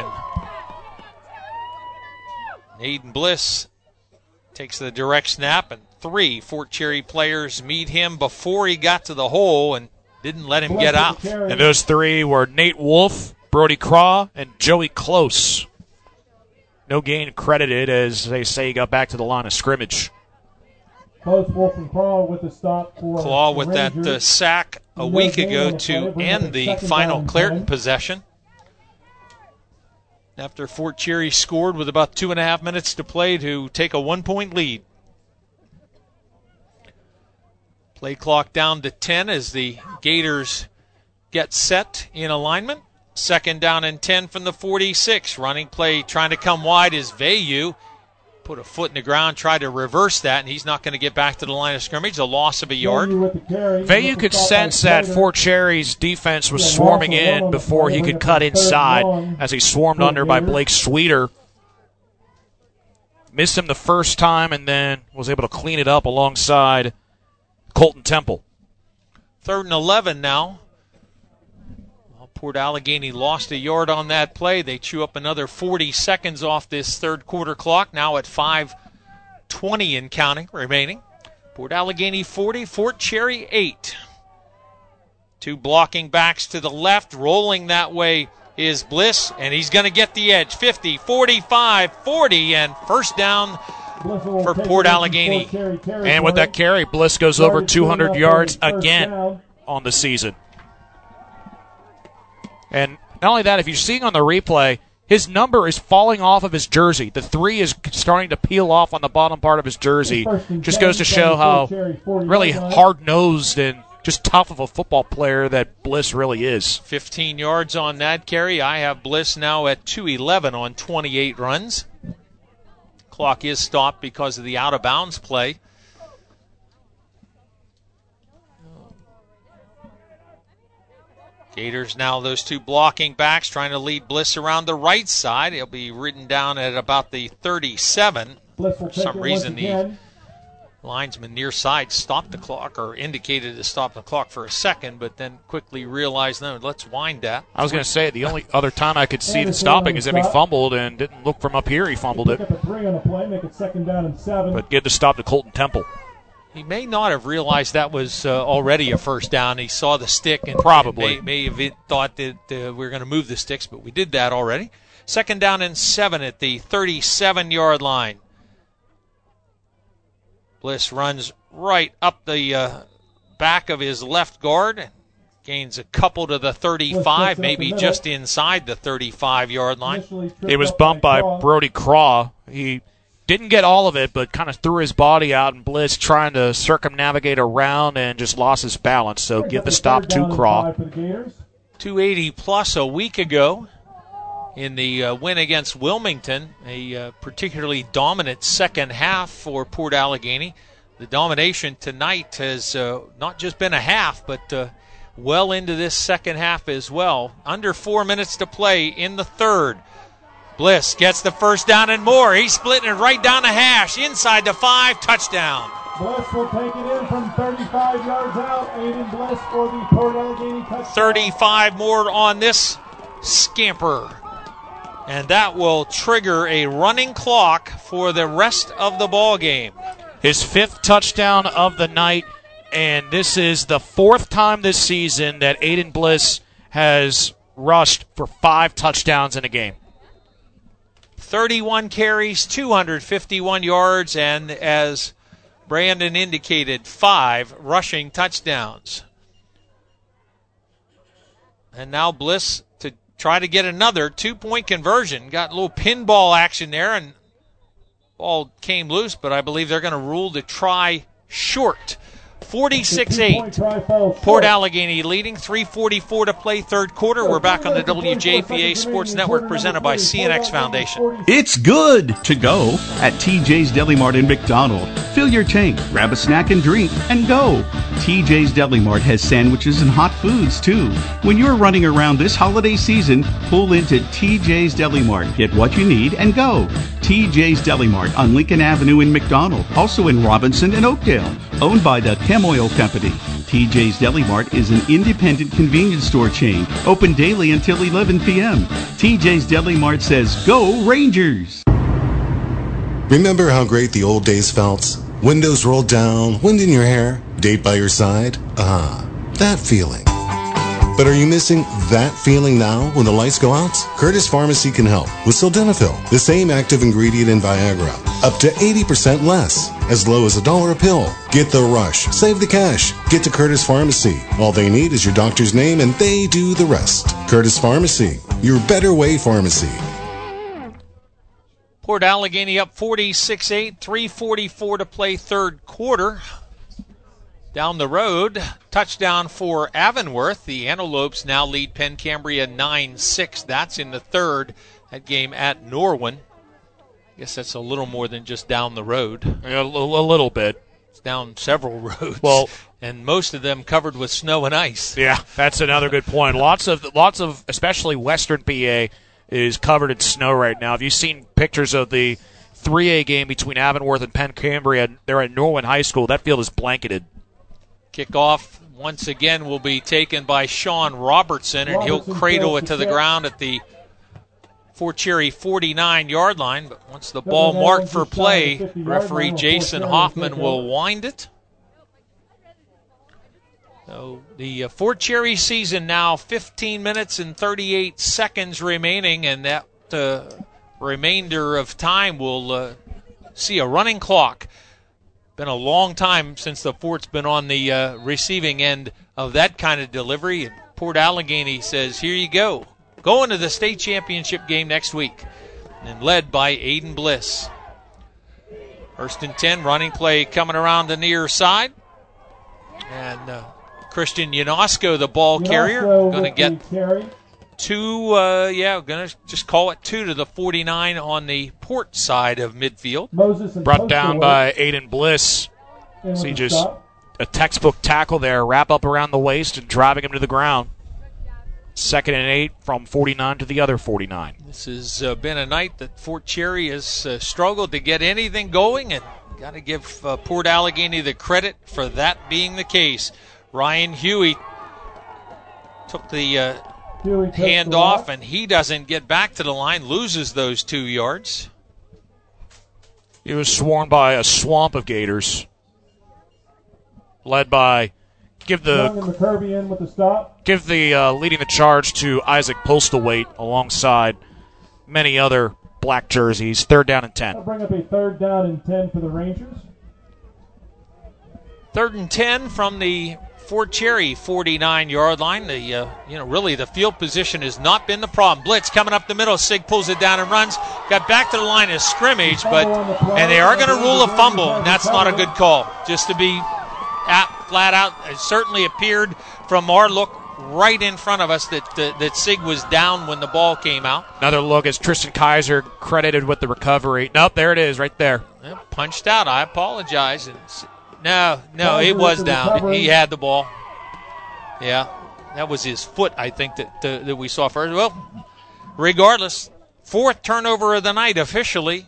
Aiden Bliss takes the direct snap, and 3 Fort Cherry players meet him before he got to the hole and didn't let him get out. And those 3 were Nate Wolf, Brody Craw, and Joey Close. No gain credited, as they say he got back to the line of scrimmage. Both Wolf and Claw with the stop for Claw with that sack a week ago to end the final Clairton possession. After Fort Cherry scored with about 2.5 minutes to play to take a 1-point lead. Play clock down to 10 as the Gators get set in alignment. 2nd down and 10 from the 46. Running play trying to come wide is Vayu. Put a foot in the ground, tried to reverse that, and he's not going to get back to the line of scrimmage. A loss of a yard. Vayu could sense that Fort Cherry's defense was swarming in before he could cut inside as he swarmed under by Blake Sweeter. Missed him the first time and then was able to clean it up alongside Colton Temple. 3rd and 11 now. Port Allegheny lost a yard on that play. They chew up another 40 seconds off this third quarter clock, now at 5:20 and counting remaining. Port Allegheny 40, Fort Cherry 8. 2 blocking backs to the left. Rolling that way is Bliss, and he's going to get the edge. 50, 45, 40, and first down for Port Allegheny. And with that carry, Bliss goes over 200 yards again on the season. And not only that, if you're seeing on the replay, his number is falling off of his jersey. The 3 is starting to peel off on the bottom part of his jersey. Just goes to show how really hard-nosed and just tough of a football player that Bliss really is. 15 yards on that carry. I have Bliss now at 2:11 on 28 runs. Clock is stopped because of the out-of-bounds play. Gators now, those 2 blocking backs trying to lead Bliss around the right side. He'll be ridden down at about the 37. For some reason, the linesman near side stopped the clock or indicated to stop the clock for a second, but then quickly realized, no, let's wind that. I was going to say, the only other time I could see the stopping is if he fumbled and didn't look from up here, he fumbled it. But get the stop to Colton Temple. He may not have realized that was already a first down. He saw the stick and probably may have thought that we were going to move the sticks, but we did that already. 2nd down and 7 at the 37-yard line. Bliss runs right up the back of his left guard and gains a couple to the 35, maybe just inside the 35-yard line. It was bumped by Brody Craw. He didn't get all of it, but kind of threw his body out, and Bliss trying to circumnavigate around and just lost his balance. So give the stop to Craw. 280 plus a week ago in the win against Wilmington, a particularly dominant second half for Port Allegheny. The domination tonight has not just been a half, but well into this second half as well. Under 4 minutes to play in the third. Bliss gets the first down and more. He's splitting it right down the hash. Inside the 5, touchdown. Bliss will take it in from 35 yards out. Aiden Bliss for the Port Allegheny touchdown. 35 more on this scamper. And that will trigger a running clock for the rest of the ball game. His 5th touchdown of the night, and this is the 4th time this season that Aiden Bliss has rushed for 5 touchdowns in a game. 31 carries, 251 yards, and as Brandon indicated, 5 rushing touchdowns. And now Bliss to try to get another 2-point conversion. Got a little pinball action there, and ball came loose, but I believe they're going to rule the try short. 46-8. Port Allegheny leading. 3:44 to play, third quarter. We're back on the WJPA Sports Network, presented by CNX Foundation. It's good to go at TJ's Deli Mart in McDonald. Fill your tank, grab a snack and drink, and go. TJ's Deli Mart has sandwiches and hot foods, too. When you're running around this holiday season, pull into TJ's Deli Mart. Get what you need and go. TJ's Deli Mart on Lincoln Avenue in McDonald, also in Robinson and Oakdale. Owned by the Chem Oil Company. TJ's Deli Mart is an independent convenience store chain, open daily until 11 p.m. TJ's Deli Mart says, go Rangers! Remember how great the old days felt? Windows rolled down, wind in your hair, date by your side? That feeling. But are you missing that feeling now when the lights go out? Curtis Pharmacy can help with sildenafil, the same active ingredient in Viagra, up to 80% less, as low as $1 a pill. Get the rush, save the cash, get to Curtis Pharmacy. All they need is your doctor's name and they do the rest. Curtis Pharmacy, your better way pharmacy. Port Allegheny up 46-8, 3:44 to play, third quarter. Down the road, touchdown for Avonworth. The Antelopes now lead Penn Cambria 9-6. That's in the third. That game at Norwin. I guess that's a little more than just down the road. A little bit. It's down several roads. Well, and most of them covered with snow and ice. Yeah, that's another good point. Lots of, especially Western PA, is covered in snow right now. Have you seen pictures of the 3A game between Avonworth and Penn Cambria? They're at Norwin High School. That field is blanketed. Kickoff once again will be taken by Sean Robertson, and he'll cradle it to the ground at the Fort Cherry 49-yard line. But once the ball marked for play, referee Jason Hoffman will wind it. So the Fort Cherry season now 15 minutes and 38 seconds remaining, and that remainder of time will see a running clock. Been a long time since the Fort's been on the receiving end of that kind of delivery. And Port Allegheny says, here you go. Going to the state championship game next week. And led by Aiden Bliss. First and 10, running play coming around the near side. And Christian Yanosco, the ball carrier, going to get two, going to just call it 2 to the 49 on the Port side of midfield. Brought down by Aiden Bliss. See, just a textbook tackle there, wrap up around the waist and driving him to the ground. 2nd and 8 from 49 to the other 49. This has been a night that Fort Cherry has struggled to get anything going, and got to give Port Allegheny the credit for that being the case. Ryan Huey took the hand off, and he doesn't get back to the line, loses those 2 yards. He was swarmed by a swamp of Gators, led by leading the charge to Isaac Postlethwaite alongside many other black jerseys. 3rd down and 10. That'll bring up a 3rd down and 10 for the Rangers. 3rd and 10 from the Fort Cherry 49-yard line. Really the field position has not been the problem. Blitz coming up the middle. Sig pulls it down and runs. Got back to the line of scrimmage, and they are going to rule a fumble, and that's not a good call. Just to be flat out, it certainly appeared from our look right in front of us that Sig was down when the ball came out. Another look as Tristan Kaiser credited with the recovery. Nope, there it is right there. Punched out. I apologize. No, it was down. He had the ball. Yeah, that was his foot, I think, that we saw first. Well, regardless, 4th turnover of the night officially.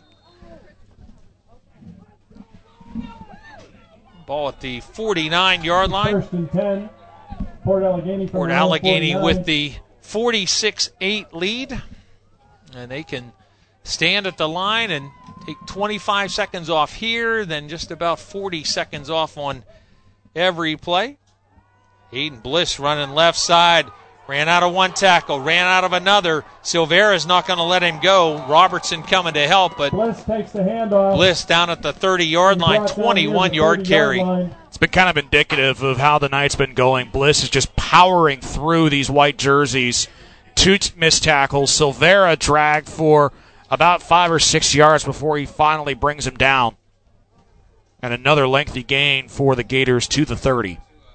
Ball at the 49-yard line. 1st and 10. Port Allegheny with the 46-8 lead. And they can stand at the line and take 25 seconds off here, then just about 40 seconds off on every play. Aiden Bliss running left side. Ran out of one tackle, ran out of another. Silvera's not going to let him go. Robertson coming to help, but Bliss takes the handoff. Bliss down at the 30-yard line, 21-yard carry. It's been kind of indicative of how the night's been going. Bliss is just powering through these white jerseys. 2 missed tackles. Silvera dragged for about 5 or 6 yards before he finally brings him down. And another lengthy gain for the Gators to the 30.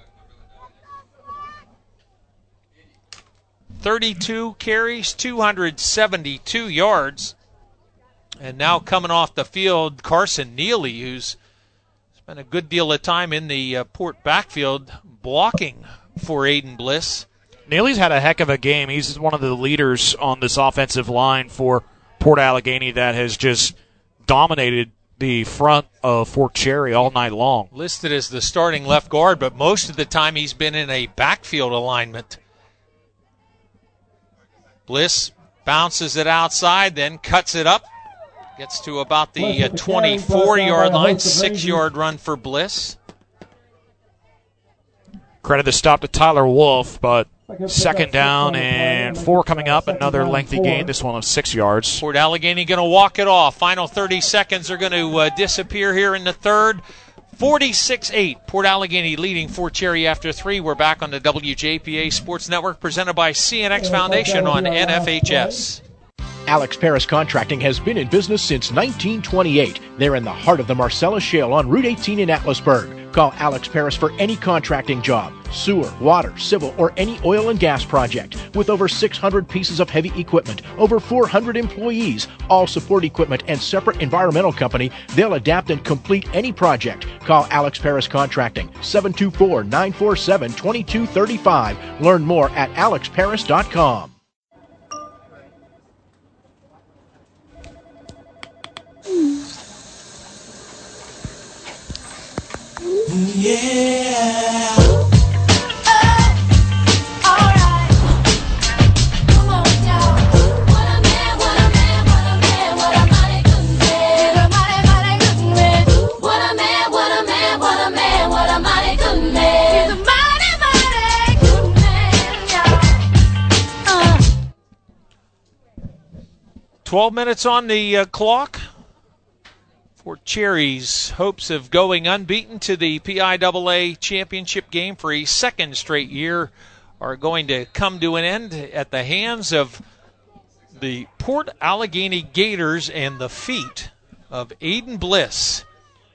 32 carries, 272 yards. And now coming off the field, Carson Neely, who's spent a good deal of time in the Port backfield blocking for Aiden Bliss. Neely's had a heck of a game. He's one of the leaders on this offensive line for Port Allegany that has just dominated the front of Fort Cherry all night long. Listed as the starting left guard, but most of the time he's been in a backfield alignment. Bliss bounces it outside, then cuts it up. Gets to about the 24-yard line, 6-yard run for Bliss. Credit the stop to Tyler Wolf, but second down and 4 coming up. Another lengthy gain, this one of 6 yards. Port Allegany going to walk it off. Final 30 seconds are going to disappear here in the third. 46-8. Port Allegany leading Fort Cherry after 3. We're back on the WJPA Sports Network, presented by CNX Foundation on NFHS. Alex Paris Contracting has been in business since 1928. They're in the heart of the Marcellus Shale on Route 18 in Atlasburg. Call Alex Paris for any contracting job, sewer, water, civil, or any oil and gas project. With over 600 pieces of heavy equipment, over 400 employees, all support equipment, and separate environmental company, they'll adapt and complete any project. Call Alex Paris Contracting, 724-947-2235. Learn more at alexparis.com. Yeah. What a man, what a man, what a man, what a mighty good man. He's a mighty, mighty good man. 12 minutes on the clock. Fort Cherry's hopes of going unbeaten to the PIAA championship game for a second straight year are going to come to an end at the hands of the Port Allegany Gators and the feet of Aiden Bliss.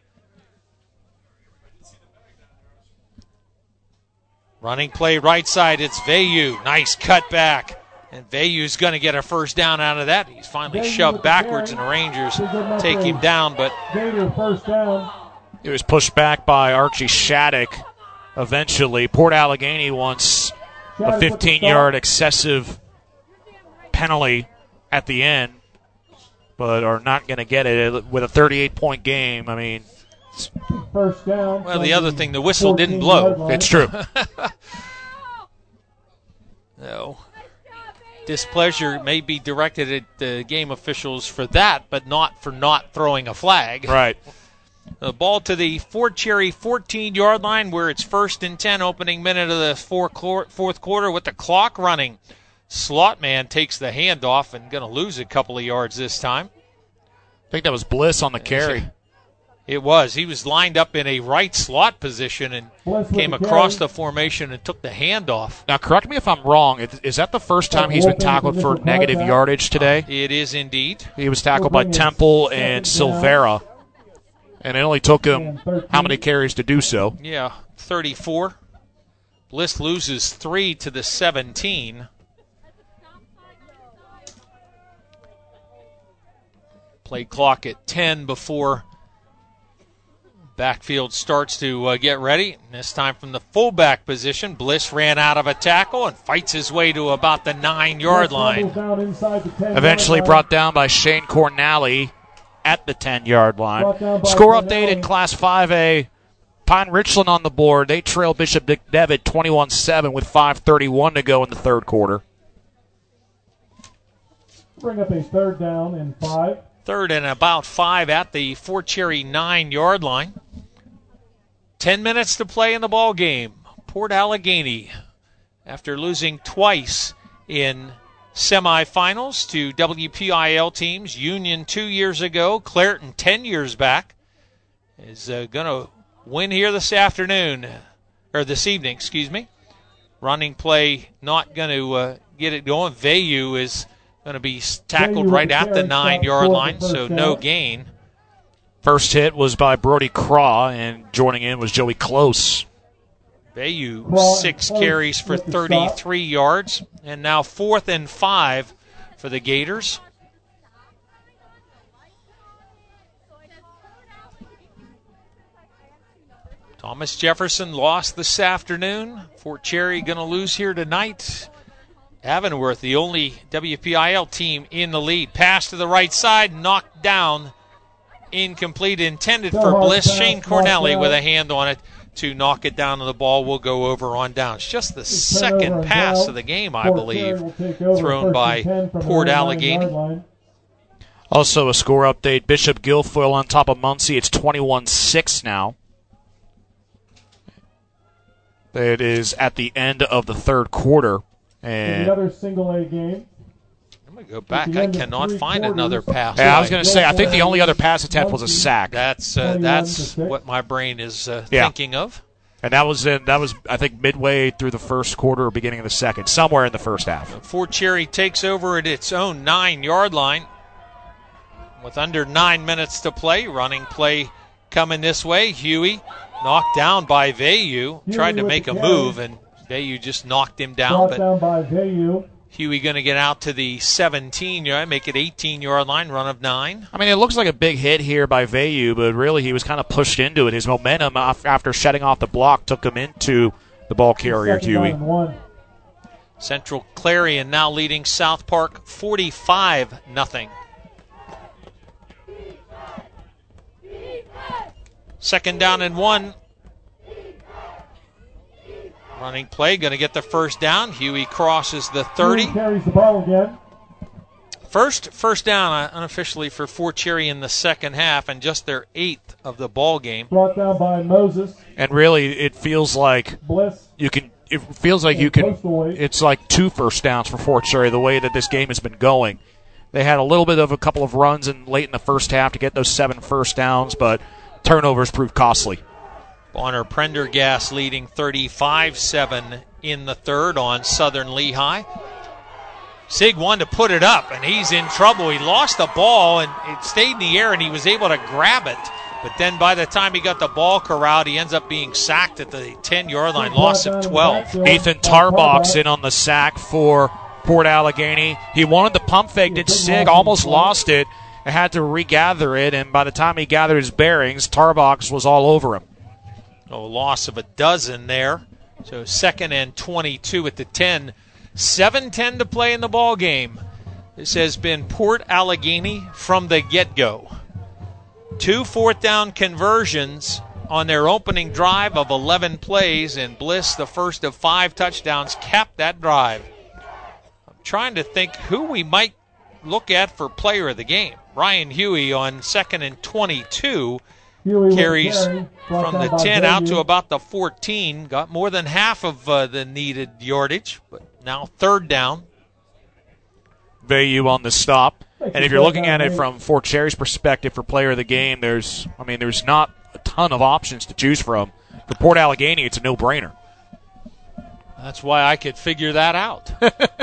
Running play right side, it's Vayu. Nice cut back. And Vayu's going to get a first down out of that. He's finally shoved backwards, and the Rangers take him down. But first down. It was pushed back by Archie Shattuck eventually. Port Allegany wants a 15-yard excessive penalty at the end, but are not going to get it with a 38-point game. I mean, first down. Well, the other thing, the whistle didn't blow. It's true. No. Displeasure may be directed at the game officials for that, but not for not throwing a flag. Right. The ball to the Fort Cherry 14-yard line where it's 1st and 10, opening minute of the fourth quarter with the clock running. Slotman takes the handoff and going to lose a couple of yards this time. I think that was Bliss on the carry. It was. He was lined up in a right slot position and came across the formation and took the handoff. Now, correct me if I'm wrong. Is that the first time he's been tackled for negative yardage today? It is indeed. He was tackled by Temple and Silvera, and it only took him how many carries to do so? Yeah, 34. Bliss loses 3 to the 17. Play clock at 10 before backfield starts to get ready. And this time from the fullback position, Bliss ran out of a tackle and fights his way to about the 9-yard line. Eventually brought down by Shane Cornally at the 10-yard line. Score update in Class 5A. Pine Richland on the board. They trail Bishop Devitt 21-7 with 5:31 to go in the third quarter. Bring up a third down and 5. Third and about 5 at the Fort Cherry 9-yard line. 10 minutes to play in the ball game. Port Allegany, after losing twice in semifinals to WPIL teams, Union 2 years ago, Clairton 10 years back, is going to win here this evening, Running play not going to get it going. Vayu is going to be tackled right at the 9-yard line, so no gain. First hit was by Brody Craw, and joining in was Joey Close. Bayou, 6 carries for 33 yards, and now 4th and 5 for the Gators. Thomas Jefferson lost this afternoon. Fort Cherry going to lose here tonight. Avonworth, the only WPIL team in the lead. Pass to the right side, knocked down. Incomplete, intended for Bliss. Shane Cornelli with a hand on it to knock it down, and the ball will go over on downs. Just the second pass of the game, I believe, thrown by Port Allegheny. Also a score update. Bishop Guilfoyle on top of Muncie. It's 21-6 now. It is at the end of the third quarter. And another single-A game. I'm going to go back. I cannot find another pass. Yeah, I was going to say, I think the only other pass attempt was a sack. That's what my brain is thinking of. And that was I think midway through the first quarter or beginning of the second, somewhere in the first half. Fort Cherry takes over at its own 9-yard line with under 9 minutes to play. Running play coming this way. Huey knocked down by Vayu. Tried to make a move, and Vayu just knocked him down. Brought down by Vayu. Huey going to get out to the 17-yard, make it 18-yard line, run of 9. I mean, it looks like a big hit here by Vayu, but really he was kind of pushed into it. His momentum after shutting off the block took him into the ball carrier, Huey. Central Clarion now leading South Park 45-0. Second down and 1. Running play, going to get the first down. Huey crosses the 30. Huey carries the ball again. First down unofficially for Fort Cherry in the second half, and just their 8th of the ball game. Brought down by Moses. And really, it feels like Bliss. It's like 2 first downs for Fort Cherry the way that this game has been going. They had a couple of runs late in the first half to get those 7 first downs, but turnovers proved costly. Bonner Prendergast leading 35-7 in the third on Southern Lehigh. Sig wanted to put it up, and he's in trouble. He lost the ball, and it stayed in the air, and he was able to grab it. But then by the time he got the ball corralled, he ends up being sacked at the 10-yard line, loss of 12. Ethan Tarbox in on the sack for Port Allegheny. He wanted the pump fake, did Sig, almost lost it, and had to regather it, and by the time he gathered his bearings, Tarbox was all over him. A loss of 12 there. So 2nd and 22 at the 10. 7:10 to play in the ball game. This has been Port Allegheny from the get-go. 2 fourth-down conversions on their opening drive of 11 plays, and Bliss, the first of 5 touchdowns, capped that drive. I'm trying to think who we might look at for player of the game. Ryan Huey on 2nd and 22. Carries from the 10 out to about the 14. Got more than half of the needed yardage, but now 3rd down. Vayu on the stop. And if you're looking at it from Fort Cherry's perspective for player of the game, there's not a ton of options to choose from. For Port Allegheny, it's a no-brainer. That's why I could figure that out.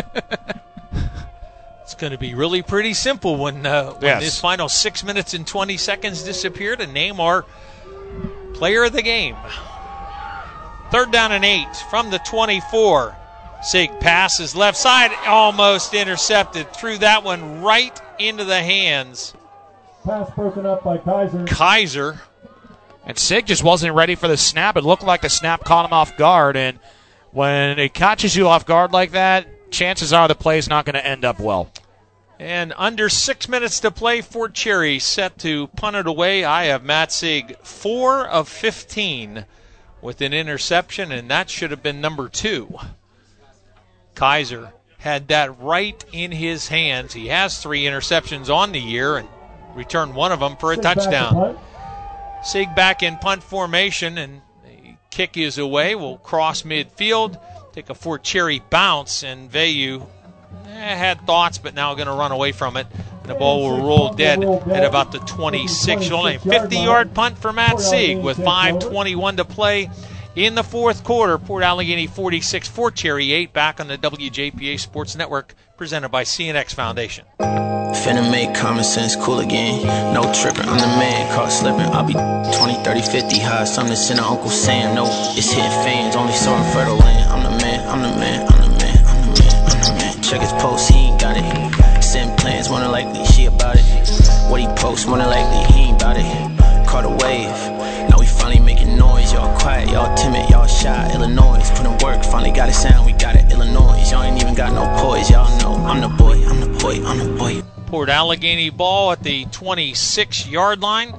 It's going to be really pretty simple when this final 6 minutes and 20 seconds disappear to name our player of the game. 3rd down and 8 from the 24. Sig passes left side, almost intercepted. Threw that one right into the hands. Pass broken up by Kaiser. And Sig just wasn't ready for the snap. It looked like the snap caught him off guard, and when it catches you off guard like that, chances are the play's not going to end up well. And under 6 minutes to play, Fort Cherry set to punt it away. I have Matt Sig 4 of 15 with an interception, and that should have been number 2. Kaiser had that right in his hands. He has 3 interceptions on the year and returned one of them for a touchdown. Sig back in punt formation, and the kick is away. Will cross midfield, take a Fort Cherry bounce, and Vayu had thoughts, but now going to run away from it. And the ball will roll dead at about the 26. Only a 50-yard punt for Matt Sieg with 5:21 to play in the fourth quarter. Port Allegheny 46, Fort Cherry 8. Back on the WJPA Sports Network, presented by CNX Foundation. Finna make common sense cool again. No tripping, I'm the man, caught slipping. I'll be 20, 30, 50 high. Something to send to Uncle Sam. No, it's hitting fans, only soaring fertile land. I'm the man, I'm the man, I'm the man, I'm the man, I'm the man. Check his post, he ain't got it. Send plans, more than likely, she about it. What he posts, more than likely, he ain't about it. Caught a wave, now we finally making noise. Y'all quiet, y'all timid, y'all shy. Illinois, put in work, finally got it sound, we got it. Illinois, y'all ain't even got no poise. Y'all know, I'm the boy, I'm the boy, I'm the boy. Port Allegheny ball at the 26-yard line.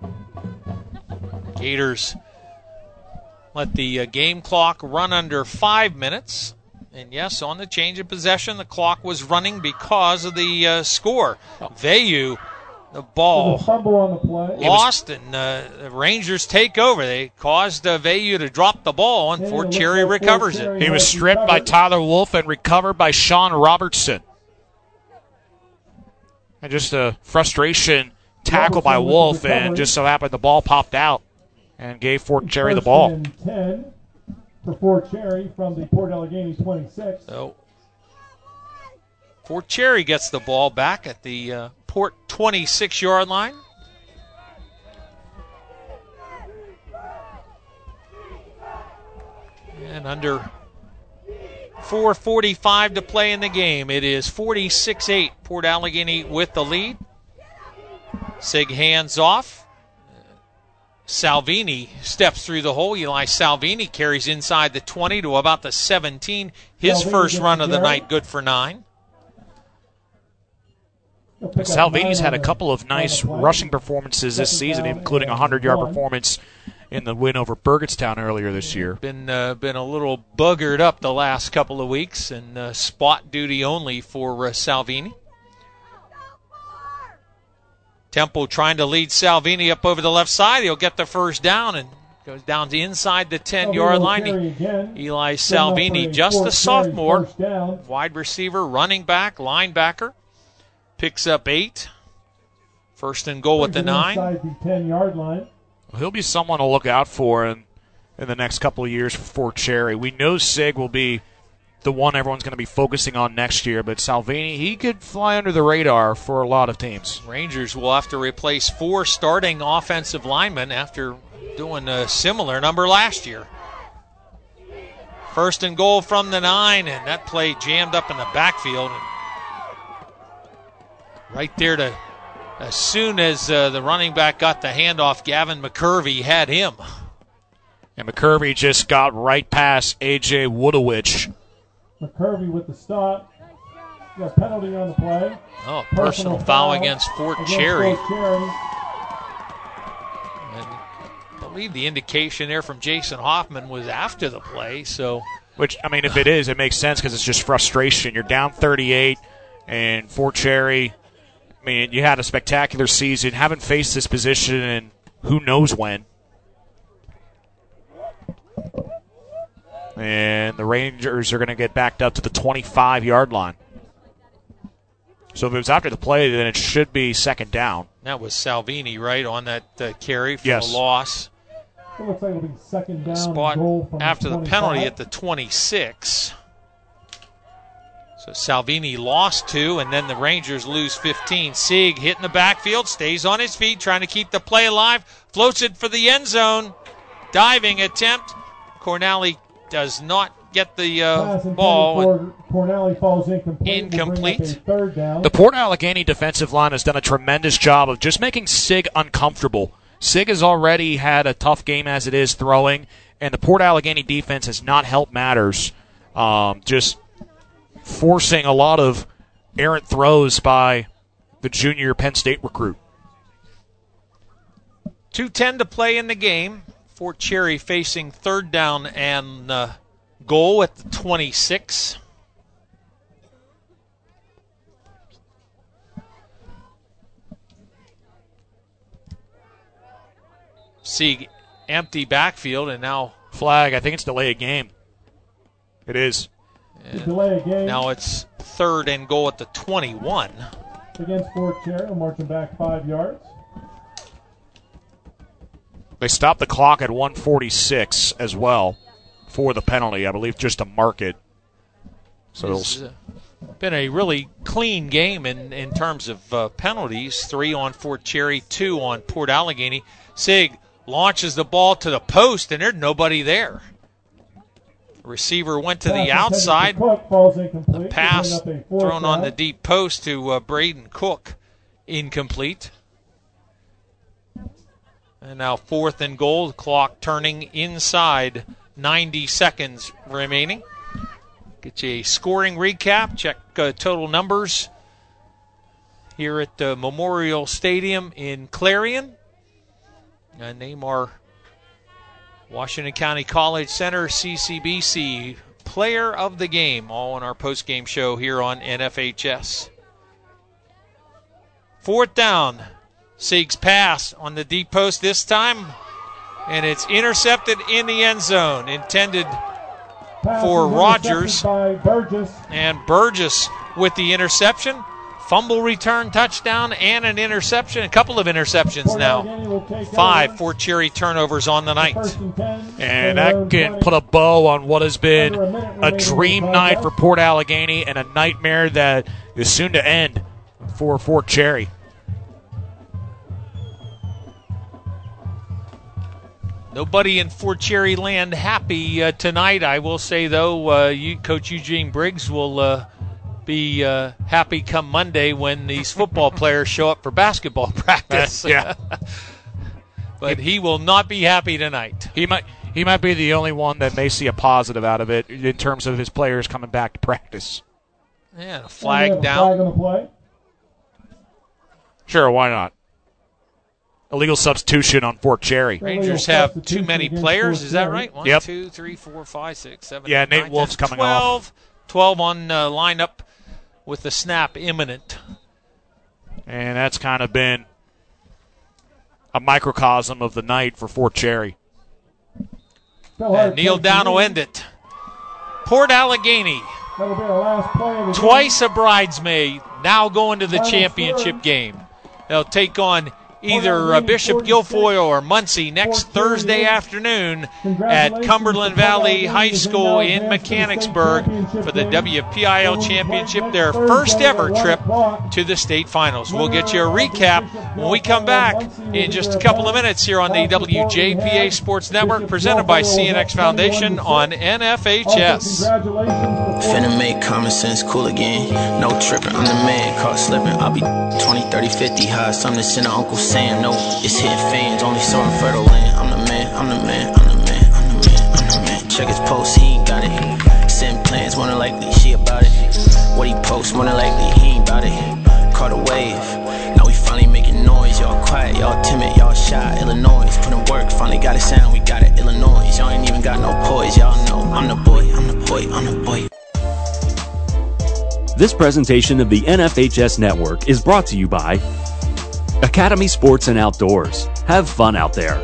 Gators let the game clock run under 5 minutes. And yes, on the change of possession, the clock was running because of the score. Vayu, the ball fumble on the play. lost, and the Rangers take over. They caused Vayu to drop the ball, and Fort Cherry recovers it. He was stripped by Tyler Wolf and recovered by Sean Robertson. And just a frustration tackle by Wolf, and just so happened the ball popped out and gave Fort Cherry the ball. 10 for Fort Cherry from the Port Allegheny 26. So Fort Cherry gets the ball back at the Port 26-yard line. And under 4:45 to play in the game. It is 46-8. Port Allegheny with the lead. Sig hands off. Salvini steps through the hole. Eli Salvini carries inside the 20 to about the 17. His first run of the night, good for 9. Salvini's had a couple of nice rushing performances this season, including a 100-yard performance in the win over Burgettstown earlier this year. Been a little buggered up the last couple of weeks, and spot duty only for Salvini. Temple trying to lead Salvini up over the left side. He'll get the first down and goes down to inside the 10-yard line. Eli Salvini, just a sophomore, wide receiver, running back, linebacker, picks up 8. First and goal at the 9. Inside the 10-yard line. He'll be someone to look out for in the next couple of years for Fort Cherry. We know Sig will be the one everyone's going to be focusing on next year, but Salvini, he could fly under the radar for a lot of teams. Rangers will have to replace 4 starting offensive linemen after doing a similar number last year. First and goal from the 9, and that play jammed up in the backfield. Right there to... As soon as the running back got the handoff, Gavin McCurvey had him. And McCurvey just got right past A.J. Woodowich. McCurvey with the stop. Got a penalty on the play. Oh, personal foul against Fort Cherry. And I believe the indication there from Jason Hoffman was after the play. Which, I mean, if it is, it makes sense because it's just frustration. You're down 38, and Fort Cherry... I mean, you had a spectacular season, haven't faced this position in who knows when. And the Rangers are going to get backed up to the 25-yard line. So if it was after the play, then it should be second down. That was Salvini, right, on that carry for yes. the loss. It looks like it'll be second down. Spot goal from after the penalty at the 26. So Salvini lost 2, and then the Rangers lose 15. Sieg hitting the backfield, stays on his feet, trying to keep the play alive, floats it for the end zone. Diving attempt. Cornally does not get the ball. Cornally falls incomplete. Third down. The Port Allegheny defensive line has done a tremendous job of just making Sig uncomfortable. Sig has already had a tough game as it is throwing, and the Port Allegheny defense has not helped matters. Just forcing a lot of errant throws by the junior Penn State recruit. 2:10 to play in the game. Fort Cherry facing third down and goal at the 26. See empty backfield, and now flag. I think it's delay a game. It is. Delay a game. Now it's third and goal at the 21. Against Fort Cherry, marching back 5 yards. They stopped the clock at 1:46 as well for the penalty, I believe, just to mark it. So Been a really clean game in terms of penalties. 3 on Fort Cherry, 2 on Port Allegany. Sig launches the ball to the post, and there's nobody there. The receiver went to the outside. The pass thrown on the deep post to Braden Cook. Incomplete. And now 4th and goal. Clock turning inside. 90 seconds remaining. Get you a scoring recap. Check total numbers here at the Memorial Stadium in Clarion. And name our Washington County College Center CCBC Player of the Game, all on our post-game show here on NFHS. 4th down. Sig's pass on the deep post this time, and it's intercepted in the end zone. Intended for Rogers, and Burgess with the interception. Fumble return, touchdown, and an interception. A couple of interceptions now. 5 Fort Cherry turnovers on the night. And that can put a bow on what has been a dream night for Port Allegany and a nightmare that is soon to end for Fort Cherry. Nobody in Fort Cherry land happy tonight. I will say, though, Coach Eugene Briggs will be happy come Monday when these football players show up for basketball practice. Yeah. But he will not be happy tonight. He might be the only one that may see a positive out of it in terms of his players coming back to practice. Yeah, a flag down. Flag on the play. Sure, why not? Illegal substitution on Fort Cherry. Rangers have too many players, is that right? 1, 2, 3, 4, 5, 6, 7, 8, 9, Nate Wolf's coming off. 12 on lineup with the snap imminent. And that's kind of been a microcosm of the night for Fort Cherry. And Neil Down will end it. Port Allegany, That'll be our last play of the twice a bridesmaid, now going to the championship game. They'll take on either Bishop Guilfoyle or Muncie next Thursday afternoon at Cumberland Valley High School in Mechanicsburg for the WPIL Championship, their first ever trip to the state finals. We'll get you a recap when we come back in just a couple of minutes here on the WJPA Sports Network, presented by CNX Foundation on NFHS. Finna make common sense cool again. No tripping, I'm the man, caught slipping. I'll be 20, 30, 50 high. Something to send to Uncle Sam. No, it's hitting fans, only soaring fertile land. I'm the man, I'm the man, I'm the man, I'm the man, I'm the man. Check his post, he ain't got it. Send plans, more than likely, she about it. What he posts, more than likely, he ain't about it. Caught a wave, now we finally making noise. Y'all quiet, y'all timid, y'all shy. Illinois, put in work, finally got it sound, we got it. Illinois, y'all ain't even got no poise. Y'all know, I'm the boy, I'm the boy, I'm the boy. This presentation of the NFHS Network is brought to you by Academy Sports and Outdoors. Have fun out there.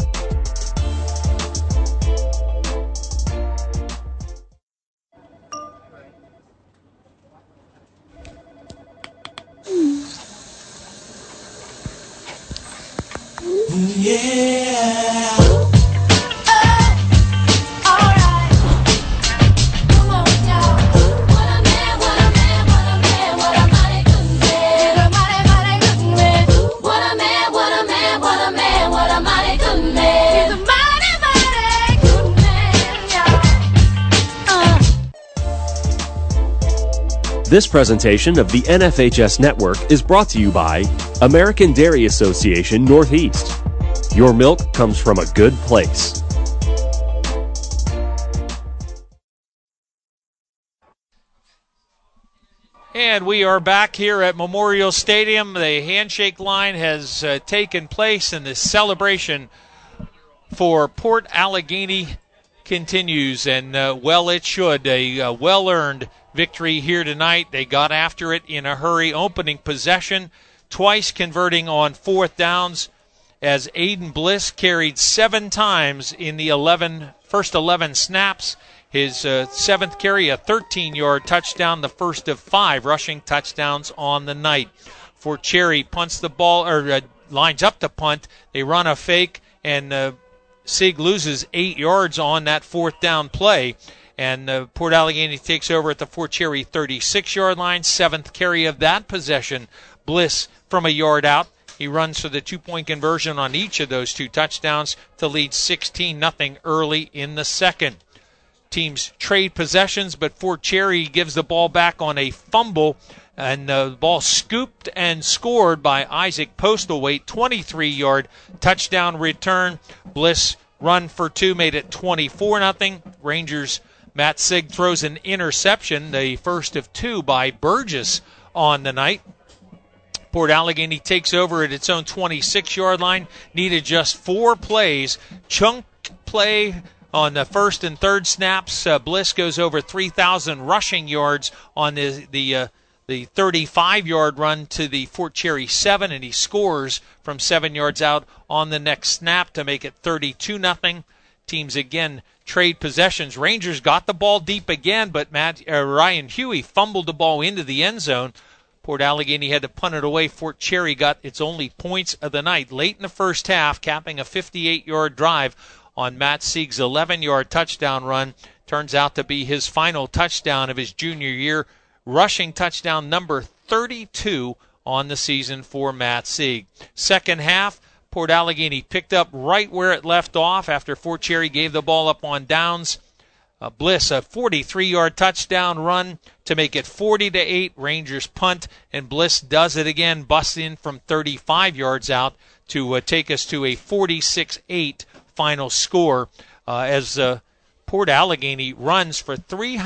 This presentation of the NFHS Network is brought to you by American Dairy Association Northeast. Your milk comes from a good place. And we are back here at Memorial Stadium. The handshake line has taken place, and the celebration for Port Allegany continues, and well it should. A well-earned victory here tonight. They got after it in a hurry, opening possession, twice converting on 4th downs, as Aiden Bliss carried 7 times in the first 11 snaps. His 7th carry, a 13-yard touchdown, the first of 5 rushing touchdowns on the night. Fort Cherry punts the ball, or lines up to punt. They run a fake, and Sig loses 8 yards on that 4th down play. And Port Allegany takes over at the Fort Cherry 36-yard line. 7th carry of that possession. Bliss from a yard out. He runs for the 2-point conversion on each of those 2 touchdowns to lead 16-0 early in the second. Teams trade possessions, but Fort Cherry gives the ball back on a fumble, and the ball scooped and scored by Isaac Postlethwaite. 23-yard touchdown return. Bliss run for 2 made it 24-0. Rangers' Matt Sigg throws an interception, the first of 2 by Burgess on the night. Port Allegany takes over at its own 26-yard line. Needed just 4 plays. Chunk play on the first and third snaps. Bliss goes over 3,000 rushing yards on the 35-yard run to the Fort Cherry 7, and he scores from 7 yards out on the next snap to make it 32-0. Teams again trade possessions. Rangers got the ball deep again, but Ryan Huey fumbled the ball into the end zone. Port Allegany had to punt it away. Fort Cherry got its only points of the night late in the first half, capping a 58-yard drive on Matt Sieg's 11-yard touchdown run. Turns out to be his final touchdown of his junior year, rushing touchdown number 32 on the season for Matt Sieg. Second half, Port Allegany picked up right where it left off after Fort Cherry gave the ball up on downs. Bliss, a 43-yard touchdown run to make it 40-8. Rangers punt, and Bliss does it again, busts in from 35 yards out to take us to a 46-8 final score as Port Allegany runs for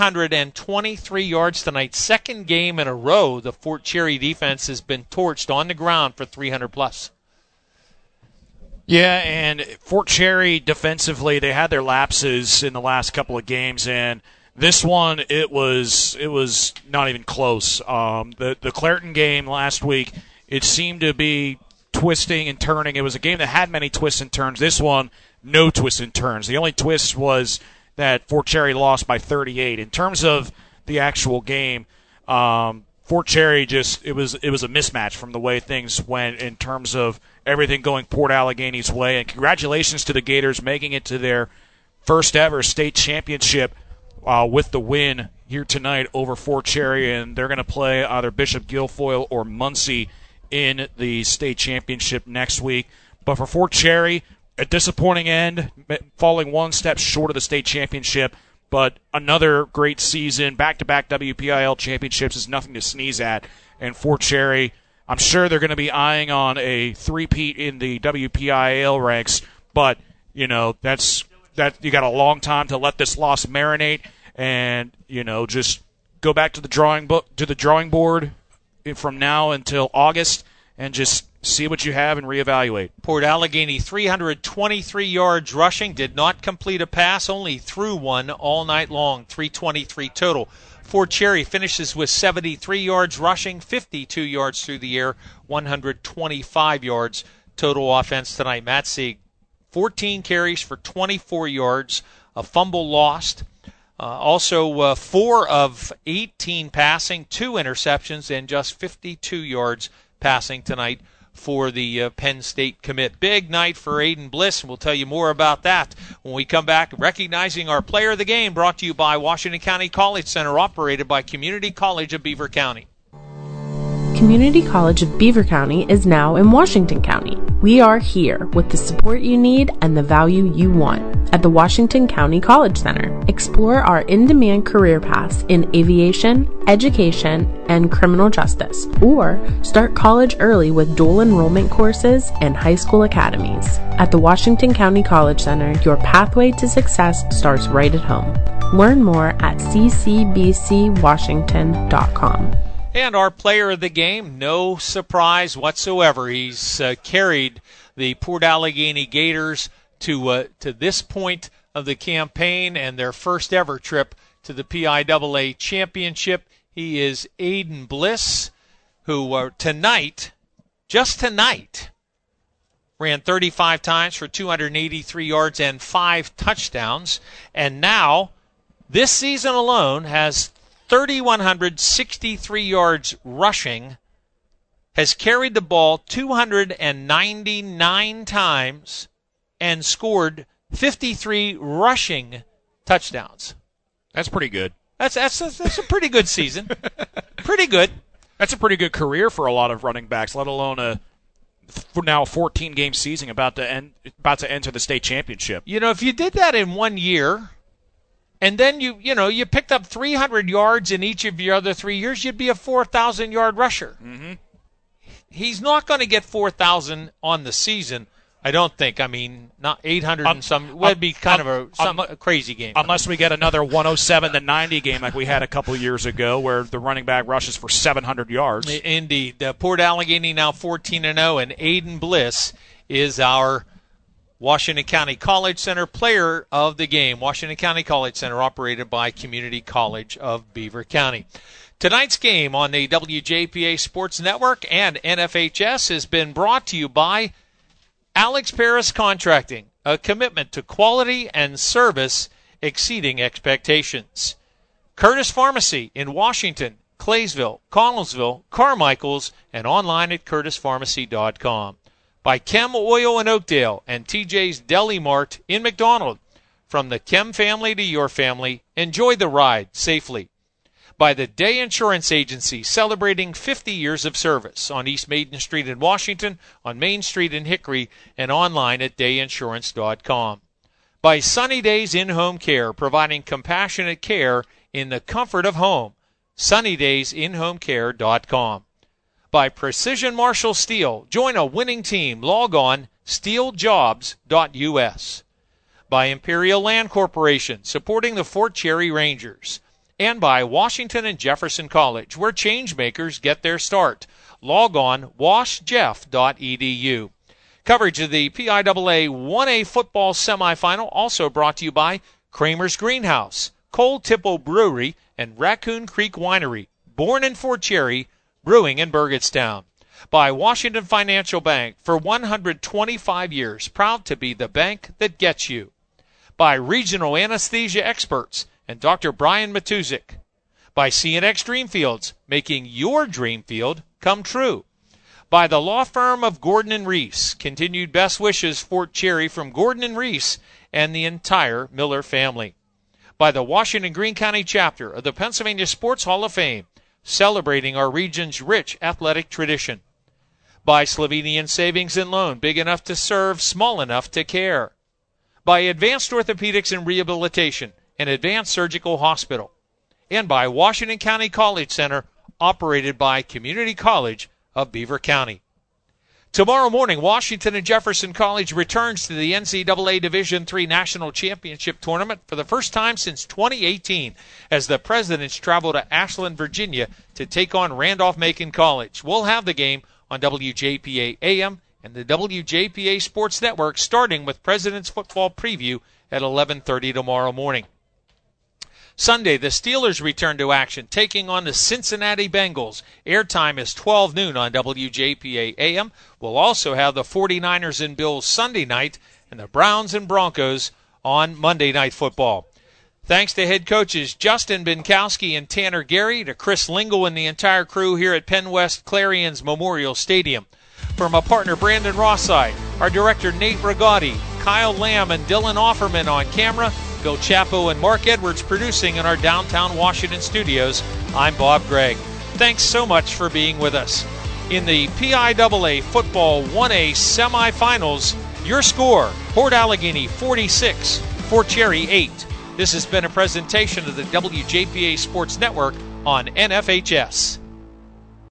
323 yards tonight. Second game in a row the Fort Cherry defense has been torched on the ground for 300+. Yeah, and Fort Cherry defensively, they had their lapses in the last couple of games, and this one it was not even close. The Clairton game last week, it seemed to be twisting and turning. It was a game that had many twists and turns. This one, no twists and turns. The only twist was that Fort Cherry lost by 38. In terms of the actual game, Fort Cherry it was a mismatch from the way things went in terms of everything going Port Allegany's way. And congratulations to the Gators making it to their first ever state championship with the win here tonight over Fort Cherry. And they're going to play either Bishop Guilfoyle or Muncie in the state championship next week. But for Fort Cherry, a disappointing end, falling one step short of the state championship. But another great season, back-to-back WPIL championships is nothing to sneeze at. And Fort Cherry, I'm sure they're going to be eyeing on a three-peat in the WPIL ranks. But, you know, that you got a long time to let this loss marinate and, you know, just go back to the drawing board from now until August and just see what you have and reevaluate. Port Allegany, 323 yards rushing, did not complete a pass, only threw one all night long, 323 total. Fort Cherry finishes with 73 yards rushing, 52 yards through the air, 125 yards total offense tonight. Matt Sieg, 14 carries for 24 yards, a fumble lost. Also 4 of 18 passing, 2 interceptions, and just 52 yards passing tonight for the Penn State commit. Big night for Aiden Bliss, and we'll tell you more about that when we come back. Recognizing our player of the game, brought to you by Washington County College Center, operated by Community College of Beaver County. Community College of Beaver County is now in Washington County. We are here with the support you need and the value you want at the Washington County College Center. Explore our in-demand career paths in aviation, education, and criminal justice, or start college early with dual enrollment courses and high school academies. At the Washington County College Center, your pathway to success starts right at home. Learn more at ccbcwashington.com. And our player of the game, no surprise whatsoever. He's carried the Port Allegany Gators to this point of the campaign and their first ever trip to the PIAA Championship. He is Aiden Bliss, who just tonight, ran 35 times for 283 yards and 5 touchdowns. And now, this season alone, has 3,163 yards rushing, has carried the ball 299 times, and scored 53 rushing touchdowns. That's pretty good. That's a pretty good season. Pretty good. That's a pretty good career for a lot of running backs, let alone for now 14-game season about to enter the state championship. You know, if you did that in 1 year, and then you picked up 300 yards in each of your other 3 years, you'd be a 4,000-yard rusher. Mm-hmm. He's not going to get 4,000 on the season, I don't think. I mean, not 800 and some. Would be kind of a crazy game. Unless we get another 107-90 game like we had a couple years ago where the running back rushes for 700 yards. Indeed. Port Allegheny now 14-0, and Aiden Bliss is our Washington County College Center player of the game. Washington County College Center, operated by Community College of Beaver County. Tonight's game on the WJPA Sports Network and NFHS has been brought to you by Alex Paris Contracting, a commitment to quality and service exceeding expectations. Curtis Pharmacy in Washington, Claysville, Collinsville, Carmichaels, and online at curtispharmacy.com. By Chem Oil in Oakdale and TJ's Deli Mart in McDonald. From the Chem family to your family, enjoy the ride safely. By the Day Insurance Agency, celebrating 50 years of service on East Maiden Street in Washington, on Main Street in Hickory, and online at dayinsurance.com. By Sunny Days In-Home Care, providing compassionate care in the comfort of home. SunnyDaysInHomeCare.com. By Precision Marshall Steel, join a winning team. Log on steeljobs.us. By Imperial Land Corporation, supporting the Fort Cherry Rangers. And by Washington and Jefferson College, where changemakers get their start. Log on washjeff.edu. Coverage of the PIAA 1A football semifinal also brought to you by Kramer's Greenhouse, Cole Tipple Brewery, and Raccoon Creek Winery, born in Fort Cherry, brewing in Burgettstown. By Washington Financial Bank, for 125 years, proud to be the bank that gets you. By Regional Anesthesia Experts and Dr. Brian Matuzik. By CNX Dreamfields, making your dream field come true. By the law firm of Gordon & Reese, continued best wishes Fort Cherry from Gordon & Reese and the entire Miller family. By the Washington Greene County chapter of the Pennsylvania Sports Hall of Fame, celebrating our region's rich athletic tradition. By Slovenian Savings and Loan, big enough to serve, small enough to care. By Advanced Orthopedics and Rehabilitation, an advanced surgical hospital. And by Washington County College Center, operated by Community College of Beaver County. Tomorrow morning, Washington and Jefferson College returns to the NCAA Division III National Championship Tournament for the first time since 2018 as the Presidents travel to Ashland, Virginia to take on Randolph-Macon College. We'll have the game on WJPA AM and the WJPA Sports Network, starting with Presidents Football Preview at 11:30 tomorrow morning. Sunday, the Steelers return to action, taking on the Cincinnati Bengals. Airtime is 12 noon on WJPA AM. We'll also have the 49ers and Bills Sunday night and the Browns and Broncos on Monday Night Football. Thanks to head coaches Justin Binkowski and Tanner Gary, to Chris Lingle and the entire crew here at Penn West Clarions Memorial Stadium. From my partner Brandon Rosside, our director Nate Rigotti, Kyle Lamb and Dylan Offerman on camera, Bill Chapo and Mark Edwards producing in our downtown Washington studios, I'm Bob Gregg. Thanks so much for being with us. In the PIAA Football 1A semifinals, your score, Port Allegheny 46, Fort Cherry 8. This has been a presentation of the WJPA Sports Network on NFHS.